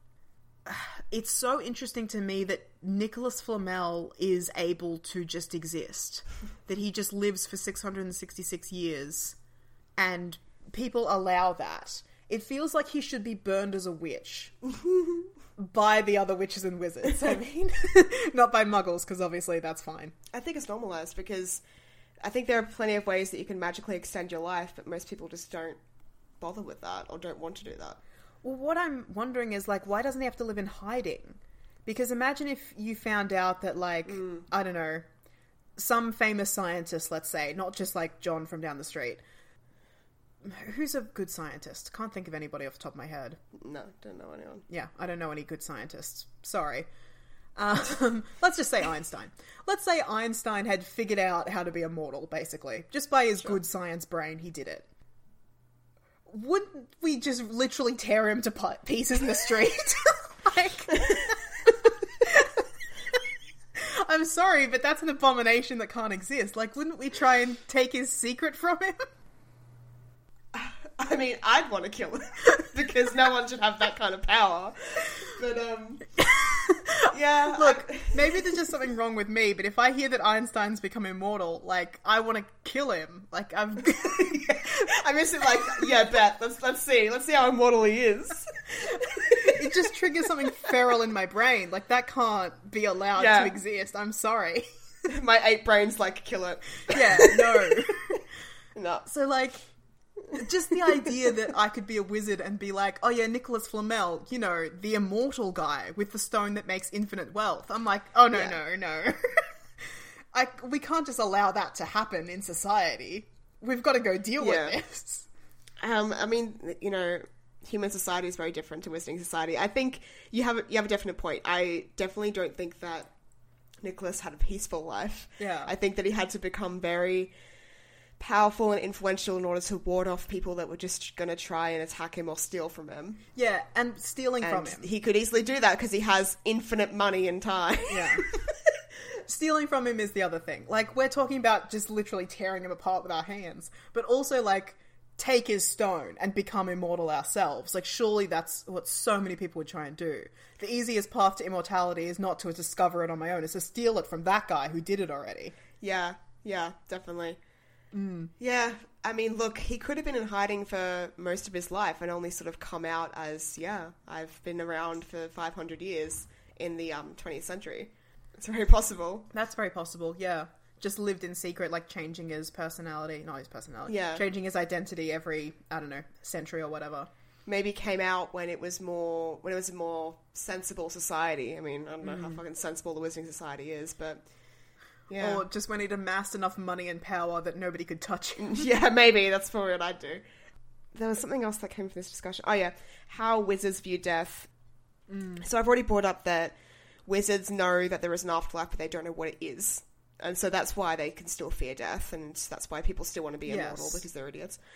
[SPEAKER 4] it's so interesting to me that Nicholas Flamel is able to just exist. That he just lives for six hundred sixty-six years, and people allow that. It feels like he should be burned as a witch. By the other witches and wizards, I mean. Not by muggles, because obviously that's fine.
[SPEAKER 5] I think it's normalised, because I think there are plenty of ways that you can magically extend your life, but most people just don't bother with that, or don't want to do that.
[SPEAKER 4] Well, what I'm wondering is, like, why doesn't he have to live in hiding? Because imagine if you found out that, like, mm. I don't know, some famous scientist, let's say, not just, like, John from down the street. Who's a good scientist? Can't think of anybody off the top of my head.
[SPEAKER 5] No, don't know anyone.
[SPEAKER 4] Yeah, I don't know any good scientists. Sorry. Um, let's just say Einstein. Let's say Einstein had figured out how to be immortal, basically. Just by his sure. good science brain, he did it. Wouldn't we just literally tear him to pieces in the street? Like... I'm sorry, but that's an abomination that can't exist. Like, wouldn't we try and take his secret from him?
[SPEAKER 5] I mean, I'd want to kill him, because no one should have that kind of power. But, um... yeah.
[SPEAKER 4] Look,
[SPEAKER 5] I...
[SPEAKER 4] maybe there's just something wrong with me, but if I hear that Einstein's become immortal, like, I want to kill him. Like, I'm...
[SPEAKER 5] yeah. I miss it like, yeah, bet. Let's, let's see. Let's see how immortal he is.
[SPEAKER 4] It just triggers something feral in my brain. Like, that can't be allowed yeah. to exist. I'm sorry.
[SPEAKER 5] My eight brains, like, kill it.
[SPEAKER 4] Yeah, no.
[SPEAKER 5] No.
[SPEAKER 4] So, like... Just the idea that I could be a wizard and be like, oh yeah, Nicholas Flamel, you know, the immortal guy with the stone that makes infinite wealth. I'm like, oh no, yeah. no, no. I, we can't just allow that to happen in society. We've got to go deal
[SPEAKER 5] yeah.
[SPEAKER 4] with this.
[SPEAKER 5] Um, I mean, you know, human society is very different to wizarding society. I think you have, you have a definite point. I definitely don't think that Nicholas had a peaceful life.
[SPEAKER 4] Yeah.
[SPEAKER 5] I think that he had to become very... powerful and influential in order to ward off people that were just going to try and attack him or steal from him.
[SPEAKER 4] Yeah, and stealing
[SPEAKER 5] and
[SPEAKER 4] from him.
[SPEAKER 5] He could easily do that because he has infinite money and time.
[SPEAKER 4] Yeah. Stealing from him is the other thing. Like, we're talking about just literally tearing him apart with our hands, but also, like, take his stone and become immortal ourselves. Like, surely that's what so many people would try and do. The easiest path to immortality is not to discover it on my own, it's to steal it from that guy who did it already.
[SPEAKER 5] Yeah, yeah, definitely.
[SPEAKER 4] Mm.
[SPEAKER 5] Yeah, I mean, look, he could have been in hiding for most of his life and only sort of come out as, yeah, I've been around for five hundred years in the um, twentieth century. It's very possible.
[SPEAKER 4] That's very possible, yeah. Just lived in secret, like changing his personality, not his personality,
[SPEAKER 5] yeah.
[SPEAKER 4] changing his identity every, I don't know, century or whatever.
[SPEAKER 5] Maybe came out when it was more, when it was a more sensible society. I mean, I don't know mm. how fucking sensible the Wizarding Society is, but... Yeah.
[SPEAKER 4] Or just when he'd amassed enough money and power that nobody could touch him.
[SPEAKER 5] Yeah, maybe. That's probably what I'd do. There was something else that came from this discussion. Oh, yeah. How wizards view death.
[SPEAKER 4] Mm.
[SPEAKER 5] So I've already brought up that wizards know that there is an afterlife, but they don't know what it is. And so that's why they can still fear death, and that's why people still want to be immortal,
[SPEAKER 4] yes.
[SPEAKER 5] because they're idiots.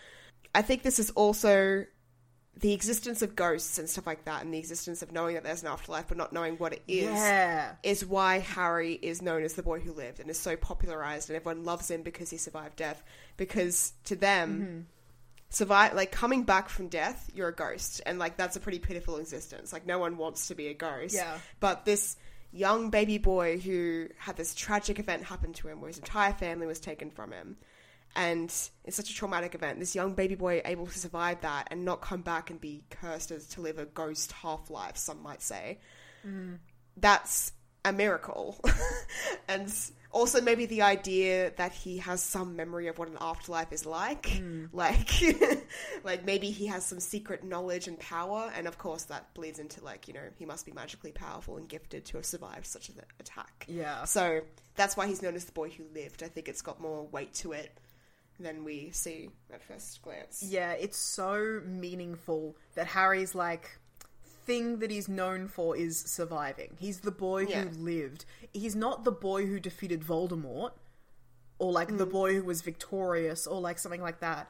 [SPEAKER 5] I think this is also the existence of ghosts and stuff like that, and the existence of knowing that there's an afterlife but not knowing what it is,
[SPEAKER 4] Yeah.
[SPEAKER 5] is why Harry is known as the boy who lived and is so popularized, and everyone loves him because he survived death. Because to them, mm-hmm. survive like coming back from death, you're a ghost, and like that's a pretty pitiful existence. Like no one wants to be a ghost.
[SPEAKER 4] Yeah.
[SPEAKER 5] But this young baby boy who had this tragic event happen to him, where his entire family was taken from him. And it's such a traumatic event. This young baby boy able to survive that and not come back and be cursed as to live a ghost half-life, some might say. Mm. That's a miracle. And also maybe the idea that he has some memory of what an afterlife is like. Mm. Like, like maybe he has some secret knowledge and power. And of course that bleeds into like, you know, he must be magically powerful and gifted to have survived such an attack.
[SPEAKER 4] Yeah.
[SPEAKER 5] So that's why he's known as the boy who lived. I think it's got more weight to it than we see at first glance.
[SPEAKER 4] Yeah, it's so meaningful that Harry's, like, thing that he's known for is surviving. He's the boy
[SPEAKER 5] yeah.
[SPEAKER 4] who lived. He's not the boy who defeated Voldemort, or, like, mm. the boy who was victorious, or, like, something like that.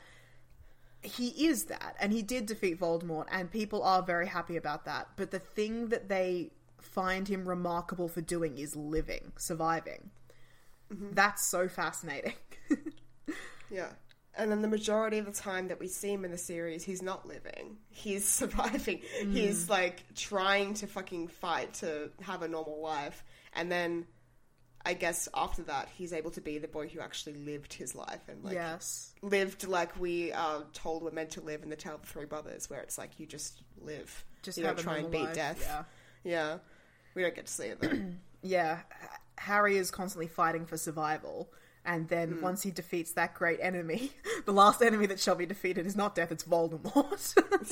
[SPEAKER 4] He is that, and he did defeat Voldemort, and people are very happy about that. But the thing that they find him remarkable for doing is living, surviving. Mm-hmm. That's so fascinating.
[SPEAKER 5] Yeah. And then the majority of the time that we see him in the series, he's not living. He's surviving. Mm. He's, like, trying to fucking fight to have a normal life. And then, I guess, after that, he's able to be the boy who actually lived his life. And, like,
[SPEAKER 4] yes.
[SPEAKER 5] lived like we are told we're meant to live in the Tale of the Three Brothers, where it's like, you just live.
[SPEAKER 4] Just
[SPEAKER 5] you
[SPEAKER 4] have
[SPEAKER 5] don't
[SPEAKER 4] a
[SPEAKER 5] try and beat
[SPEAKER 4] life.
[SPEAKER 5] death.
[SPEAKER 4] Yeah.
[SPEAKER 5] Yeah. We don't get to see it, though.
[SPEAKER 4] Yeah. Harry is constantly fighting for survival. And then mm. once he defeats that great enemy, the last enemy that shall be defeated is not death, it's Voldemort.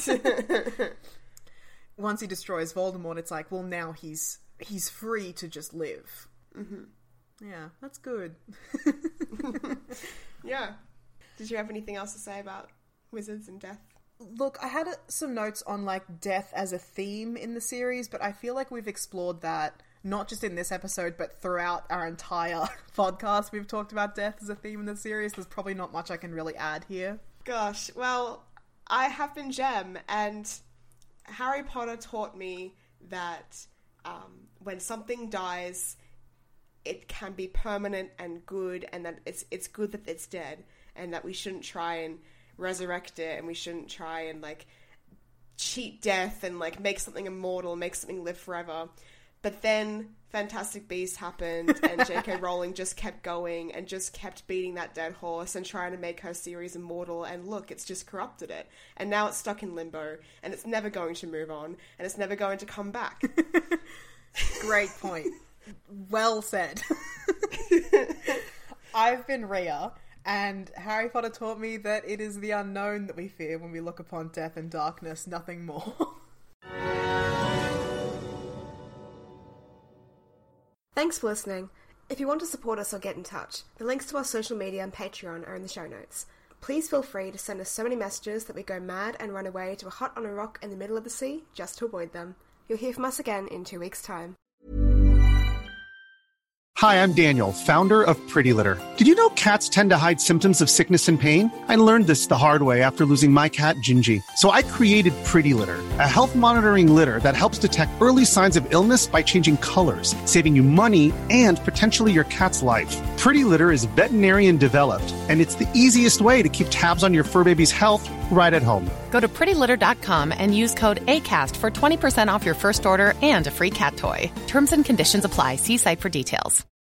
[SPEAKER 4] Once he destroys Voldemort, it's like, well, now he's he's free to just live. Mm-hmm. Yeah, that's good.
[SPEAKER 5] Yeah. Did you have anything else to say about wizards and death?
[SPEAKER 4] Look, I had some notes on, like, death as a theme in the series, but I feel like we've explored that not just in this episode, but throughout our entire podcast. We've talked about death as a theme in the series. There's probably not much I can really add here.
[SPEAKER 5] Gosh, well, I have been Jem, and Harry Potter taught me that um, when something dies, it can be permanent and good, and that it's it's good that it's dead, and that we shouldn't try and resurrect it, and we shouldn't try and, like, cheat death and, like, make something immortal, make something live forever. But then Fantastic Beasts happened, and J K Rowling just kept going and just kept beating that dead horse and trying to make her series immortal, and look, it's just corrupted it. And now it's stuck in limbo, and it's never going to move on, and it's never going to come back.
[SPEAKER 4] Great point. Well said. I've been Rhea, and Harry Potter taught me that it is the unknown that we fear when we look upon death and darkness, nothing more.
[SPEAKER 5] Thanks for listening. If you want to support us or get in touch, the links to our social media and Patreon are in the show notes. Please feel free to send us so many messages that we go mad and run away to a hut on a rock in the middle of the sea just to avoid them. You'll hear from us again in two weeks' time.
[SPEAKER 6] Hi, I'm Daniel, founder of Pretty Litter. Did you know cats tend to hide symptoms of sickness and pain? I learned this the hard way after losing my cat, Gingy. So I created Pretty Litter, a health monitoring litter that helps detect early signs of illness by changing colors, saving you money and potentially your cat's life. Pretty Litter is veterinarian developed, and it's the easiest way to keep tabs on your fur baby's health right at home.
[SPEAKER 7] Go to pretty litter dot com and use code ACAST for twenty percent off your first order and a free cat toy. Terms and conditions apply. See site for details.